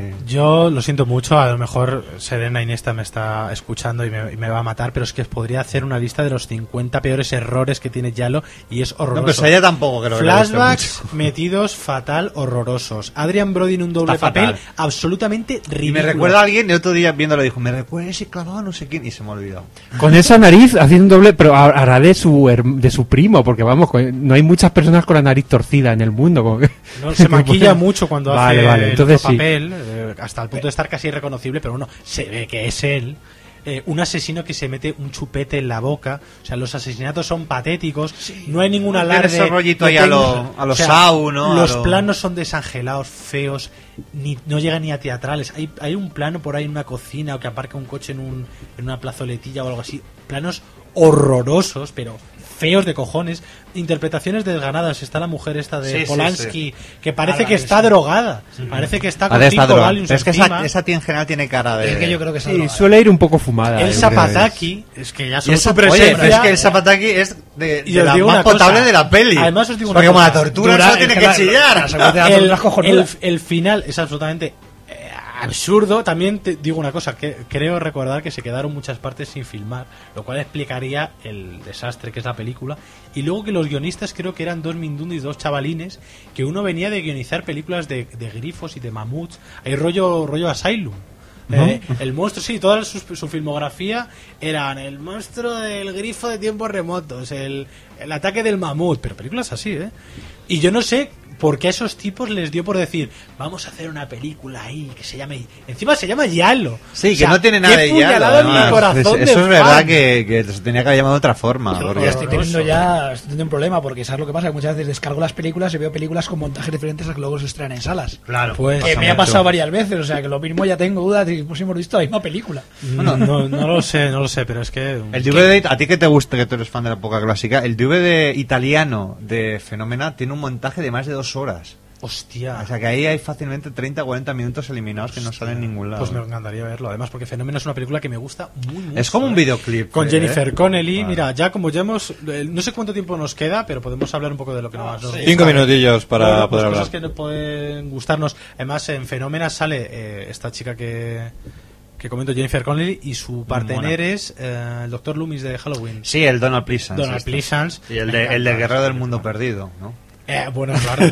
Yo lo siento mucho, a lo mejor Serena Iniesta me está escuchando y me, y me va a matar, pero es que podría hacer una lista de los cincuenta peores errores que tiene Giallo y es horroroso.
No, pues a ella tampoco creo que le guste
Flashbacks
mucho.
metidos fatal, horrorosos. Adrian Brody en un doble
Está
papel
fatal.
absolutamente ridículo.
Y me recuerda a alguien, el otro día viéndolo dijo, me recuerda ese clavado no sé quién, y se me ha olvidado.
Con esa nariz haciendo un doble, pero hará de su herm- de su primo, porque vamos, con- no hay muchas personas con la nariz torcida en el mundo. Como que-
No, se maquilla mucho cuando
Vale,
hace
vale,
el
entonces
otro
sí.
papel, eh, hasta el punto de estar casi irreconocible, pero bueno, se ve que es él. Eh, un asesino que se mete un chupete en la boca, o sea, los asesinatos son patéticos, no hay ningún
No tiene
alarde.
ese rollito
no
ahí a
tengo-
lo- a lo
o sea,
Saw, ¿no? A
Los
lo-
planos son desangelados, feos, ni no llegan ni a teatrales. Hay, hay un plano por ahí en una cocina o que aparca un coche en, un, en una plazoletilla o algo así, planos horrorosos, pero feos de cojones, interpretaciones desganadas. Está la mujer esta de
Sí, sí,
Polanski, que parece
Ala,
que está
esa.
drogada, parece que está con
Además, está
cinco
drogada.
Valiums
Pero es que
encima.
esa, esa tía en general tiene cara de...
Es que yo creo que está
Sí,
drogada.
suele ir un poco fumada.
Elsa
yo creo.
Pataki, es que ya
Y
solo
esa-
su presencia...
oye, pero es que el Zapataki es de,
Y
de
os
la
digo
más
una cosa,
potable de la peli.
además os digo una
Porque como
cosa,
la tortura
dura,
solo
es
tiene
que
que
la-
chillar.
la secuencia de
el,
tortura es cojonuda.
el, el final es absolutamente eh, absurdo. También te digo una cosa, que creo recordar que se quedaron muchas partes sin filmar, lo cual explicaría el desastre que es la película. Y luego que los guionistas creo que eran dos mindundis, dos chavalines, que uno venía de guionizar películas de, de grifos y de mamuts. Hay rollo, rollo Asylum. Eh, el monstruo, sí, toda su, su filmografía eran el monstruo del grifo de tiempos remotos, el, el ataque del mamut, pero películas así, ¿eh? Y yo no sé por qué a esos tipos les dio por decir, vamos a hacer una película ahí que se llame... Encima se llama Giallo.
Sí,
O
que
sea,
no tiene nada
qué
de
puñalada
Giallo,
en mi
además.
corazón
Eso
de
es
fan.
verdad que, que se tenía que haber llamado de otra forma.
Yo
porque-
ya estoy teniendo
horroroso.
ya estoy teniendo un problema porque sabes lo que pasa, que muchas veces descargo las películas y veo películas con montajes diferentes a que luego se estrenan en salas.
Claro,
Pues-
Que
pasa
me ha
mucho.
pasado varias veces, o sea que lo mismo ya tengo dudas y pues hemos visto la misma película.
No, no, no lo sé, no lo sé, pero es que...
El D V D, a ti que te gusta, que tú eres fan de la época clásica, el D V D italiano de Fenómena tiene un montaje de más de dos horas.
Hostia.
O sea que ahí hay fácilmente treinta o cuarenta minutos eliminados que no salen en ningún lado.
Pues me encantaría verlo, además porque Fenómeno es una película que me gusta muy mucho.
Es como un
¿eh?
videoclip.
Con
¿eh?
Jennifer Connelly,
Vale.
mira, ya como ya hemos... eh, no sé cuánto tiempo nos queda, pero podemos hablar un poco de lo que nos, nos gusta.
Cinco minutillos para
Bueno, pues
poder hablar.
cosas que nos pueden gustarnos. Además, en Fenómena sale eh, esta chica que... que comento, Jennifer Connelly, y su partener es eh, el doctor Loomis de Halloween.
Sí, el Donald Pleasance.
Donald
este.
Pleasance.
Y el
Me
de, el de
encanta.
Guerrero del Mundo Perdido, ¿no?
Eh, bueno, claro.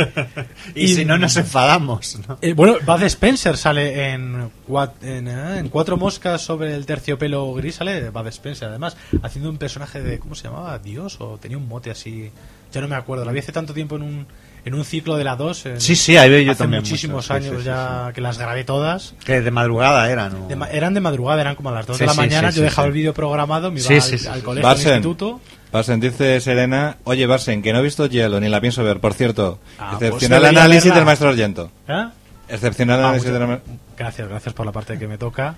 Y, si no, nos enfadamos, ¿no?
Eh, bueno, Bud Spencer sale en, cuat- en, eh, en Cuatro moscas sobre el terciopelo gris, sale Bud Spencer, además, haciendo un personaje de, ¿cómo se llamaba? Dios, o tenía un mote así, ya no me acuerdo, la vi hace tanto tiempo en un, en un ciclo de la dos. En,
Sí, sí, ahí veo yo
hace
también
muchísimos
mucho, sí,
años
sí,
ya
sí, sí.
que las grabé todas.
Que de madrugada eran. ¿no?
De ma- eran de madrugada, eran como a las dos
Sí,
de la
sí,
mañana.
sí,
yo
sí,
dejaba
sí.
el vídeo programado, me iba
Sí,
al,
sí, sí,
al
sí.
colegio, al
Barsen,
instituto.
Barsen, dice Serena, oye Barsen, que no he visto Hielo, ni la pienso ver, por cierto.
Ah, pues
excepcional
debería
análisis
verla.
del maestro Argento.
¿Eh?
Excepcional
Ah,
análisis
mucho-
del ma-
Gracias, gracias por la parte que me toca.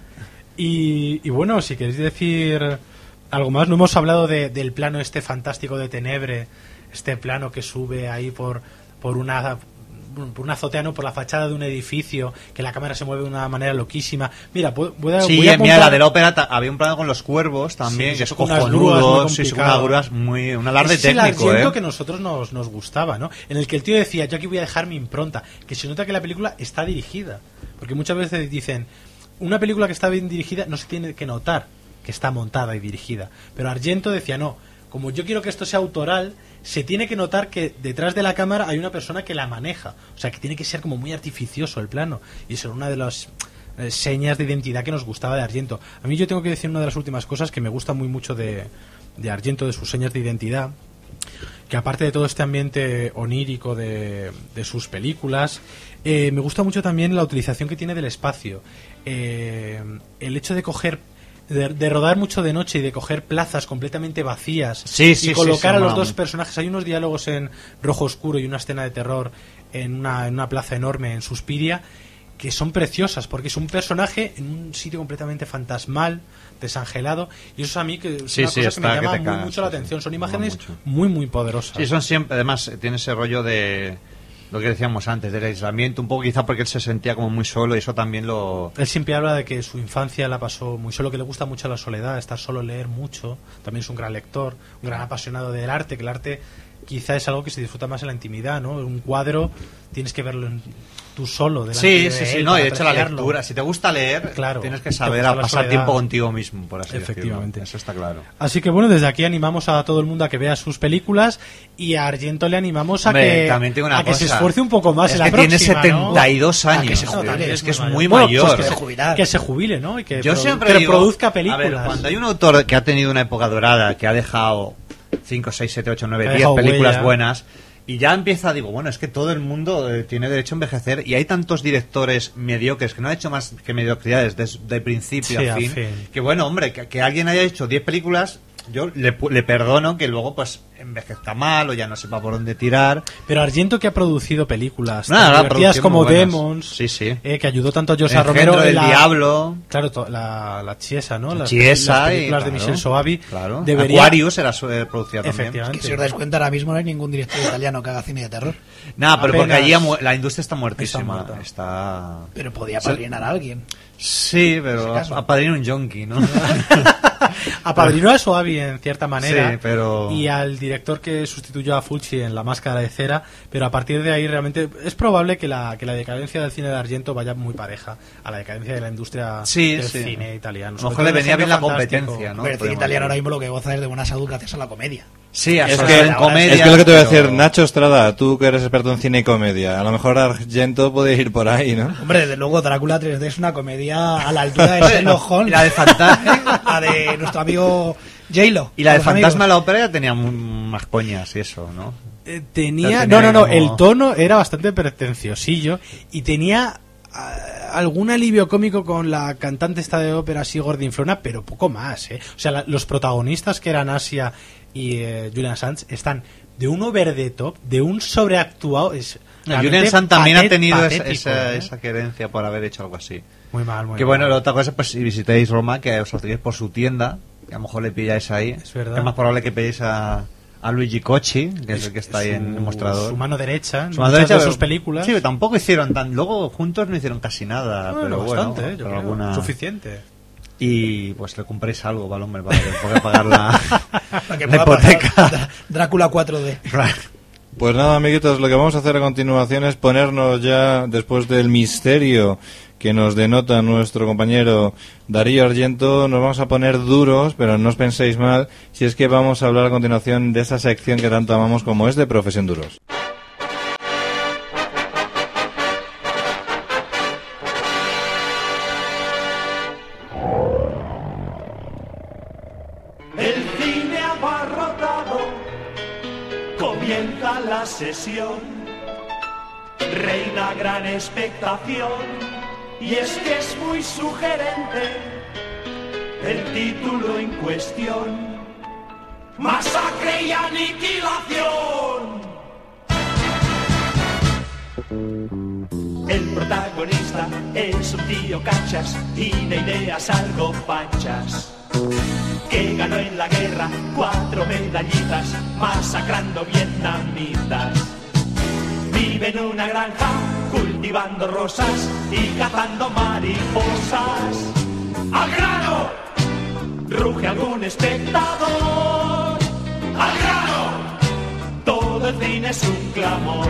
Y, y bueno, si queréis decir algo más, no hemos hablado de- del plano este fantástico de Tenebre, este plano que sube ahí por, por una por una azotea, no, por la fachada de un edificio, que la cámara se mueve de una manera loquísima. Mira, pu- voy a,
Sí,
voy a
mira,
apuntar-
la de la ópera ta- había un plano con los cuervos también,
Sí,
que es
eso con unas grúas muy
cojonudo, sí, sí, con
complicado.
unas grúas muy... un alarde
Ese es el
técnico,
Argento
¿eh?
que a nosotros nos, nos gustaba, ¿no? En el que el tío decía, yo aquí voy a dejar mi impronta, que se nota que la película está dirigida. Porque muchas veces dicen, una película que está bien dirigida no se tiene que notar que está montada y dirigida. Pero Argento decía, no, como yo quiero que esto sea autoral, se tiene que notar que detrás de la cámara hay una persona que la maneja. O sea, que tiene que ser como muy artificioso el plano. Y eso era una de las eh, señas de identidad que nos gustaba de Argento. A mí yo tengo que decir una de las últimas cosas que me gusta muy mucho de, de Argento, de sus señas de identidad, que aparte de todo este ambiente onírico de, de sus películas, eh, me gusta mucho también la utilización que tiene del espacio. Eh, el hecho de coger, de, de rodar mucho de noche y de coger plazas completamente vacías
Sí, sí,
y
sí,
colocar
sí,
a los
mola
dos
mucho.
personajes. Hay unos diálogos en Rojo Oscuro y una escena de terror en una, en una plaza enorme en Suspiria que son preciosas porque es un personaje en un sitio completamente fantasmal, desangelado, y eso a mí que es
Sí,
una
sí,
cosa
está,
que me
que
llama
te
muy
cagas,
mucho la
sí, sí.
atención. Son
Mola
imágenes
mucho.
muy muy poderosas.
Sí, son siempre, además, tiene ese rollo de lo que decíamos antes, del aislamiento, un poco quizá porque él se sentía como muy solo y eso también lo...
Él siempre habla de que su infancia la pasó muy solo, que le gusta mucho la soledad, estar solo, leer mucho. También es un gran lector, un gran apasionado del arte, que el arte quizá es algo que se disfruta más en la intimidad, ¿no? Un cuadro tienes que verlo en- tú solo, delante
Sí,
de
sí, sí,
él
no, y
para
de hecho la
apreciarlo.
lectura, si te gusta leer,
Claro,
tienes que
te
saber
gusta
a
la
pasar
soledad.
tiempo contigo mismo, por así
Efectivamente.
decirlo. Eso está claro.
Así que bueno, desde aquí animamos a todo el mundo a que vea sus películas y a Argento le animamos a
Hombre,
que,
también tengo una
a que se
cosa.
esfuerce un poco más
Es
en la
que tiene
próxima,
setenta y dos
¿no?
años,
que se
tío.
jubile,
es que es
muy
muy
Bueno,
mayor.
pues que,
Se
se,
jubilar.
que se jubile, ¿no? Y que,
Yo
produ-
siempre
que
digo,
produzca
a ver,
películas.
cuando hay un autor que ha tenido una época dorada, que ha dejado cinco, seis, siete, ocho, nueve,
Que ha
diez
dejado
películas
huella.
buenas, y ya empieza, digo, bueno, es que todo el mundo eh, tiene derecho a envejecer, y hay tantos directores mediocres que no han hecho más que mediocridades desde principio
Sí,
a
a
fin,
fin.
que bueno, hombre, que, que alguien haya hecho diez películas, yo le, pu- le perdono que luego pues envejezca mal o ya no sepa por dónde tirar.
Pero Argento, que ha producido películas
Nada,
tan
ha
divertidas
producido
como
muy buenas.
Demons,
Sí, sí.
eh, que ayudó tanto a José
El
Romero
Engendro
en
del
la-
Diablo.
Claro, to- la, la Chiesa, ¿no? Las,
Chiesa
las
y,
películas de
claro,
Michel Soavi.
Claro.
Debería-
Aquarius era su, eh, producida también.
Efectivamente.
Que si os dais cuenta, ahora mismo no hay ningún director italiano que haga cine de terror.
Nada, pero porque
Apenas-
allí ha mu- la industria está muertísima.
Está muerta.
Está...
Pero podía padrinar a alguien.
Sí,
En
pero
ese caso.
a padrino un yonki, ¿no?
Apadrinó a Soavi en cierta manera
Sí, pero-
y al director que sustituyó a Fulci en La Máscara de Cera, pero a partir de ahí realmente es probable que la, que la decadencia del cine de Argento vaya muy pareja a la decadencia de la industria
Sí,
del
sí.
cine italiano.
A lo
Sobre
mejor
todo
le
en el
venía bien la
género fantástico.
competencia, ¿no?
Pero el cine
Podemos
italiano ahora
decir.
mismo lo que goza es de buena salud gracias a la comedia.
Sí,
Es
es
que-
que comedia.
Es que lo que te voy a
pero-
decir, Nacho Estrada, tú que eres experto en cine y comedia, a lo mejor Argento puede ir por ahí, ¿no?
Hombre, desde luego Drácula tres D es una comedia a la altura de Sherlock Holmes.
Y la de Fantasma.
La de nuestro amigo J-Lo.
Y la de
Los
Fantasma
amigos.
la ópera ya tenía mu- más coñas y eso, ¿no?
Eh,
Ya
tenía,
tenía
no, no, no,
como-
el tono era bastante pretenciosillo y tenía ah, algún alivio cómico con la cantante esta de ópera Sigurd Inflona, pero poco más, ¿eh? O sea, la- los protagonistas que eran Asia y eh, Julian Sands están de un over the top, de un sobreactuado. Es
No,
realmente
Julian Sand también ha
patet-
tenido esa,
patético,
esa,
¿eh?
esa querencia por haber hecho algo así.
Muy mal, muy
Que
mal.
bueno, la otra cosa, pues si visitáis Roma, que os acerquéis por su tienda, que a lo mejor le pilláis ahí.
Es verdad.
Es más probable que pilléis a, a Luigi Cocci, que es, el que está ahí
Su-
en el mostrador.
Su mano derecha, en
Su mano
muchas
derecha,
de
pero-
sus películas.
Sí, pero tampoco hicieron tan... Luego juntos no hicieron casi nada,
Bueno,
pero
bastante,
bueno,
¿eh? Yo
pero
creo.
alguna...
Suficiente.
Y pues le compréis algo, ¿vale, hombre? Para que pueda pagar la,
Para que
la
pueda pasar
hipoteca.
Drá- Drácula cuatro D.
Pues nada, amiguitos, lo que vamos a hacer a continuación es ponernos ya, después del misterio que nos denota nuestro compañero Darío Argento, nos vamos a poner duros, pero no os penséis mal, si es que vamos a hablar a continuación de esa sección que tanto amamos como es de Profesión Duros.
El cine abarrotado, comienza la sesión. reina gran expectación, y es que es muy sugerente el título en cuestión: Masacre y aniquilación. El protagonista es un tío cachas y de ideas algo fachas, que ganó en la guerra cuatro medallitas masacrando vietnamitas. Vive en una granja cultivando rosas y cazando mariposas. ¡Al grano! Ruge algún espectador. ¡Al grano! Todo el cine es un clamor.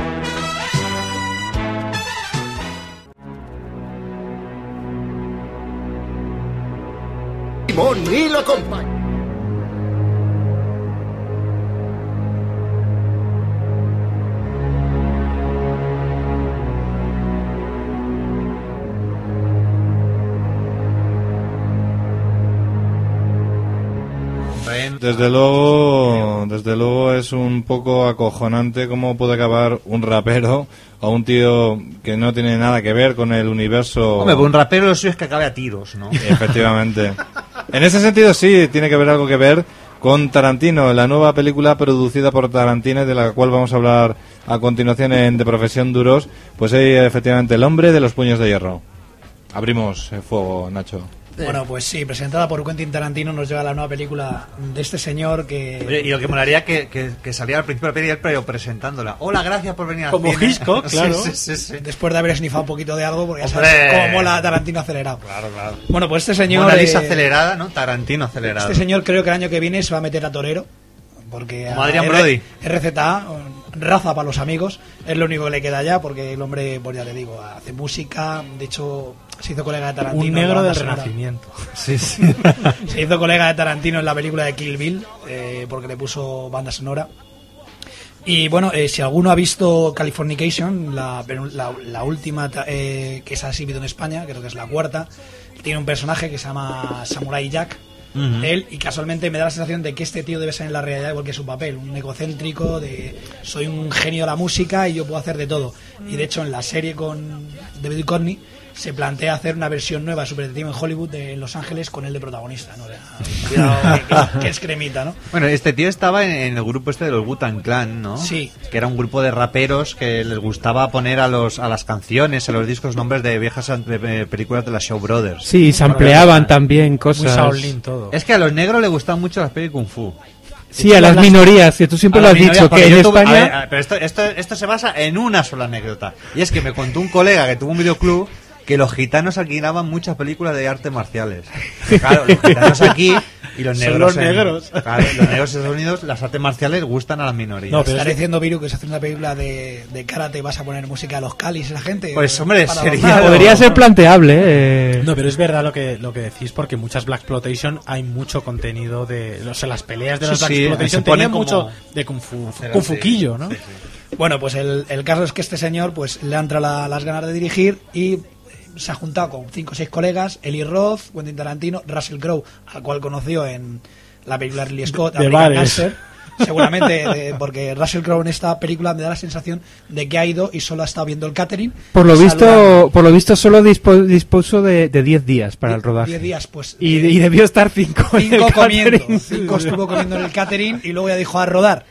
Ni lo acompaña.
Desde luego, desde luego es un poco acojonante cómo puede acabar un rapero o un tío que no tiene nada que ver con el universo.
Hombre, pues un rapero lo suyo es que acabe a tiros, ¿no?
Efectivamente. En ese sentido sí, tiene que haber algo que ver con Tarantino, la nueva película producida por Tarantino, de la cual vamos a hablar a continuación en De Profesión Duros. Pues hay efectivamente El hombre de los puños de hierro. Abrimos el fuego, Nacho.
Bueno, pues sí, presentada por Quentin Tarantino, nos lleva la nueva película de este señor que...
Oye, y lo que molaría que, que, que saliera al principio de la película, pero presentándola. Hola, gracias por venir al
Como
cine.
Hitchcock, claro.
Sí, sí, sí, sí.
Después de haber snifado un poquito de algo, porque ya
¡Hombre!
sabes cómo mola Tarantino acelerado.
Claro, claro.
Bueno, pues este señor...
Mona Lisa
eh,
acelerada, ¿no? Tarantino acelerado.
Este señor creo que el año que viene se va a meter a torero. Porque
Como
a
Adrian
R-
Brody.
R Z A, raza para los amigos, es lo único que le queda ya, porque el hombre, pues ya le digo, hace música, de hecho se hizo colega de Tarantino.
Un
en la
negro
banda
del
sonora.
Renacimiento.
Sí, sí.
Se hizo colega de Tarantino en la película de Kill Bill, eh, porque le puso banda sonora. Y bueno, eh, si alguno ha visto Californication, la, la, la última eh, que se ha exhibido en España, creo que es la cuarta, tiene un personaje que se llama Samurai Jack.
Ujú.
Él, y casualmente me da la sensación de que este tío debe ser en la realidad igual que su papel, un egocéntrico de soy un genio de la música y yo puedo hacer de todo. Y de hecho en la serie con David Duchovny se plantea hacer una versión nueva de Super Detective en Hollywood de Los Ángeles con él de protagonista, ¿no? O sea, cuidado, que, que- que es cremita, ¿no?
Bueno, este tío estaba en, en el grupo este de los Wu-Tang Clan, ¿no?
Sí.
Que era un grupo de raperos que les gustaba poner a los a las canciones, a los discos, nombres de viejas eh, películas de la Show Brothers.
Sí, se ampliaban también cosas.
Es que a los negros les gustan mucho las pelis Kung Fu.
Sí, a las minorías, que tú siempre
A
lo
las
has dicho,
minorías, porque
que en
yo tuve-
España...
a ver, a ver, pero esto, esto, esto se basa en una sola anécdota. Y es que me contó un colega que tuvo un videoclub que los gitanos alquilaban muchas películas de artes marciales. Claro, los gitanos aquí y los
Son
negros
los
en-
negros.
claro, los negros en Estados Unidos, las artes marciales gustan a las minorías.
No, pero está diciendo Viru que se hace una película de, de karate, vas a poner música a los Calis y la gente.
Pues, hombre,
Para
sería-
los-
Podría ser planteable, ¿eh?
No, pero es verdad lo que lo que decís, porque muchas Blaxploitation hay mucho contenido de... O sea, las peleas de
Sí,
las
sí,
Blaxploitation
se ponen
tenían mucho
como-
de Kung Fu,
Pero
Kung
sí,
Fuquillo, ¿no?
sí, sí.
Bueno, pues el, el caso es que este señor pues le han entrado la- las ganas de dirigir y se ha juntado con cinco o seis colegas, Eli Roth, Quentin Tarantino, Russell Crowe, al cual conoció en la película de Ridley Scott,
De
American
bares.
Gangster, seguramente, eh, porque Russell Crowe en esta película me da la sensación de que ha ido y solo ha estado viendo el catering.
Por lo
Saludando.
visto, por lo visto solo dispo- dispuso de de diez días para el rodaje.
diez días, pues,
Y,
eh,
y debió estar cinco en
Cinco
el
comiendo,
catering.
cinco estuvo comiendo en el catering y luego ya dijo a rodar.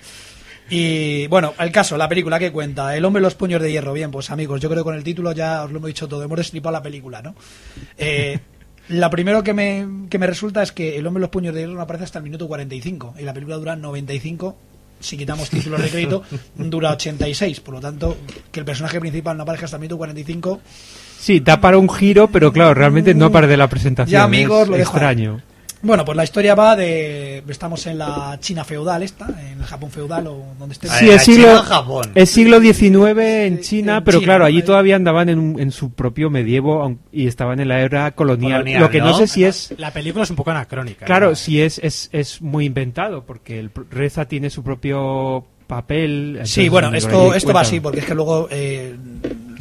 Y bueno, el caso, la película que cuenta, El hombre de los puños de hierro. Bien, pues amigos, yo creo que con el título ya os lo hemos dicho todo, hemos destripado la película, ¿no? Eh, lo primero que me, que me resulta es que El hombre de los puños de hierro no aparece hasta el minuto cuarenta y cinco y la película dura noventa y cinco. Si quitamos títulos de crédito, dura ochenta y seis. Por lo tanto, que el personaje principal no aparezca hasta el minuto cuarenta y cinco.
Sí, da para un giro, pero claro, realmente no para de la presentación.
Ya, amigos,
es
lo dejo ahí.
extraño.
Bueno, pues la historia va de... Estamos en la China feudal esta, en el Japón feudal o donde esté.
Sí, es siglo, es siglo diecinueve en China, pero
China,
claro,
¿no?
allí todavía andaban en, un- en su propio medievo aun- y estaban en la era colonial.
Colonial,
Lo que no,
¿no?
sé si es...
La película es un poco anacrónica.
Claro,
¿no?
si es, es, es muy inventado, porque el pr- Reza tiene su propio papel.
Sí,
entonces,
bueno,
me
esto,
lo
esto va
cuentan.
así, porque es que luego eh,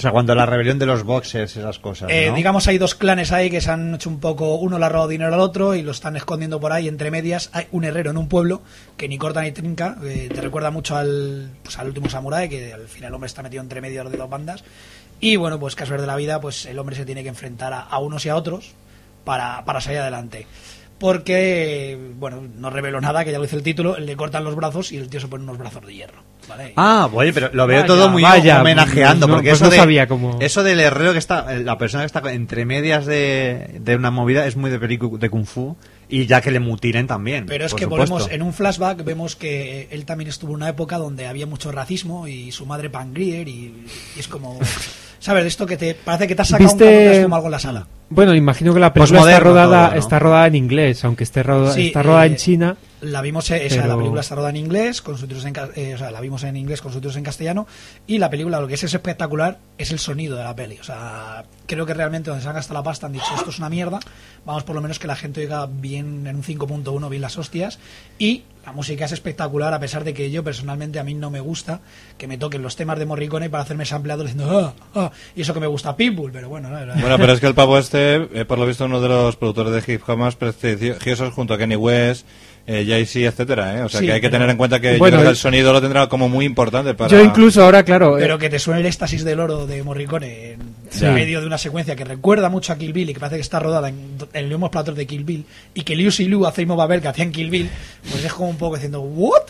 sea, cuando la rebelión de los boxers, esas cosas,
Eh,
¿no?
digamos, hay dos clanes ahí que se han hecho un poco, uno le ha robado dinero al otro y lo están escondiendo por ahí. Entre medias hay un herrero en un pueblo que ni corta ni trinca, eh, te recuerda mucho al, pues, al último samurái, que al final el hombre está metido entre medio de dos bandas. Y bueno, pues casos de la vida, pues el hombre se tiene que enfrentar a, a unos y a otros para, para salir adelante. Porque, bueno, no revelo nada, que ya lo dice el título, le cortan los brazos y el tío se pone unos brazos de hierro, ¿vale?
Ah, oye, pero lo veo
Vaya,
todo muy
vaya,
homenajeando,
no,
porque
pues
eso,
no
de,
sabía cómo-
eso del herrero que está, la persona que está entre medias de, de una movida es muy de pelicu- de kung fu, y ya que le mutilen también.
Pero es
por
que
supuesto.
volvemos, en un flashback vemos que él también estuvo en una época donde había mucho racismo y su madre Pangrier y, y es como, ¿sabes? De esto que te parece que te has sacado
¿Viste?
un canuto y has fumado algo en la sala.
Bueno, imagino que la película está
Posmoderno
rodada,
todo, ¿no?
está rodada en inglés, aunque esté roda-
Sí,
está rodada
eh,
en China.
La vimos, eh, esa, la
Pero-
película está rodada en inglés, con subtítulos en, ca- eh, o sea, la vimos en inglés con subtítulos en castellano, y la película, lo que es espectacular es el sonido de la peli. O sea, creo que realmente donde se han gastado la pasta han dicho esto es una mierda, vamos por lo menos que la gente oiga bien en un cinco punto uno bien las hostias, y la música es espectacular, a pesar de que yo personalmente a mí no me gusta que me toquen los temas de Morricone para hacerme sampleado diciendo ah, ah, y eso que me gusta Pitbull, pero bueno, no, era-
Bueno, pero es que el pavo este, eh, por lo visto, uno de los productores de hip hop más prestigiosos junto a Kanye West, eh, Jay-Z, etcétera, ¿eh? O sea,
Sí,
que hay que
pero-
tener en cuenta que
Bueno,
yo creo que
el-
el sonido lo tendrá como muy importante para...
Yo incluso ahora, claro,
Pero
eh,
que te suene el éxtasis del oro de Morricone en,
Sí.
en medio de una secuencia que recuerda mucho a Kill Bill y que parece que está rodada en, en los mismos platos de Kill Bill, y que Lucy Liu hace Mo Babel que hacían Kill Bill, pues es como un poco diciendo ¿what?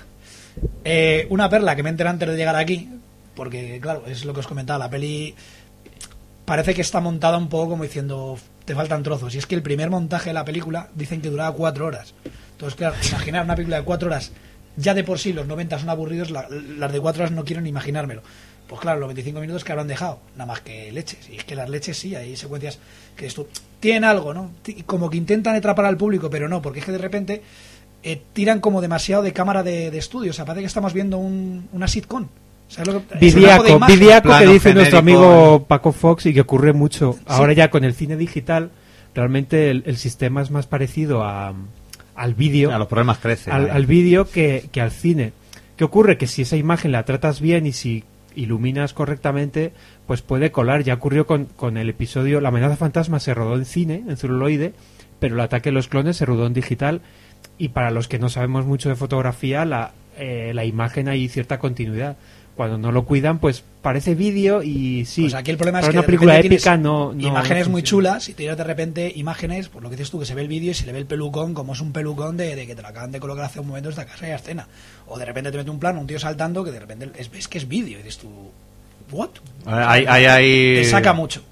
Eh, una perla que me enteré antes de llegar aquí, porque claro, es lo que os comentaba, la peli parece que está montada un poco como diciendo te faltan trozos, y es que el primer montaje de la película dicen que duraba cuatro horas. Entonces, claro, imaginar una película de cuatro horas, ya de por sí los noventa son aburridos, la- las de cuatro horas no quiero ni imaginármelo. Pues claro, los veinticinco minutos que habrán dejado, nada más que leches. Y es que las leches sí, hay secuencias que esto tienen algo, ¿no? Ti- Como que intentan atrapar al público, pero no, porque es que de repente eh, tiran como demasiado de cámara de, de estudio. O sea, parece que estamos viendo un, una sitcom. ¿Sabes lo que- es un tipo de
Vidiaco,
imagen.
Vidiaco que
plano
dice nuestro
genérico,
amigo Paco Fox y que ocurre mucho. Ahora ya con el cine digital, realmente el, el sistema es más parecido a, al vídeo.
A los problemas crecen.
al,
¿eh?
al vídeo que, que al cine. ¿Qué ocurre? Que si esa imagen la tratas bien y si iluminas correctamente, pues puede colar. Ya ocurrió con, con el episodio La amenaza fantasma, se rodó en cine, en celuloide, pero el ataque de los clones se rodó en digital. Y para los que no sabemos mucho de fotografía, la, eh, la imagen hay cierta continuidad. Cuando no lo cuidan, pues parece vídeo y sí.
Pues aquí el problema es
para
que
una
de
película
repente
épica
tienes
no, no
imágenes
no
muy
funciona.
chulas y tienes de repente imágenes, por lo que dices tú, que se ve el vídeo y se le ve el pelucón como es un pelucón de, de que te lo acaban de colocar hace un momento esta casa y la escena. O de repente te mete un plano, un tío saltando que de repente es, ves que es vídeo y dices tú, ¿what?
Hay, hay, hay-
Te saca mucho.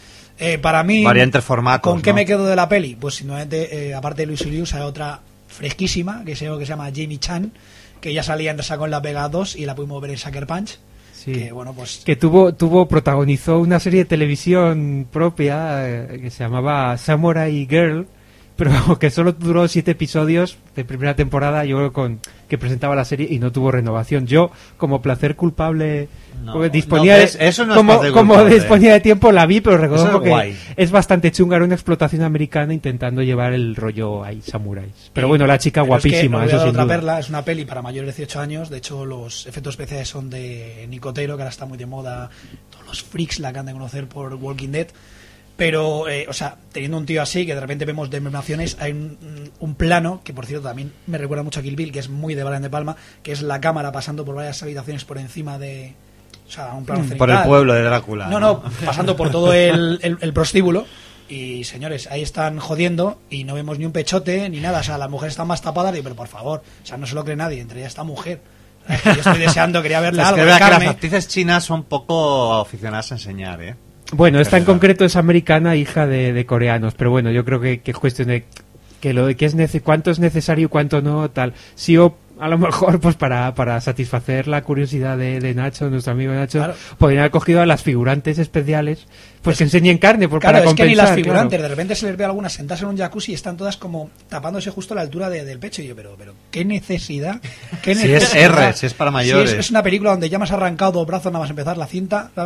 Eh, para mí,
Variantes formatos,
¿con qué
¿no?
me quedo de la peli? Pues simplemente, eh, aparte de Luis y Liu, hay otra fresquísima que se, que se llama Jamie Chan, que ya salía en Resacón La Vega dos y la pudimos ver en Sucker Punch.
Sí.
Que bueno, pues
Que tuvo, tuvo, protagonizó una serie de televisión propia eh, que se llamaba Samurai Girl, pero que solo duró siete episodios de primera temporada, yo creo, con que presentaba la serie y no tuvo renovación. Yo, como placer culpable,
No,
porque disponía
no,
de,
es- eso no es
como,
placer
como
culpable.
disponía de tiempo la vi, pero
Eso
reconozco
es
que
guay.
es bastante chunga, era una explotación americana intentando llevar el rollo ahí samuráis. Pero
Sí,
bueno, la chica
pero es que
guapísima,
os voy a
eso
dar
sin
otra
duda.
perla, es una peli para mayores de dieciocho años. De hecho, los efectos especiales son de Nicotero, que ahora está muy de moda. Todos los freaks la acaban de conocer por Walking Dead. Pero, eh, o sea, teniendo un tío así, que de repente vemos desmembraciones, hay un, un plano, que por cierto también me recuerda mucho a Kill Bill, que es muy de Brian De Palma, que es la cámara pasando por varias habitaciones por encima de... O sea, un plano
Mm, Por el
cenital.
pueblo de Drácula.
No, no, pasando por todo el, el, el prostíbulo. Y señores, ahí están jodiendo y no vemos ni un pechote ni nada. O sea, las mujeres están más tapadas. Digo, pero por favor, o sea, no se lo cree nadie, entre ellas esta mujer. Es que yo estoy deseando, quería verle
Es
algo
que
de
es verdad que
carne.
las actrices chinas son poco aficionadas a enseñar, ¿eh?
Bueno, esta en
Pero-
concreto es americana, hija de, de coreanos, pero bueno, yo creo que, que es cuestión de que lo de que es nece- cuánto es necesario y cuánto no, tal. Sí, o a lo mejor, pues para, para satisfacer la curiosidad de, de Nacho, nuestro amigo Nacho,
Claro.
podrían haber cogido a las figurantes especiales, pues que enseñen carne, por,
Claro,
para
es que ni las
compensar,
figurantes,
claro.
de repente se les ve a algunas sentarse en un jacuzzi y están todas como tapándose justo a la altura de- del pecho. Y yo, pero, pero, ¿qué necesidad? ¿Qué
Si es
necesidad?
R, si es para mayores.
Si es, es una película donde ya me has arrancado dos brazos nada más empezar la cinta, ¿sabes?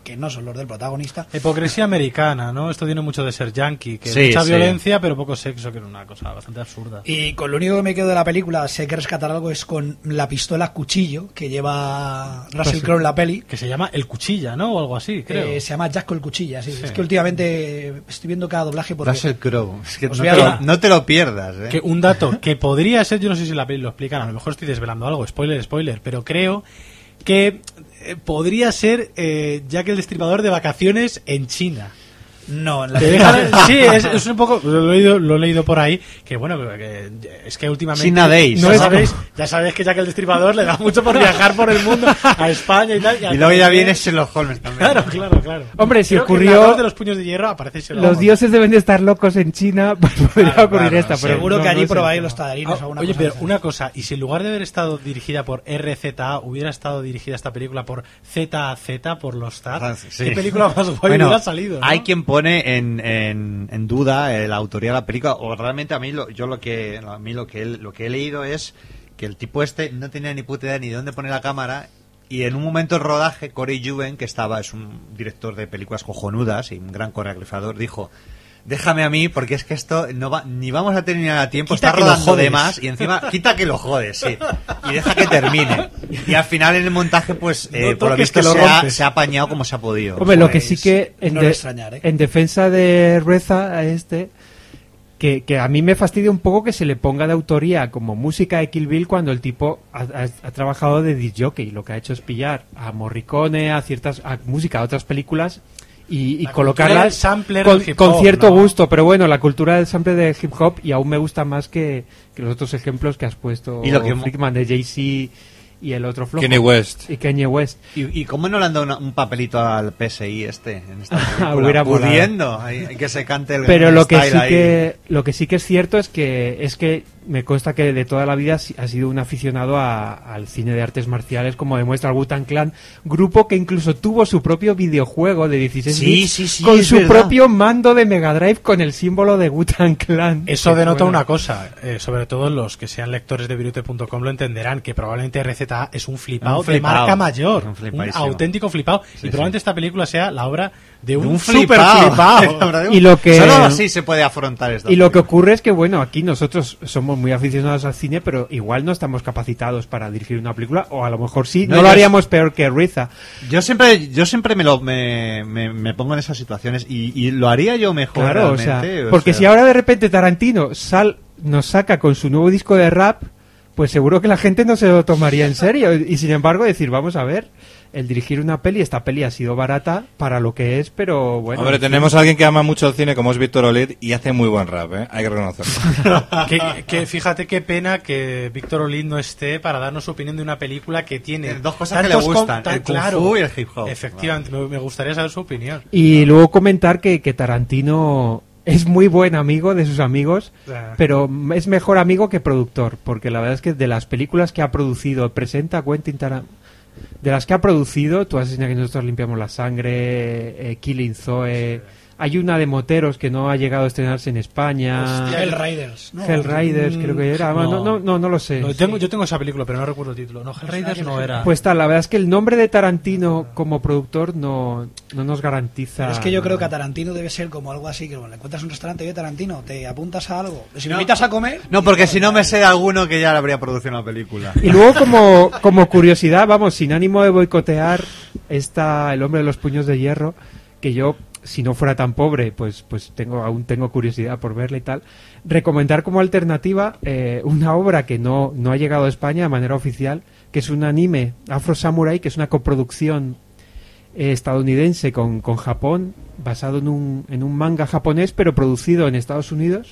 que no son los del protagonista.
Hipocresía americana, ¿no? Esto tiene mucho de ser yankee, que
Sí,
mucha
sí.
violencia pero poco sexo, que era una cosa bastante absurda.
Y con lo único que me quedo de la película, si hay que rescatar algo, es con la pistola cuchillo que lleva Russell Crowe en la peli.
Que se llama El Cuchilla, ¿no? O algo así, creo.
Eh, se llama Jack el Cuchilla, sí.
Sí.
Es que últimamente estoy viendo cada doblaje porque...
Russell Crowe. Es que
Os
no
voy a
te, lo,
dar-
no te lo pierdas, ¿eh?
Que un dato que podría ser, yo no sé si en la peli lo explican, a lo mejor estoy desvelando algo, spoiler, spoiler, pero creo que eh, podría ser eh, Jack el Destripador de vacaciones en China.
No, en la
Te dejan- sí, es, es un poco, lo he, leído, lo he leído por ahí, que bueno, que es que últimamente...
China Days.
No
No
ya,
es-
sabéis, ya sabéis que Jack el Destripador le da mucho por viajar por el mundo, a España y tal.
Y luego ya viene Sherlock Holmes también.
Claro, claro, claro.
Hombre, si
Creo que
ocurrió-
en la dos de los puños de hierro aparece Sherlock
Los
Holmes.
dioses deben de estar locos en China, pues podría
Claro,
ocurrir
claro,
esta. Pero
Seguro
no,
que allí
no es el
probáis
tema.
los tallarines
Ah,
o alguna
oye,
cosa
pero
de esas.
una cosa, y si en lugar de haber estado dirigida por R Z A, hubiera estado dirigida esta película por Z A Z, por los T A
Ah,
Z,
sí.
¿qué película más guay
Bueno,
hubiera salido? ¿no?
hay quien pone en, en, en duda eh, la autoría de la película, o realmente a mí lo, yo lo que a mí lo que he, lo que he leído es que el tipo este no tenía ni puta idea ni de dónde poner la cámara, y en un momento del rodaje Corey Juven, que estaba es un director de películas cojonudas y un gran coreografador, dijo: déjame a mí, porque es que esto no va, ni vamos a tener a tiempo,
Quita
está
que lo
rodando de
jodes.
más, y encima quita que lo jodes, sí, y deja que termine. Y al final en el montaje, pues, eh,
No
por lo
toques,
visto
que lo
se ha,
rompes.
se ha apañado como se ha podido.
Hombre, lo que
Pues,
sí que en,
no
de-
le extrañar, ¿eh?
en defensa de Reza a este, que, que a mí me fastidia un poco que se le ponga de autoría como música de Kill Bill cuando el tipo ha, ha- ha trabajado de disc jockey. Lo que ha hecho es pillar a Morricone, a ciertas a música, a otras películas y, y
La cultura
colocarlas
del sampler
con,
del hip
con
hop,
cierto
¿no?
gusto. Pero bueno, la cultura del sample de hip hop y aún me gusta más que, que los otros ejemplos que has puesto.
Y lo que-
Freakman de Jay-Z y el otro flojo.
Kanye West.
Y Kanye West.
¿Y, y cómo no le han dado una- un papelito al P S I este en esta película?
Hubiera molado.
Pudiendo, ahí- hay que se cante el
Pero lo que
style
sí
ahí.
que lo que sí que es cierto es que es que me consta que de toda la vida ha sido un aficionado a- al cine de artes marciales, como demuestra el Wu-Tang Clan, grupo que incluso tuvo su propio videojuego de dieciséis
Sí,
bits
sí, sí,
con
es
su
verdad.
propio mando de Mega Drive con el símbolo de Wu-Tang Clan.
Eso
Que
denota
bueno.
una cosa, eh, sobre todo los que sean lectores de virute punto com lo entenderán, que probablemente R Z A es un flipado,
Un flipao,
de marca mayor,
un
un,
flipadísimo.
auténtico flipado,
Sí,
y probablemente
sí.
esta película sea la obra de un,
De un
super
flipao.
flipao.
La verdad,
Y lo que-
Solo así se puede afrontar esto.
Y lo que ocurre es que, bueno, aquí nosotros somos muy aficionados al cine, pero igual no estamos capacitados para dirigir una película, o a lo mejor sí,
No,
no, lo
yo-
haríamos peor que Reza.
Yo siempre, yo siempre me, lo, me, me, me pongo en esas situaciones y, y lo haría yo mejor.
Claro, o sea,
realmente, o
porque
sea.
si ahora de repente Tarantino sal, nos saca con su nuevo disco de rap, pues seguro que la gente no se lo tomaría en serio. Y sin embargo decir, vamos a ver, el dirigir una peli, esta peli ha sido barata para lo que es, pero bueno.
Hombre,
en fin.
tenemos a alguien que ama mucho el cine como es Víctor Olid y hace muy buen rap, ¿eh? Hay que reconocerlo.
que, que fíjate qué pena que Víctor Olid no esté para darnos su opinión de una película que tiene
Tiene dos cosas que le
tantos
gustan,
con-
el kung
claro,
fu y el hip hop.
efectivamente, me, me gustaría saber su opinión.
Y luego comentar que, que Tarantino es muy buen amigo de sus amigos,
Ah.
pero es mejor amigo que productor, porque la verdad es que de las películas que ha producido, presenta Quentin Tarantino, de las que ha producido, tú asesinas que nosotros limpiamos la sangre, eh, Killing Zoe, hay una de moteros que no ha llegado a estrenarse en España,
Hostia, Hellriders, ¿no?
Hellriders creo que era, no, no, no, no lo sé.
No, tengo, yo tengo esa película, pero no recuerdo el título. No, Hellraiders no era.
Pues tal, la verdad es que el nombre de Tarantino como productor no, no nos garantiza.
Pero es que yo creo que a
nada.
Tarantino debe ser como algo así, que bueno, le encuentras un restaurante y Tarantino, te apuntas a algo. Si me
No.
invitas a comer...
No, porque si no me sé de alguno que ya le habría producido una película.
Y luego como, como curiosidad, vamos, sin ánimo de boicotear, está El hombre de los puños de hierro, que yo, si no fuera tan pobre, pues pues tengo aún tengo curiosidad por verla y tal. Recomendar como alternativa eh, una obra que no, no ha llegado a España de manera oficial, que es un anime Afro Samurai, que es una coproducción eh, estadounidense con, con Japón, basado en un, en un manga japonés, pero producido en Estados Unidos,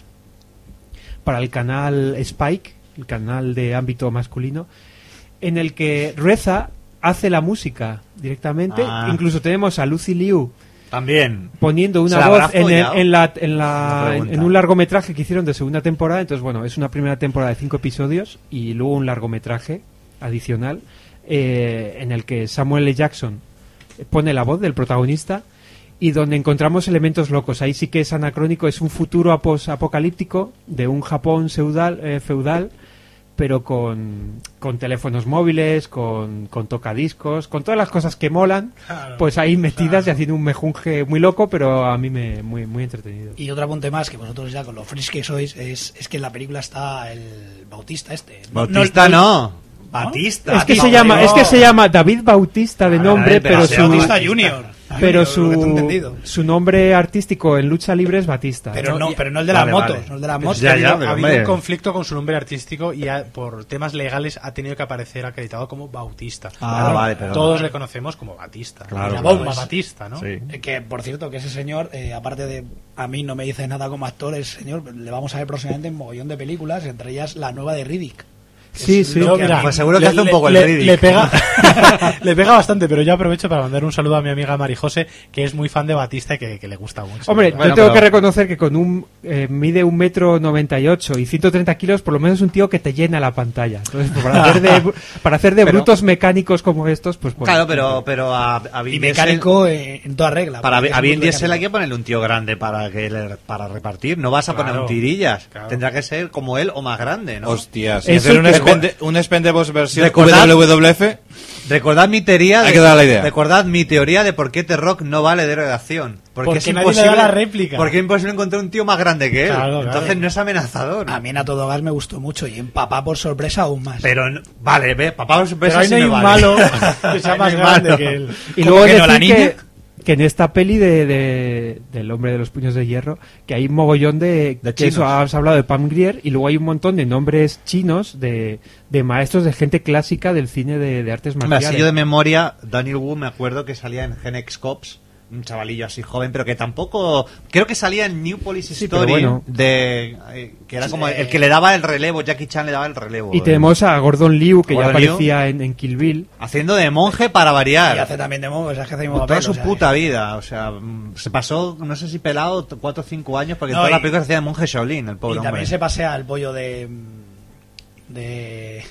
para el canal Spike, el canal de ámbito masculino, en el que Reza hace la música directamente.
Ah.
Incluso tenemos a Lucy Liu
También.
poniendo
¿Se
una
la
voz
habrá
en, el-
follado?
en, la, en, la-
Una
en,
pregunta.
en un largometraje que hicieron de segunda temporada. Entonces, bueno, es una primera temporada de cinco episodios y luego un largometraje adicional eh, en el que Samuel L. Jackson pone la voz del protagonista y donde encontramos elementos locos. Ahí sí que es anacrónico, es un futuro apos- apocalíptico de un Japón feudal, eh, feudal pero con, con teléfonos móviles, con, con tocadiscos, con todas las cosas que molan,
Claro,
pues ahí metidas
claro.
y haciendo un mejunje muy loco, pero a mí me muy muy entretenido.
Y otro apunte más, que vosotros ya con lo fris que sois, es, es que en la película está el Bautista este.
Bautista no. Batista.
Es que
no,
se llama,
no.
es que se llama David Bautista de
Ah,
nombre,
pero
pero
se
su
Bautista Junior.
pero
Junior, lo que tengo
su
entendido.
su nombre artístico en lucha libre es Batista.
Pero no,
y-
pero no el de
Vale,
las motos,
vale.
no el de las
Pues
motos.
ya,
ha habido,
ya, pero
ha habido
hombre.
un conflicto con su nombre artístico y ha- por temas legales ha tenido que aparecer acreditado como Bautista.
Ah,
Claro,
vale, pero-
todos le conocemos como Batista.
Claro,
la
claro.
bomba
Pues-
Batista, ¿no?
Sí.
Eh, Que, por cierto, que ese señor, eh, aparte de a mí no me dice nada como actor, el señor le vamos a ver próximamente en mogollón de películas, entre ellas la nueva de Riddick.
Sí,
Es
sí.
lo
Yo,
que a
mira,
mí-
Pues seguro que
le-
hace un
le-
poco el
le,
Riddick.
le pega le pega bastante, pero yo aprovecho para mandar un saludo a mi amiga Mari José, que es muy fan de Batista y que, que le gusta mucho.
Hombre,
Bueno,
yo tengo
pero-
que reconocer que con un eh, mide un metro noventa y ocho y ciento treinta kilos, por lo menos es un tío que te llena la pantalla. Entonces, pues, para hacer de para hacer de
Pero-
brutos mecánicos como estos, pues bueno.
Claro, pero, pero a, a Vin
Y
Diesel-
mecánico eh, en toda regla.
Para,
porque es
a
un
Vin
puto
Diesel hay
mecánico.
que ponerle un tío grande para que le- para repartir. No vas a
Claro,
poner un tirillas.
claro.
Tendrá que ser como él o más grande, ¿no?
Hostias.
Eso
hacer un,
que-
expende, un Expendables versión
Recordad-
W W F.
Recordad mi teoría de,
Hay que dar la idea.
Recordad mi teoría de por qué The Rock no vale de redacción. Porque,
Porque
es
nadie le
imposible,
da la réplica.
Porque es imposible encontrar un tío más grande que él.
Claro,
Entonces
claro.
no es amenazador.
A mí en A Todo Gas me gustó mucho y en Papá por sorpresa aún más.
Pero no- vale, ve, papá por sorpresa
Pero ahí
sí
no hay
me
un
vale.
malo que sea
Ahí
más
no hay
grande
malo.
que él.
Y
¿Cómo
luego
que no,
decir
la niña?
que, que en esta peli de, de- del hombre de los puños de hierro, que hay un mogollón de,
De
que eso,
chinos.
has hablado de Pam Grier, y luego hay un montón de nombres chinos de, de maestros de gente clásica del cine de, de artes
Hombre,
marciales.
así yo de memoria, Daniel Wu me acuerdo que salía en Gen X Cops, un chavalillo así joven, pero que tampoco... Creo que salía en New Police
Sí, pero
Story,
bueno.
de eh, que era como el que le daba el relevo, Jackie Chan le daba el relevo.
Y
eh,
tenemos a Gordon Liu, que
Gordon
ya
Liu.
aparecía en, en Kill Bill.
Haciendo de monje para variar.
Y hace también de modo, o sea, es que hace mismo
Toda
papel,
su
o sea,
puta vida, o sea, mm, se pasó, no sé si pelado, t- cuatro o cinco años, porque
No,
en toda la
y-
película se hacía de monje Shaolin, el
Y
pobre
también
hombre.
se pasea el pollo de. de.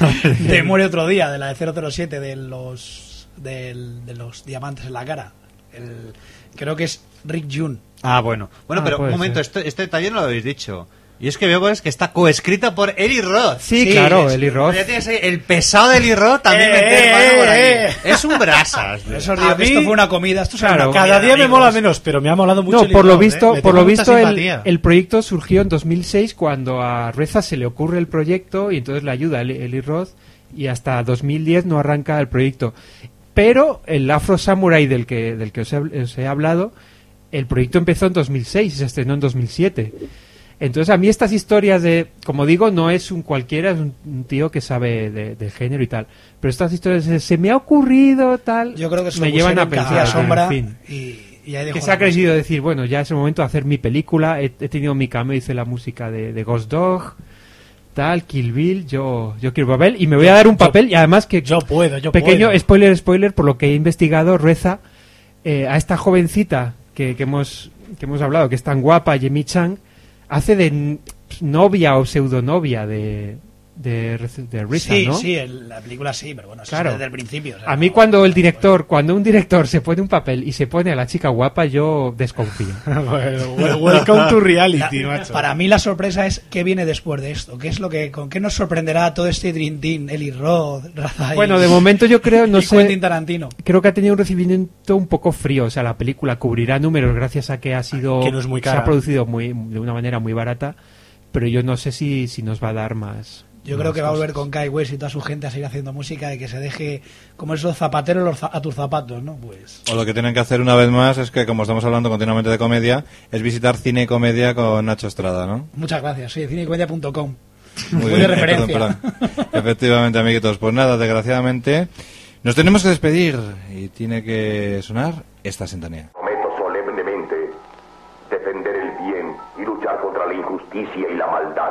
de Muere otro día, de la de cero cero siete, de los. del- de los diamantes en la cara. El, creo que es Rick June.
Ah, bueno. Bueno,
Ah,
pero un
puede
momento,
ser.
este, este detalle no lo habéis dicho. Y es que veo pues, que está coescrita por Eli Roth.
Sí,
Sí,
claro,
es-
Eli Roth.
Ya tienes ahí el pesado de Eli Roth también
Eh,
meter
eh,
mano por ahí.
eh.
Es un brasas. tío.
Eso os
A
digo que
mí-
esto fue una comida. Esto será
Claro.
una comida
Cada
de
día me
amigos.
mola menos, pero me ha molado mucho.
No,
el
por lo
Roth,
visto,
¿eh? Le
por lo
tengo mucha
visto el,
simpatía.
el proyecto surgió en dos mil seis cuando a Reza se le ocurre el proyecto y entonces le ayuda Eli, Eli Roth y hasta dos mil diez no arranca el proyecto. Pero el Afro Samurai del que del que os he, os he hablado, el proyecto empezó en dos mil seis y se estrenó en dos mil siete. Entonces a mí estas historias de, como digo, no es un cualquiera, es un, un tío que sabe de, de género y tal. Pero estas historias de, se me ha ocurrido tal,
Yo creo que se
me
lo
llevan a
pusieron que
pensar.
hacía sombra
en fin.
y, y ahí dejó
Que se
la
ha crecido decir, bueno, ya es el momento de hacer mi película, he, he tenido mi cameo, hice la música de, de Ghost Dog, tal, Kill Bill, yo, yo quiero papel y me voy a dar un papel y además que
Yo puedo, yo
pequeño
puedo.
spoiler, spoiler, por lo que he investigado, Reza, eh, a esta jovencita que, que hemos que hemos hablado, que es tan guapa, Yemi Chang, hace de n- novia o pseudonovia de de, de Reza,
Sí,
¿no?
sí, en la película sí, pero bueno, eso
Claro.
es desde el principio. o sea,
A mí
no-
cuando el director, cuando un director se pone un papel y se pone a la chica guapa, yo desconfío.
Bueno, well- welcome to reality,
La-
macho.
para mí la sorpresa es qué viene después de esto, qué es lo que, con qué nos sorprenderá todo este Dream Team, Eli Roth, Raza
Bueno, de momento yo creo, no
y Quentin
sé,
Tarantino.
creo que ha tenido un recibimiento un poco frío. O sea, la película cubrirá números gracias a que ha sido,
Que no es muy
se
cara.
ha producido muy, de una manera muy barata, pero yo no sé si, si nos va a dar más.
Yo
más
creo que va a volver
cosas.
con Kai West y toda su gente a seguir haciendo música y que se deje como esos zapateros los za- a tus zapatos, ¿no? Pues
O lo que tienen que hacer una vez más es que, como estamos hablando continuamente de comedia, es visitar Cine y Comedia con Nacho Estrada, ¿no?
muchas gracias, sí, cinecomedia punto com.
Muy
Muy
bien,
de referencia.
perdón, perdón. Efectivamente, amiguitos. Pues nada, desgraciadamente, nos tenemos que despedir y tiene que sonar esta sintonía.
Prometo solemnemente defender el bien y luchar contra la injusticia y la maldad.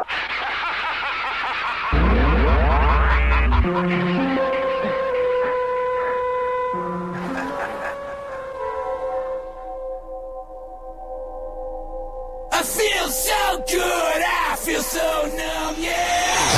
I feel so good, I feel so numb, yeah.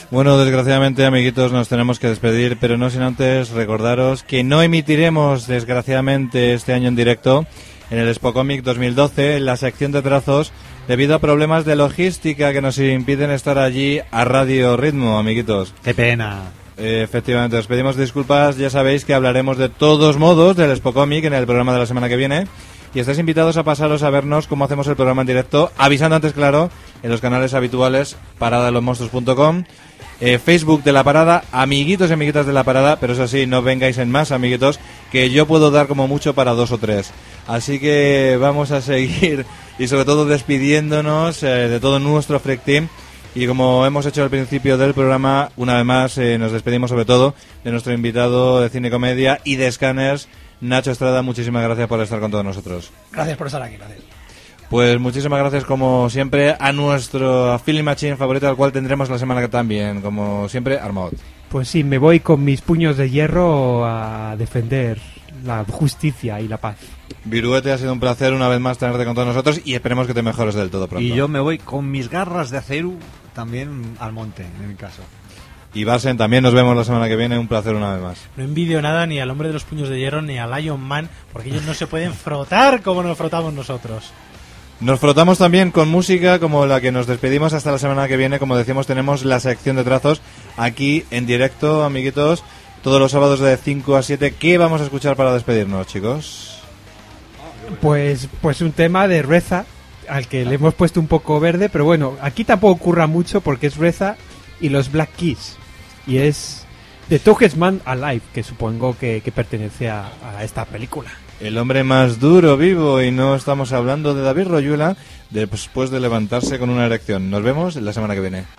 Bueno, desgraciadamente, amiguitos, nos tenemos que despedir, pero no sin antes recordaros que no emitiremos, desgraciadamente, este año en directo en el Expo Comic dos mil doce, en la sección de trazos, debido a problemas de logística que nos impiden estar allí a radio ritmo, amiguitos.
¡Qué pena!
Eh, efectivamente, os pedimos disculpas, ya sabéis que hablaremos de todos modos del Expo Comic en el programa de la semana que viene. Y estáis invitados a pasaros a vernos cómo hacemos el programa en directo, avisando antes, claro, en los canales habituales, parada de los monstruos punto com, eh, Facebook de La Parada, amiguitos y amiguitas de La Parada, pero eso sí, no vengáis en más, amiguitos, que yo puedo dar como mucho para dos o tres. Así que vamos a seguir, y sobre todo despidiéndonos eh, de todo nuestro Freak Team. Y como hemos hecho al principio del programa, una vez más eh, nos despedimos sobre todo de nuestro invitado de Cine y Comedia y de Scanners, Nacho Estrada. Muchísimas gracias por estar con todos nosotros.
Gracias por estar aquí, gracias.
Pues muchísimas gracias, como siempre, a nuestro Feeling Machine favorito, al cual tendremos la semana que también, como siempre, Armaud.
Pues sí, me voy con mis puños de hierro a defender la justicia y la paz.
Viruete, ha sido un placer una vez más tenerte con todos nosotros y esperemos que te mejores del todo pronto.
Y yo me voy con mis garras de acero también al monte, en mi caso.
Y Barsen, también nos vemos la semana que viene, un placer una vez más.
No envidio nada ni al hombre de los puños de hierro ni al Iron Man, porque ellos no se pueden frotar como nos frotamos nosotros.
Nos frotamos también con música como la que nos despedimos hasta la semana que viene. Como decimos, tenemos la sección de trazos aquí en directo, amiguitos, todos los sábados de cinco a siete. ¿Qué vamos a escuchar para despedirnos, chicos?
Pues, pues un tema de Reza, al que le hemos puesto un poco verde, pero bueno, aquí tampoco ocurra mucho porque es Reza y los Black Keys, y es The Toughest Man Alive, que supongo que, que pertenece a, a esta película.
El hombre más duro vivo, y no estamos hablando de David Royuela después de levantarse con una erección. Nos vemos la semana que viene.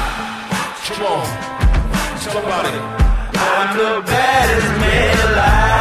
Come on, tell about it. I'm the baddest man alive.